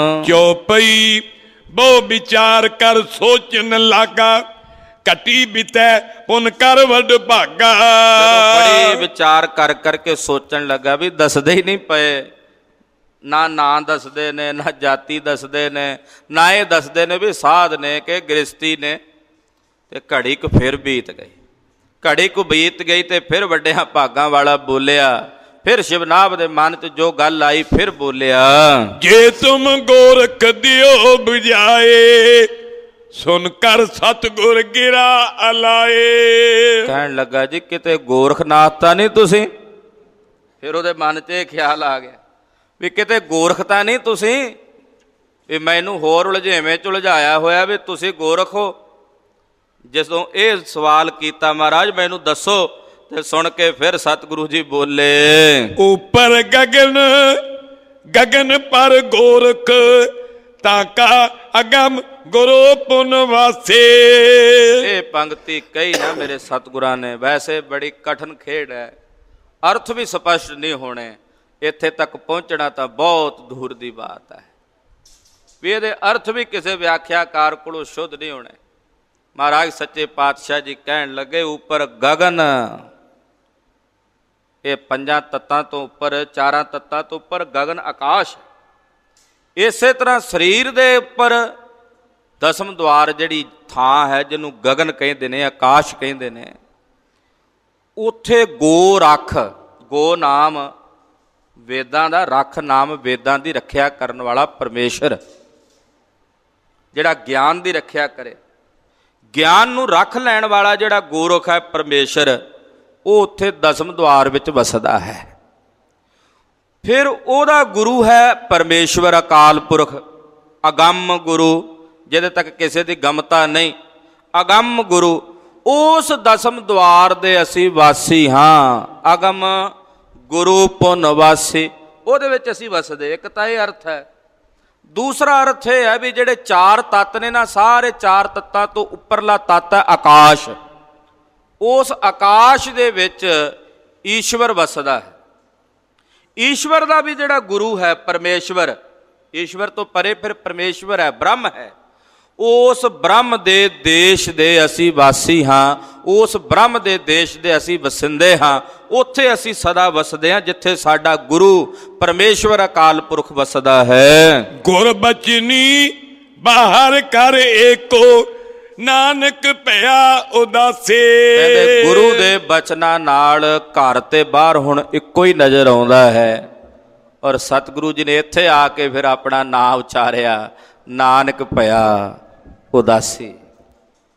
ਚੌਪਈ ਬਹੁ ਵਿਚਾਰ ਕਰ ਸੋਚਣ ਲਾਗਾ, ਘਟੀ ਬਿਤੈ ਪੁਨ ਕਰ ਵਡ ਭਾਗਾ। ਬੜੀ ਵਿਚਾਰ ਕਰ ਕਰਕੇ ਸੋਚਣ ਲੱਗਾ ਵੀ ਦੱਸਦੇ ਹੀ ਨਹੀਂ ਪਏ, ਨਾ ਨਾਂ ਦੱਸਦੇ ਨੇ, ਨਾ ਜਾਤੀ ਦੱਸਦੇ ਨੇ, ਨਾ ਇਹ ਦੱਸਦੇ ਨੇ ਵੀ ਸਾਧ ਨੇ ਕਿ ਗ੍ਰਸਤੀ ਨੇ। ਤੇ ਘੜੀ ਕੁ ਫਿਰ ਬੀਤ ਗਈ, ਘੜੀ ਕੁ ਬੀਤ ਗਈ ਤੇ ਫਿਰ ਵੱਡਿਆਂ ਭਾਗਾਂ ਵਾਲਾ ਬੋਲਿਆ। ਫਿਰ ਸ਼ਿਵਨਾਭ ਦੇ ਮਨ 'ਚ ਜੋ ਗੱਲ ਆਈ ਫਿਰ ਬੋਲਿਆ। ਜੇ ਤੁਮ ਗੋਰਖ ਦਿਓ ਬੁਝਾਏ, ਸੁਨ ਕਰ ਸਤਿਗੁਰ ਗਿਰਾ ਅਲਾਏ। ਕਹਿਣ ਲੱਗਾ ਜੀ ਕਿਤੇ ਗੋਰਖਨਾਥ ਤਾਂ ਨਹੀਂ ਤੁਸੀਂ? ਫਿਰ ਉਹਦੇ ਮਨ 'ਚ ਇਹ ਖਿਆਲ ਆ ਗਿਆ ਵੀ ਕਿਤੇ ਗੋਰਖ ਤਾਂ ਨਹੀਂ ਤੁਸੀਂ, ਵੀ ਮੈਨੂੰ ਹੋਰ ਉਲਝੇਵੇਂ 'ਚ ਉਲਝਾਇਆ ਹੋਇਆ ਵੀ ਤੁਸੀਂ ਗੋਰਖ ਹੋ। ਜਦੋਂ ਇਹ ਸਵਾਲ ਕੀਤਾ ਮਹਾਰਾਜ ਮੈਨੂੰ ਦੱਸੋ, ਤੇ ਸੁਣ ਕੇ ਫਿਰ ਸਤਿਗੁਰੂ ਜੀ ਬੋਲੇ। ਉੱਪਰ ਗਗਨ ਗਗਨ ਪਰ ਗੋਰਖ, ਤਾਂ ਕਾ ਅਗਮ ਗੁਰੂ ਪੁਨ ਵਾਸੇ। ਇਹ ਪੰਕਤੀ ਕਹੀ ਨਾ ਮੇਰੇ ਸਤਿਗੁਰਾਂ ਨੇ, ਵੈਸੇ ਬੜੀ ਕਠਿਨ ਖੇਡ ਹੈ, ਅਰਥ ਵੀ ਸਪਸ਼ਟ ਨਹੀਂ ਹੋਣੇ। ਇੱਥੇ ਤੱਕ ਪਹੁੰਚਣਾ ਤਾਂ ਬਹੁਤ ਦੂਰ ਦੀ ਬਾਤ ਹੈ, ਵੀ ਇਹਦੇ ਅਰਥ ਵੀ ਕਿਸੇ ਵਿਆਖਿਆਕਾਰ ਕੋਲੋਂ ਸ਼ੁੱਧ ਨਹੀਂ ਹੋਣੇ। ਮਹਾਰਾਜ ਸੱਚੇ ਪਾਤਸ਼ਾਹ ਜੀ ਕਹਿਣ ਲੱਗੇ ਉੱਪਰ ਗਗਨ, ਇਹ ਪੰਜਾਂ ਤੱਤਾਂ ਤੋਂ ਉੱਪਰ, ਚਾਰਾਂ ਤੱਤਾਂ ਤੋਂ ਉੱਪਰ ਗਗਨ ਆਕਾਸ਼। ਇਸੇ ਤਰ੍ਹਾਂ ਸਰੀਰ ਦੇ ਉੱਪਰ ਦਸਮ ਦੁਆਰ ਜਿਹੜੀ ਥਾਂ ਹੈ ਜਿਹਨੂੰ ਗਗਨ ਕਹਿੰਦੇ ਨੇ, ਆਕਾਸ਼ ਕਹਿੰਦੇ ਨੇ, ਉੱਥੇ ਗੋ ਰੱਖ, ਗੋ ਨਾਮ ਵੇਦਾਂ ਦਾ, ਰੱਖ ਨਾਮ ਵੇਦਾਂ ਦੀ ਰੱਖਿਆ ਕਰਨ ਵਾਲਾ ਪਰਮੇਸ਼ਰ, ਜਿਹੜਾ ਗਿਆਨ ਦੀ ਰੱਖਿਆ ਕਰੇ, ਗਿਆਨ ਨੂੰ ਰੱਖ ਲੈਣ ਵਾਲਾ ਜਿਹੜਾ ਗੋਰਖ ਹੈ ਪਰਮੇਸ਼ਰ, ਉਹ ਉੱਥੇ ਦਸਮ ਦੁਆਰ ਵਿੱਚ ਵਸਦਾ ਹੈ। ਫਿਰ ਉਹਦਾ ਗੁਰੂ ਹੈ ਪਰਮੇਸ਼ਵਰ ਅਕਾਲ ਪੁਰਖ, ਅਗੰਮ ਗੁਰੂ, ਜਿਹਦੇ ਤੱਕ ਕਿਸੇ ਦੀ ਗਮਤਾ ਨਹੀਂ, ਅਗੰਮ ਗੁਰੂ। ਉਸ ਦਸਮ ਦੁਆਰ ਦੇ ਅਸੀਂ ਵਾਸੀ ਹਾਂ, ਅਗਮ ਗੁਰੂ ਪੁਨ ਵਾਸੀ, ਉਹਦੇ ਵਿੱਚ ਅਸੀਂ ਵਸਦੇ। ਇੱਕ ਤਾਂ ਇਹ ਅਰਥ ਹੈ। ਦੂਸਰਾ ਅਰਥ ਇਹ ਹੈ ਵੀ ਜਿਹੜੇ ਚਾਰ ਤੱਤ ਨੇ ਨਾ, ਸਾਰੇ ਚਾਰ ਤੱਤਾਂ ਤੋਂ ਉੱਪਰਲਾ ਤੱਤ ਹੈ ਆਕਾਸ਼। ਉਸ ਆਕਾਸ਼ ਦੇ ਵਿੱਚ ਈਸ਼ਵਰ ਵਸਦਾ ਹੈ। ਈਸ਼ਵਰ ਦਾ ਵੀ ਜਿਹੜਾ ਗੁਰੂ ਹੈ ਪਰਮੇਸ਼ਵਰ, ਈਸ਼ਵਰ ਤੋਂ ਪਰੇ ਫਿਰ ਪਰਮੇਸ਼ਵਰ ਹੈ, ਬ੍ਰਹਮ ਹੈ। ਉਸ ਬ੍ਰਹਮ ਦੇ ਦੇਸ਼ ਦੇ ਅਸੀਂ ਵਾਸੀ ਹਾਂ, ਉਸ ਬ੍ਰਹਮ ਦੇ ਦੇਸ਼ ਦੇ ਅਸੀਂ ਵਸਿੰਦੇ ਹਾਂ। ਉੱਥੇ ਅਸੀਂ ਸਦਾ ਵਸਦੇ ਹਾਂ ਜਿੱਥੇ ਸਾਡਾ ਗੁਰੂ ਪਰਮੇਸ਼ਵਰ ਅਕਾਲ ਪੁਰਖ ਵਸਦਾ ਹੈ। ਗੁਰ ਬਚਨੀ ਬਾਹਰ ਕਰ ਏਕੋ, ਨਾਨਕ ਭਇਆ ਉਦਾਸੇ। ਕਹਿੰਦੇ ਗੁਰੂ ਦੇ ਬਚਨਾਂ ਨਾਲ ਘਰ ਤੇ ਬਾਹਰ ਹੁਣ ਇੱਕੋ ਹੀ ਨਜ਼ਰ ਆਉਂਦਾ ਹੈ। ਔਰ ਸਤਿਗੁਰੂ ਜੀ ਨੇ ਇੱਥੇ ਆ ਕੇ ਫਿਰ ਆਪਣਾ ਨਾਂ ਉਚਾਰਿਆ, ਨਾਨਕ ਭਇਆ ਉਦਾਸੀ।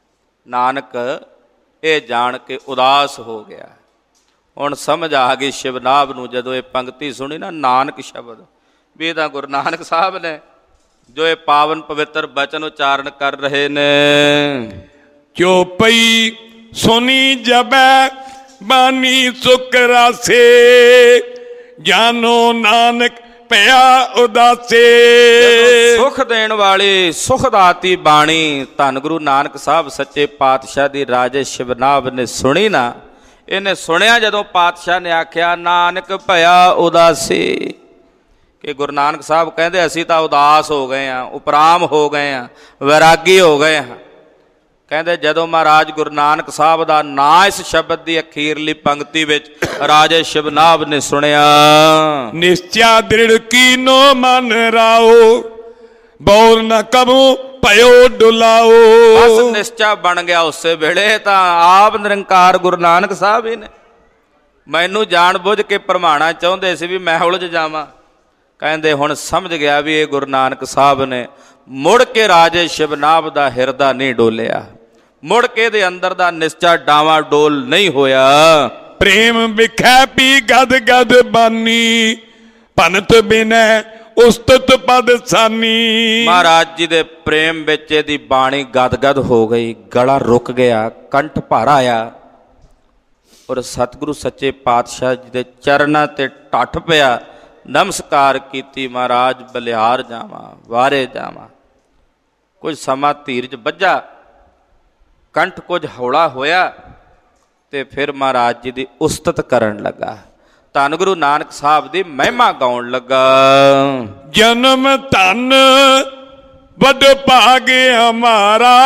ਨਾਨਕ ਇਹ ਜਾਣ ਕੇ ਉਦਾਸ ਹੋ ਗਿਆ। ਹੁਣ ਸਮਝ ਆ ਗਈ ਸ਼ਿਵਨਾਭ ਨੂੰ ਜਦੋਂ ਇਹ ਪੰਕਤੀ ਸੁਣੀ ਨਾ, ਨਾਨਕ ਸ਼ਬਦ ਵੀ ਇਹ ਤਾਂ ਗੁਰੂ ਨਾਨਕ ਸਾਹਿਬ ਨੇ ਜੋ ਇਹ ਪਾਵਨ ਪਵਿੱਤਰ ਬਚਨ ਉਚਾਰਨ ਕਰ ਰਹੇ ਨੇ। ਚੋਪਈ ਸੁਣੀ ਜਬੈ ਬਾਣੀ ਸੁਖ ਰਾਸੇ, ਜਾਨੋ ਨਾਨਕ ਪਿਆ ਉਦਾਸੇ। ਸੁਖ ਦੇਣ ਵਾਲੀ ਸੁਖ ਦਾਤੀ ਬਾਣੀ ਧੰਨ ਗੁਰੂ ਨਾਨਕ ਸਾਹਿਬ ਸੱਚੇ ਪਾਤਸ਼ਾਹ ਦੀ ਰਾਜੇ ਸ਼ਿਵਨਾਭ ਨੇ ਸੁਣੀ ਨਾ, ਇਹਨੇ ਸੁਣਿਆ ਜਦੋਂ ਪਾਤਸ਼ਾਹ ਨੇ ਆਖਿਆ ਨਾਨਕ ਭਇਆ ਉਦਾਸੀ, ਕਿ ਗੁਰੂ ਨਾਨਕ ਸਾਹਿਬ ਕਹਿੰਦੇ ਅਸੀਂ ਤਾਂ ਉਦਾਸ ਹੋ ਗਏ ਹਾਂ, ਉਪਰਾਮ ਹੋ ਗਏ ਹਾਂ, ਵੈਰਾਗੀ ਹੋ ਗਏ ਹਾਂ। ਕਹਿੰਦੇ ਜਦੋਂ ਮਹਾਰਾਜ ਗੁਰੂ ਨਾਨਕ ਸਾਹਿਬ ਦਾ ਨਾਂ ਇਸ ਸ਼ਬਦ ਦੀ ਅਖੀਰਲੀ ਪੰਕਤੀ ਵਿੱਚ ਰਾਜੇ ਸ਼ਿਵਨਾਭ ਨੇ ਸੁਣਿਆ, ਨਿਸ਼ਚਾ ਦ੍ਰਿੜ ਕੀਨੋ ਮਨ ਰਾਓ, ਬੌਰ ਨ ਕਬੂ ਭਇਓ ਡੁਲਾਓ। ਬਸ ਨਿਸ਼ਚਾ ਬਣ ਗਿਆ ਉਸੇ ਵੇਲੇ ਤਾਂ ਆਪ ਨਿਰੰਕਾਰ ਗੁਰੂ ਨਾਨਕ ਸਾਹਿਬ ਹੀ ਨੇ। ਮੈਨੂੰ ਜਾਣ ਬੁੱਝ ਕੇ ਭਰਮਾਣਾ ਚਾਹੁੰਦੇ ਸੀ ਵੀ ਮੈਂ ਉਲਝ ਜਾਵਾਂ, ਕਹਿੰਦੇ ਹੁਣ ਸਮਝ ਗਿਆ ਵੀ ਇਹ ਗੁਰੂ ਨਾਨਕ ਸਾਹਿਬ ਨੇ। ਮੁੜ ਕੇ ਰਾਜੇ ਸ਼ਿਵਨਾਭ ਦਾ ਹਿਰਦਾ ਨਹੀਂ ਡੋਲਿਆ, ਮੁੜ ਕੇ ਇਹਦੇ ਅੰਦਰ ਦਾ ਨਿਸ਼ਚਾ ਡਾਵਾਂ ਡੋਲ ਨਹੀਂ ਹੋਇਆ। ਪ੍ਰੇਮ ਵਿਖੈ ਪੀ ਗਦ ਗਦ ਬਾਨੀ, ਭਨਤ ਬਿਨੈ ਉਸਤਤ ਪਦ ਸਾਨੀ। ਮਹਾਰਾਜ ਜੀ ਦੇ ਪ੍ਰੇਮ ਵਿੱਚ ਇਹਦੀ ਬਾਣੀ ਗਦ ਗਦ ਹੋ ਗਈ, ਗਲਾ ਰੁਕ ਗਿਆ, ਕੰਠ ਭਰ ਆਇਆ ਔਰ ਸਤਿਗੁਰੂ ਸੱਚੇ ਪਾਤਸ਼ਾਹ ਜੀ ਦੇ ਚਰਨਾਂ ਤੇ ਟੱਠ ਪਿਆ, ਨਮਸਕਾਰ ਕੀਤੀ। ਮਹਾਰਾਜ ਬਲਿਹਾਰ ਜਾਵਾਂ, ਵਾਰੇ ਜਾਵਾਂ। ਕੁਝ ਸਮਾਂ ਧੀਰਜ ਬੱਝਾ, ਕੰਠ ਕੁਝ ਹੌਲਾ ਹੋਇਆ ਤੇ ਫਿਰ ਮਹਾਰਾਜ ਜੀ ਦੀ ਉਸਤਤ ਕਰਨ ਲੱਗਾ, ਧੰਨ ਗੁਰੂ ਨਾਨਕ ਸਾਹਿਬ ਦੀ ਮਹਿਮਾ ਗਾਉਣ ਲੱਗਾ। ਜਨਮ ਧਨ ਵੱਡ ਭਾਗ ਹਮਾਰਾ,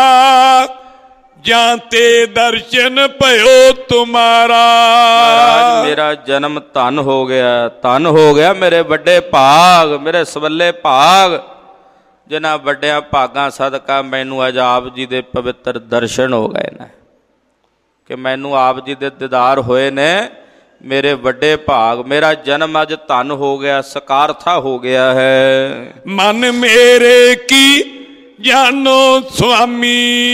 ਜਾਂ ਤੇ ਦਰਸ਼ਨ ਭਇਓ ਤੁਮਾਰਾ। ਮਹਾਰਾਜ ਮੇਰਾ ਜਨਮ ਧਨ ਹੋ ਗਿਆ, ਧਨ ਹੋ ਗਿਆ ਮੇਰੇ ਵੱਡੇ ਭਾਗ, ਮੇਰੇ ਸਵੱਲੇ ਭਾਗ, ਜਿਨ੍ਹਾਂ ਵੱਡਿਆਂ ਭਾਗਾਂ ਸਦਕਾ ਮੈਨੂੰ ਅੱਜ ਆਪ ਜੀ ਦੇ ਪਵਿੱਤਰ ਦਰਸ਼ਨ ਹੋ ਗਏ ਨੇ, ਕਿ ਮੈਨੂੰ ਆਪ ਜੀ ਦੇ ਦੀਦਾਰ ਹੋਏ ਨੇ। ਮੇਰੇ ਵੱਡੇ ਭਾਗ, ਮੇਰਾ ਜਨਮ ਅੱਜ ਧਨ ਹੋ ਗਿਆ, ਸਕਾਰਥਾ ਹੋ ਗਿਆ ਹੈ। ਮਨ ਮੇਰੇ ਕੀ ਜਾਨੋ ਸੁਆਮੀ,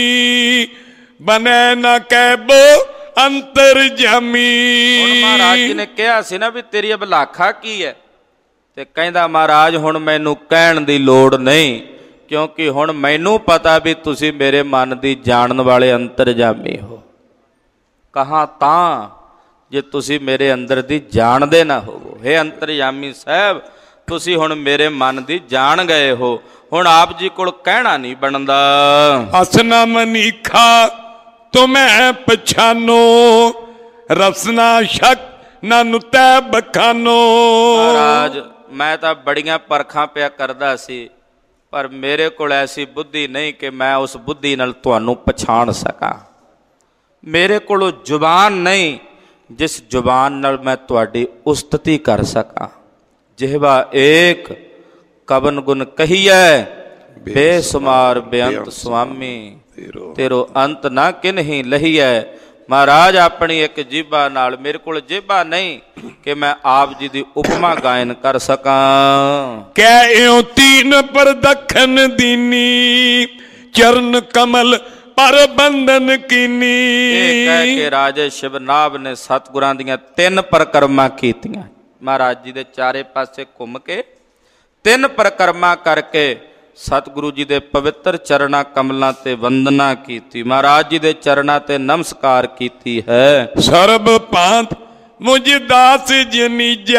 ਬਨੈ ਨਾ ਕਹਿਬੋ ਅੰਤਰ ਜਾਮੀ। ਹੁਣ ਮਹਾਰਾਜ ਜੀ ਨੇ ਕਿਹਾ ਸੀ ਨਾ ਵੀ ਤੇਰੀ ਅਭਿਲਾਖਾ ਕੀ ਹੈ, ਤੇ ਕਹਿੰਦਾ ਮਹਾਰਾਜ ਹੁਣ ਮੈਨੂੰ ਕਹਿਣ ਦੀ ਲੋੜ ਨਹੀਂ, ਕਿਉਂਕਿ ਹੁਣ ਮੈਨੂੰ ਪਤਾ ਵੀ ਤੁਸੀਂ ਮੇਰੇ ਮਨ ਦੀ ਜਾਣਨ ਵਾਲੇ ਅੰਤਰਜਾਮੀ ਹੋ। ਕਹਾਂ ਤਾਂ ਜੇ ਤੁਸੀਂ ਮੇਰੇ ਅੰਦਰ ਦੀ ਜਾਣਦੇ ਨਾ ਹੋਵੋ। ਹੇ ਅੰਤਰਜਾਮੀ ਸਾਹਿਬ, ਤੁਸੀਂ ਹੁਣ ਮੇਰੇ ਮਨ ਦੀ ਜਾਣ ਗਏ ਹੋ, ਹੁਣ ਆਪ ਜੀ ਕੋਲ ਕਹਿਣਾ ਨਹੀਂ ਬਣਦਾ। ਹਸਨਾ ਮਨੀਖਾ ਤੁਮੈ ਪਛਾਨੋ, ਰਸਨਾ ਸ਼ਕ ਨਾ ਨੁਤੈ ਬਖਾਨੋ। ਮਹਾਰਾਜ ਮੈਂ ਤਾਂ ਬੜੀਆਂ ਪਰਖਾਂ ਪਿਆ ਕਰਦਾ ਸੀ, ਪਰ ਮੇਰੇ ਕੋਲ ਐਸੀ ਬੁੱਧੀ ਨਹੀਂ ਕਿ ਮੈਂ ਉਸ ਬੁੱਧੀ ਨਾਲ ਤੁਹਾਨੂੰ ਪਛਾਣ ਸਕਾਂ। ਮੇਰੇ ਕੋਲ ਜ਼ੁਬਾਨ ਨਹੀਂ ਜਿਸ ਜ਼ੁਬਾਨ ਨਾਲ ਮੈਂ ਤੁਹਾਡੀ ਉਸਤਤੀ ਕਰ ਸਕਾਂ। ਜਿਹਵਾ ਏਕ ਕਵਨ ਗੁਣ ਕਹੀਐ, ਬੇਸੁਮਾਰ ਬੇਅੰਤ ਸੁਆਮੀ, ਤੇਰੋ ਅੰਤ ਨਾ ਕਿਨਹੀ ਲਹੀਐ। ਮਹਾਰਾਜ ਆਪਣੀ ਇੱਕ ਜੀਭਾ ਨਾਲ, ਮੇਰੇ ਕੋਲ ਜੀਭਾ ਨਹੀਂ ਕਿ ਮੈਂ ਆਪ ਜੀ ਦੀ ਉਪਮਾ ਗਾਇਨ ਕਰ ਸਕਾਂ। ਕਹਿ ਇਉ ਤੀਨ ਪਰਦਖਨ ਦੀਨੀ, ਚਰਨ ਕਮਲ ਪਰ ਬੰਧਨ ਕੀਨੀ। ਇਹ ਕਹਿ ਕੇ ਰਾਜੇ ਸ਼ਿਵਨਾਭ ਨੇ ਸਤਿਗੁਰਾਂ ਦੀਆਂ 3 ਪਰਿਕਰਮਾ ਕੀਤੀਆਂ। ਮਹਾਰਾਜ ਜੀ ਦੇ ਚਾਰੇ ਪਾਸੇ ਘੁੰਮ ਕੇ 3 ਪਰਿਕਰਮਾ ਕਰਕੇ ਸਤਿਗੁਰੂ ਜੀ ਦੇ ਪਵਿੱਤਰ ਚਰਨਾਂ ਕਮਲਾਂ ਤੇ ਵੰਦਨਾ ਕੀਤੀ, ਮਹਾਰਾਜ ਜੀ ਦੇ ਚਰਨਾਂ ਤੇ ਨਮਸਕਾਰ ਕੀਤੀ ਹੈ। ਸਰਬ ਪਾਂਤ ਮੁਝ ਦਾਸ ਜਨੀਜੈ,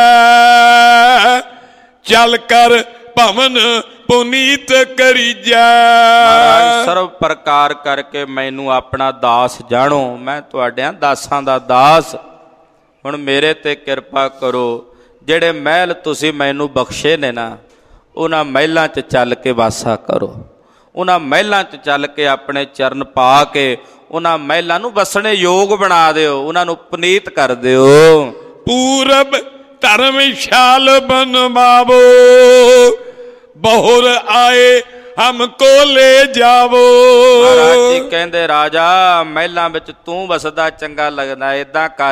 ਚਲ ਕਰ ਭਵਨ ਪੁਨੀਤ ਕਰੀਜੈ। ਮਹਾਰਾਜ ਸਰਵ ਪ੍ਰਕਾਰ ਕਰਕੇ ਮੈਨੂੰ ਆਪਣਾ ਦਾਸ ਜਾਣੋ, ਮੈਂ ਤੁਹਾਡਿਆਂ ਦਾਸਾਂ ਦਾ ਦਾਸ। ਹੁਣ ਮੇਰੇ ਤੇ ਕਿਰਪਾ ਕਰੋ, ਜਿਹੜੇ ਮਹਿਲ ਤੁਸੀਂ ਮੈਨੂੰ ਬਖਸ਼ੇ ਨੇ ਨਾ, ਉਹਨਾਂ ਮਹਿਲਾਂ 'ਚ ਚੱਲ ਕੇ ਵਾਸਾ ਕਰੋ। ਉਹਨਾਂ ਮਹਿਲਾਂ 'ਚ ਚੱਲ ਕੇ ਆਪਣੇ ਚਰਨ ਪਾ ਕੇ ਉਹਨਾਂ ਮਹਿਲਾਂ ਨੂੰ ਵਸਣੇ ਯੋਗ ਬਣਾ ਦਿਓ, ਉਹਨਾਂ ਨੂੰ ਪੁਨੀਤ ਕਰ ਦਿਓ। ਪੂਰਬ ਧਰਮਸ਼ਾਲ ਬਨਵਾਵੋ, ਬਹੁਰ ਆਏ ਹਮਕੋ ਲੈ ਜਾਵੋ। ਮਹਾਰਾਜ ਜੀ ਕਹਿੰਦੇ ਰਾਜਾ ਮਹਿਲਾਂ ਵਿੱਚ ਤੂੰ ਵਸਦਾ ਚੰਗਾ ਲੱਗਦਾ, ਏਦਾਂ ਕਰ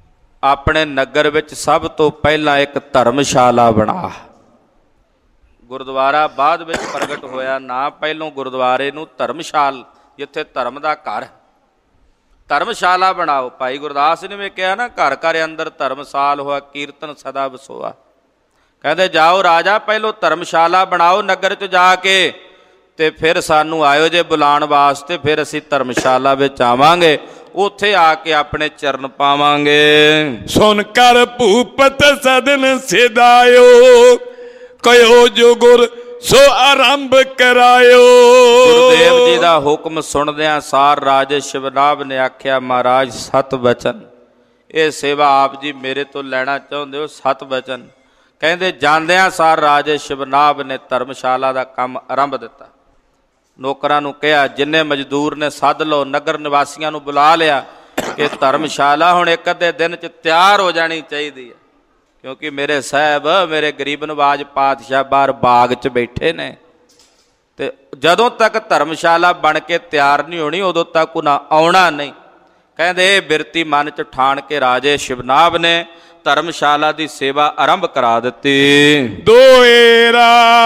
ਆਪਣੇ ਨਗਰ ਵਿੱਚ ਸਭ ਤੋਂ ਪਹਿਲਾਂ ਇੱਕ ਧਰਮਸ਼ਾਲਾ ਬਣਾ। ਗੁਰਦੁਆਰਾ ਬਾਅਦ ਵਿੱਚ ਪ੍ਰਗਟ ਹੋਇਆ। ਨਾ ਪਹਿਲੋਂ ਗੁਰਦੁਆਰੇ ਨੂੰ ਧਰਮਸ਼ਾਲ, ਜਿੱਥੇ ਧਰਮ ਦਾ ਘਰ, ਧਰਮਸ਼ਾਲਾ ਬਣਾਓ। ਭਾਈ ਗੁਰਦਾਸ ਨੇ ਵੀ ਕਿਹਾ ਨਾ, ਘਰ ਘਰ ਅੰਦਰ ਧਰਮਸਾਲ ਹੋਆ, ਕੀਰਤਨ ਸਦਾ ਵਸੋਆ। ਕਹਿੰਦੇ ਜਾਓ ਰਾਜਾ, ਪਹਿਲੋਂ ਧਰਮਸ਼ਾਲਾ ਬਣਾਓ ਨਗਰ 'ਚ ਜਾ ਕੇ, ਤੇ ਫਿਰ ਸਾਨੂੰ ਆਇਓ ਜੇ ਬੁਲਾਉਣ ਵਾਸਤੇ, ਫਿਰ ਅਸੀਂ ਧਰਮਸ਼ਾਲਾ ਵਿੱਚ ਆਵਾਂਗੇ, ਉੱਥੇ ਆ ਕੇ ਆਪਣੇ ਚਰਨ ਪਾਵਾਂਗੇ। ਸੁਨ ਕਰ ਭੂਪਤ ਸਦਨ ਸਿਦਾਇਓ, ਕਯੋ ਜੋ ਗੁਰ ਸੋ ਆਰੰਭ ਕਰਾਇਓ। ਗੁਰਦੇਵ ਜੀ ਦਾ ਹੁਕਮ ਸੁਣਦਿਆਂ ਸਾਰ ਰਾਜੇ ਸ਼ਿਵਨਾਭ ਨੇ ਆਖਿਆ, ਮਹਾਰਾਜ ਸਤ ਬਚਨ, ਇਹ ਸੇਵਾ ਆਪ ਜੀ ਮੇਰੇ ਤੋਂ ਲੈਣਾ ਚਾਹੁੰਦੇ ਹੋ, ਸਤ ਬਚਨ। ਕਹਿੰਦੇ ਜਾਂਦਿਆਂ ਸਾਰ ਰਾਜੇ ਸ਼ਿਵਨਾਭ ਨੇ ਧਰਮਸ਼ਾਲਾ ਦਾ ਕੰਮ ਆਰੰਭ ਦਿੱਤਾ। ਨੌਕਰਾਂ ਨੂੰ ਕਿਹਾ, ਜਿੰਨੇ ਮਜ਼ਦੂਰ ਨੇ ਸੱਦ ਲਓ, ਨਗਰ ਨਿਵਾਸੀਆਂ ਨੂੰ ਬੁਲਾ ਲਿਆ ਕਿ ਧਰਮਸ਼ਾਲਾ ਹੁਣ ਇੱਕ ਅੱਧੇ ਦਿਨ 'ਚ ਤਿਆਰ ਹੋ ਜਾਣੀ ਚਾਹੀਦੀ ਹੈ, ਕਿਉਂਕਿ ਮੇਰੇ ਸਾਹਿਬ, ਮੇਰੇ ਗਰੀਬ ਨਵਾਜ ਪਾਤਸ਼ਾਹ ਬਾਹਰ ਬਾਗ 'ਚ ਬੈਠੇ ਨੇ, ਤੇ ਜਦੋਂ ਤੱਕ ਧਰਮਸ਼ਾਲਾ ਬਣ ਕੇ ਤਿਆਰ ਨਹੀਂ ਹੋਣੀ ਉਦੋਂ ਤੱਕ ਉਹਨਾਂ ਆਉਣਾ ਨਹੀਂ। ਕਹਿੰਦੇ ਇਹ ਬਿਰਤੀ ਮਨ 'ਚ ਠਾਣ ਕੇ ਰਾਜੇ ਸ਼ਿਵਨਾਭ ਨੇ ਧਰਮਸ਼ਾਲਾ ਦੀ ਸੇਵਾ ਆਰੰਭ ਕਰਾ ਦਿੱਤੀ। ਦੋਏਰਾ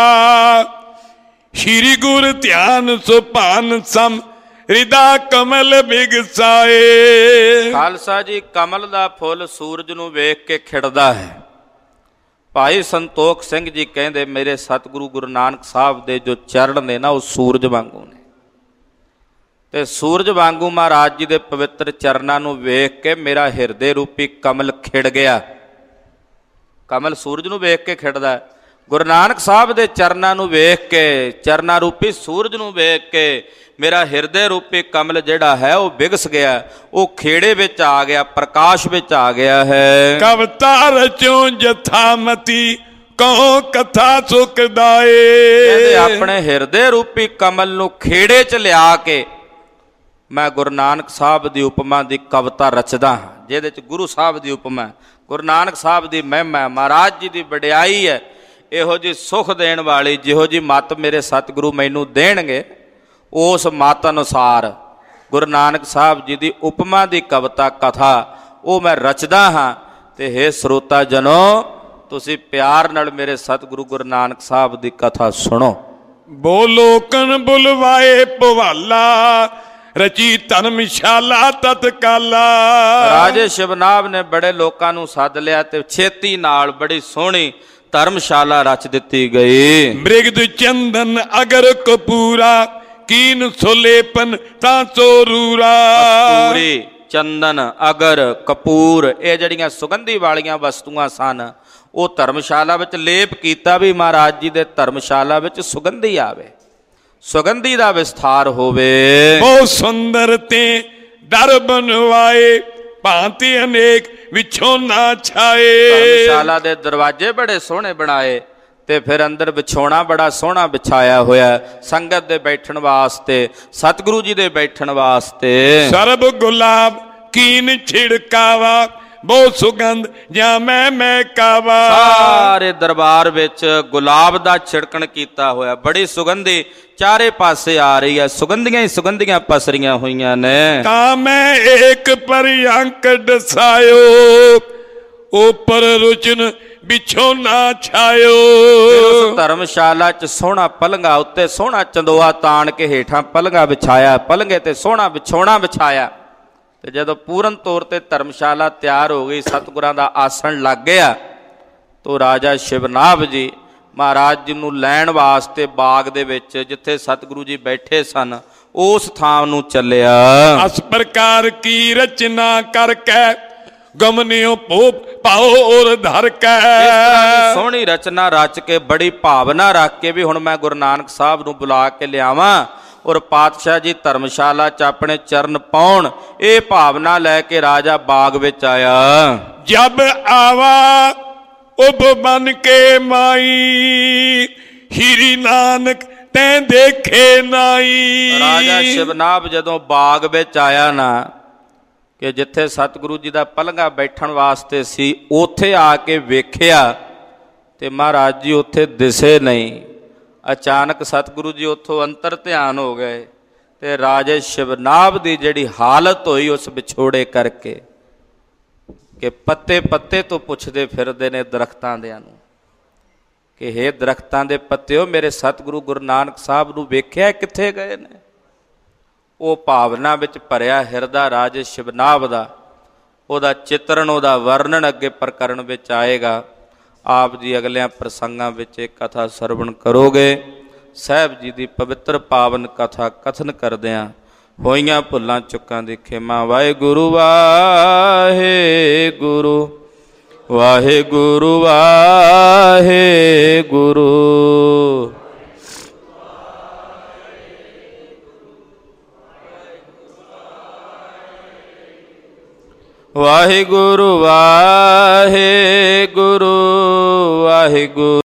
ਸ਼੍ਰੀ ਗੁਰ ਧਿਆਨ ਸੁਭਾਨ ਸਮ ਹਿਰਦਾ ਕਮਲ ਬਿਗਸਾਏ। ਖਾਲਸਾ ਜੀ, ਕਮਲ ਦਾ ਫੁੱਲ ਸੂਰਜ ਨੂੰ ਵੇਖ ਕੇ ਖਿੜਦਾ ਹੈ। ਭਾਈ ਸੰਤੋਖ ਸਿੰਘ ਜੀ ਕਹਿੰਦੇ, ਮੇਰੇ ਸਤਿਗੁਰੂ ਗੁਰੂ ਨਾਨਕ ਸਾਹਿਬ ਦੇ ਜੋ ਚਰਨ ਨੇ ਨਾ, ਉਹ ਸੂਰਜ ਵਾਂਗੂ ਨੇ, ਤੇ ਸੂਰਜ ਵਾਂਗੂ ਮਹਾਰਾਜ ਜੀ ਦੇ ਪਵਿੱਤਰ ਚਰਨਾਂ ਨੂੰ ਵੇਖ ਕੇ ਮੇਰਾ ਹਿਰਦੇ ਰੂਪੀ ਕਮਲ ਖਿੜ ਗਿਆ। ਕਮਲ ਸੂਰਜ ਨੂੰ ਵੇਖ ਕੇ ਖਿੜਦਾ, ਗੁਰੂ ਨਾਨਕ ਸਾਹਿਬ ਦੇ ਚਰਨਾਂ ਨੂੰ ਵੇਖ ਕੇ, ਚਰਨਾਂ ਰੂਪੀ ਸੂਰਜ ਨੂੰ ਵੇਖ ਕੇ ਮੇਰਾ ਹਿਰਦੇ ਰੂਪੀ ਕਮਲ ਜਿਹੜਾ ਹੈ ਉਹ ਵਿਗਸ ਗਿਆ, ਉਹ ਖੇੜੇ ਵਿੱਚ ਆ ਗਿਆ, ਪ੍ਰਕਾਸ਼ ਵਿੱਚ ਆ ਗਿਆ ਹੈ। ਕਵਤਾ ਰਚੋ ਜਥਾਮਤੀ ਕਹੋ ਕਥਾ ਸੁਖਦਾਏ। ਕਹਿੰਦੇ ਆਪਣੇ ਹਿਰਦੇ ਰੂਪੀ ਕਮਲ ਨੂੰ ਖੇੜੇ 'ਚ ਲਿਆ ਕੇ ਮੈਂ ਗੁਰੂ ਨਾਨਕ ਸਾਹਿਬ ਦੀ ਉਪਮਾ ਦੀ ਕਵਿਤਾ ਰਚਦਾ ਹਾਂ, ਜਿਹਦੇ 'ਚ ਗੁਰੂ ਸਾਹਿਬ ਦੀ ਉਪਮਾ, ਗੁਰੂ ਨਾਨਕ ਸਾਹਿਬ ਦੀ ਮਹਿਮਾ, ਮਹਾਰਾਜ ਜੀ ਦੀ ਵਡਿਆਈ ਹੈ। ਇਹੋ ਜਿਹੀ ਸੁਖ ਦੇਣ ਵਾਲੀ ਜਿਹੋ ਜਿਹੀ ਮੱਤ ਮੇਰੇ ਸਤਿਗੁਰੂ ਮੈਨੂੰ ਦੇਣਗੇ, ਉਸ ਮੱਤ ਅਨੁਸਾਰ ਗੁਰੂ ਨਾਨਕ ਸਾਹਿਬ ਜੀ ਦੀ ਉਪਮਾ ਦੀ ਕਵਿਤਾ ਕਥਾ ਉਹ ਮੈਂ ਰਚਦਾ ਹਾਂ। ਤੇ ਹੇ ਸਰੋਤਾ ਜਨੋ, ਤੁਸੀਂ ਪਿਆਰ ਨਾਲ ਮੇਰੇ ਸਤਿਗੁਰੂ ਗੁਰੂ ਨਾਨਕ ਸਾਹਿਬ ਦੀ ਕਥਾ ਸੁਣੋ। ਬੋਲੋ ਕਨ ਬੁਲਵਾਏ ਭਵਾਲਾ, ਰਚੀ ਧਰਮਸ਼ਾਲਾ ਤਤਕਾਲਾ। ਰਾਜੇ ਸ਼ਿਵਨਾਭ ਨੇ ਬੜੇ ਲੋਕਾਂ ਨੂੰ ਸੱਦ ਲਿਆ ਤੇ ਛੇਤੀ ਨਾਲ ਬੜੀ ਸੋਹਣੀ ਧਰਮਸ਼ਾਲਾ ਰਚ ਦਿੱਤੀ ਗਈ। ਮ੍ਰਿਗਦ ਚੰਦਨ ਅਗਰ ਕਪੂਰਾ, ਕੀਨ ਸੁਲੇਪਨ ਤਾਂ ਚੋਰੂਰਾ। ਕਪੂਰੀ, ਚੰਦਨ, ਅਗਰ, ਕਪੂਰ, ਇਹ ਜਿਹੜੀਆਂ ਸੁਗੰਧੀ ਵਾਲੀਆਂ ਵਸਤੂਆਂ ਸਨ, ਉਹ ਧਰਮਸ਼ਾਲਾ ਵਿੱਚ ਲੇਪ ਕੀਤਾ ਵੀ ਮਹਾਰਾਜ ਜੀ ਦੇ ਧਰਮਸ਼ਾਲਾ ਵਿੱਚ ਸੁਗੰਧੀ ਆਵੇ, ਸੁਗੰਧੀ ਦਾ ਵਿਸਥਾਰ ਹੋਵੇ। ਬਹੁਤ ਸੁੰਦਰ ਤੇ ਦਰ ਬਣਵਾਏ, ਭਾਂਤੀ ਅਨੇਕ ਵਿਛੋਨਾ ਛਾਏ। ਧਰਮਸ਼ਾਲਾ ਦੇ ਦਰਵਾਜ਼ੇ ਬੜੇ ਸੋਹਣੇ ਬਣਾਏ, ਤੇ ਫਿਰ ਅੰਦਰ ਵਿਛੋਣਾ ਬੜਾ ਸੋਹਣਾ ਵਿਛਾਇਆ ਹੋਇਆ, ਸੰਗਤ ਦੇ ਬੈਠਣ ਵਾਸਤੇ, ਸਤਿਗੁਰੂ ਜੀ ਦੇ ਬੈਠਣ ਵਾਸਤੇ। ਸਰਬ ਗੁਲਾਬ ਕੀਨ ਛਿੜਕਾਵਾ, ਬਹੁਤ ਸੁਗੰਧ ਜਾਂ ਮੈਂ ਕਾਵਾ। ਸਾਰੇ ਦਰਬਾਰ ਵਿੱਚ ਗੁਲਾਬ ਦਾ ਛਿੜਕਣ ਕੀਤਾ ਹੋਇਆ, ਬੜੀ ਸੁਗੰਧੀ ਚਾਰੇ ਪਾਸੇ ਆ ਰਹੀ ਹੈ, ਸੁਗੰਧੀਆਂ ਹੀ ਸੁਗੰਧੀਆਂ ਪਸਰੀਆਂ ਹੋਈਆਂ ਨੇ। ਤਾਂ ਮੈਂ ਏਕ ਪਰਿਅੰਕ ਡਸਾਇਓ, ਉਪਰ ਰੁਚਨ ਵਿਛੋਨਾ ਛਾਇਓ। ਉਸ ਧਰਮਸ਼ਾਲਾ 'ਚ ਸੋਹਣਾ ਪਲੰਘਾ ਉੱਤੇ ਸੋਹਣਾ ਚੰਦੋਆ ਤਾਣ ਕੇ ਹੇਠਾਂ ਪਲੰਘਾ ਵਿਛਾਇਆ, ਪਲੰਘੇ ਤੇ ਸੋਹਣਾ ਵਿਛੋਣਾ ਵਿਛਾਇਆ। ਤੇ ਜਦੋਂ ਪੂਰਨ ਤੌਰ ਤੇ ਧਰਮਸ਼ਾਲਾ ਤਿਆਰ ਹੋ ਗਈ, ਸਤਿਗੁਰਾਂ ਦਾ ਆਸਣ ਲੱਗ ਗਿਆ, ਤੋ ਰਾਜਾ ਸ਼ਿਵਨਾਭ ਜੀ ਮਹਾਰਾਜ ਜੀ ਨੂੰ ਲੈਣ ਵਾਸਤੇ ਬਾਗ ਦੇ ਵਿੱਚ ਜਿੱਥੇ ਸਤਿਗੁਰੂ ਜੀ ਬੈਠੇ ਸਨ, ਉਸ ਥਾਂ ਨੂੰ ਚੱਲਿਆ। ਇਸ ਪ੍ਰਕਾਰ ਕੀ ਰਚਨਾ ਕਰਕੇ ਗਮਨਿਓ ਪਾਓ ਔਰ ਧਰ ਕੇ। ਸੋਹਣੀ ਰਚਨਾ ਰਚ ਕੇ, ਬੜੀ ਭਾਵਨਾ ਰੱਖ ਕੇ ਵੀ ਹੁਣ ਮੈਂ ਗੁਰੂ ਨਾਨਕ ਸਾਹਿਬ ਨੂੰ ਬੁਲਾ ਕੇ ਲਿਆਵਾਂ ਔਰ ਪਾਤਸ਼ਾਹ ਜੀ ਧਰਮਸ਼ਾਲਾ 'ਚ ਆਪਣੇ ਚਰਨ ਪਾਉਣ, ਇਹ ਭਾਵਨਾ ਲੈ ਕੇ ਰਾਜਾ ਬਾਗ ਵਿੱਚ ਆਇਆ। ਜਬ ਆਵਾ ਉਬ ਬਨ ਕੇ ਮਾਈ, ਹੀਰੀ ਨਾਨਕ ਤੈਂ ਦੇਖੇ ਨਾਈ। ਰਾਜਾ ਸ਼ਿਵਨਾਭ ਜਦੋਂ ਬਾਗ ਵਿੱਚ ਆਇਆ ਨਾ, ਕਿ ਜਿੱਥੇ ਸਤਿਗੁਰੂ ਜੀ ਦਾ ਪਲੰਘਾ ਬੈਠਣ ਵਾਸਤੇ ਸੀ, ਉੱਥੇ ਆ ਕੇ ਵੇਖਿਆ ਤੇ ਮਹਾਰਾਜ ਜੀ ਉੱਥੇ ਦਿਸੇ ਨਹੀਂ। ਅਚਾਨਕ ਸਤਿਗੁਰੂ ਜੀ ਉੱਥੋਂ ਅੰਤਰ ਧਿਆਨ ਹੋ ਗਏ, ਤੇ ਰਾਜੇ ਸ਼ਿਵਨਾਭ ਦੀ ਜਿਹੜੀ ਹਾਲਤ ਹੋਈ ਉਸ ਵਿਛੋੜੇ ਕਰਕੇ, ਕਿ ਪੱਤੇ ਪੱਤੇ ਤੋਂ ਪੁੱਛਦੇ ਫਿਰਦੇ ਨੇ ਦਰਖਤਾਂ ਦਿਆਂ ਨੂੰ, ਕਿ ਹੇ ਦਰਖਤਾਂ ਦੇ ਪੱਤਿਓ, ਮੇਰੇ ਸਤਿਗੁਰੂ ਗੁਰੂ ਨਾਨਕ ਸਾਹਿਬ ਨੂੰ ਵੇਖਿਆ, ਕਿੱਥੇ ਗਏ ਨੇ? ਉਹ ਭਾਵਨਾ ਵਿੱਚ ਭਰਿਆ ਹਿਰਦਾ ਰਾਜ ਸ਼ਿਵਨਾਭ ਦਾ, ਉਹਦਾ ਚਿੱਤਰਨ, ਉਹਦਾ ਵਰਣਨ ਅੱਗੇ ਪ੍ਰਕਰਣ ਵਿੱਚ ਆਏਗਾ। ਆਪ ਜੀ ਅਗਲਿਆਂ ਪ੍ਰਸੰਗਾਂ ਵਿੱਚ ਇਹ ਕਥਾ ਸਰਵਣ ਕਰੋਗੇ। ਸਾਹਿਬ ਜੀ ਦੀ ਪਵਿੱਤਰ ਪਾਵਨ ਕਥਾ ਕਥਨ ਕਰਦਿਆਂ ਹੋਈਆਂ ਭੁੱਲਾਂ ਚੁੱਕਾਂ ਦੀ ਖਿਮਾ। ਵਾਹਿਗੁਰੂ ਵਾਹਿਗੁਰੂ ਵਾਹਿਗੁਰੂ ਵਾਹਿਗੁਰੂ। ਵਾਹਿਗੁਰੂ ਵਾਹਿਗੁਰੂ ਵਾਹਿਗੁਰੂ।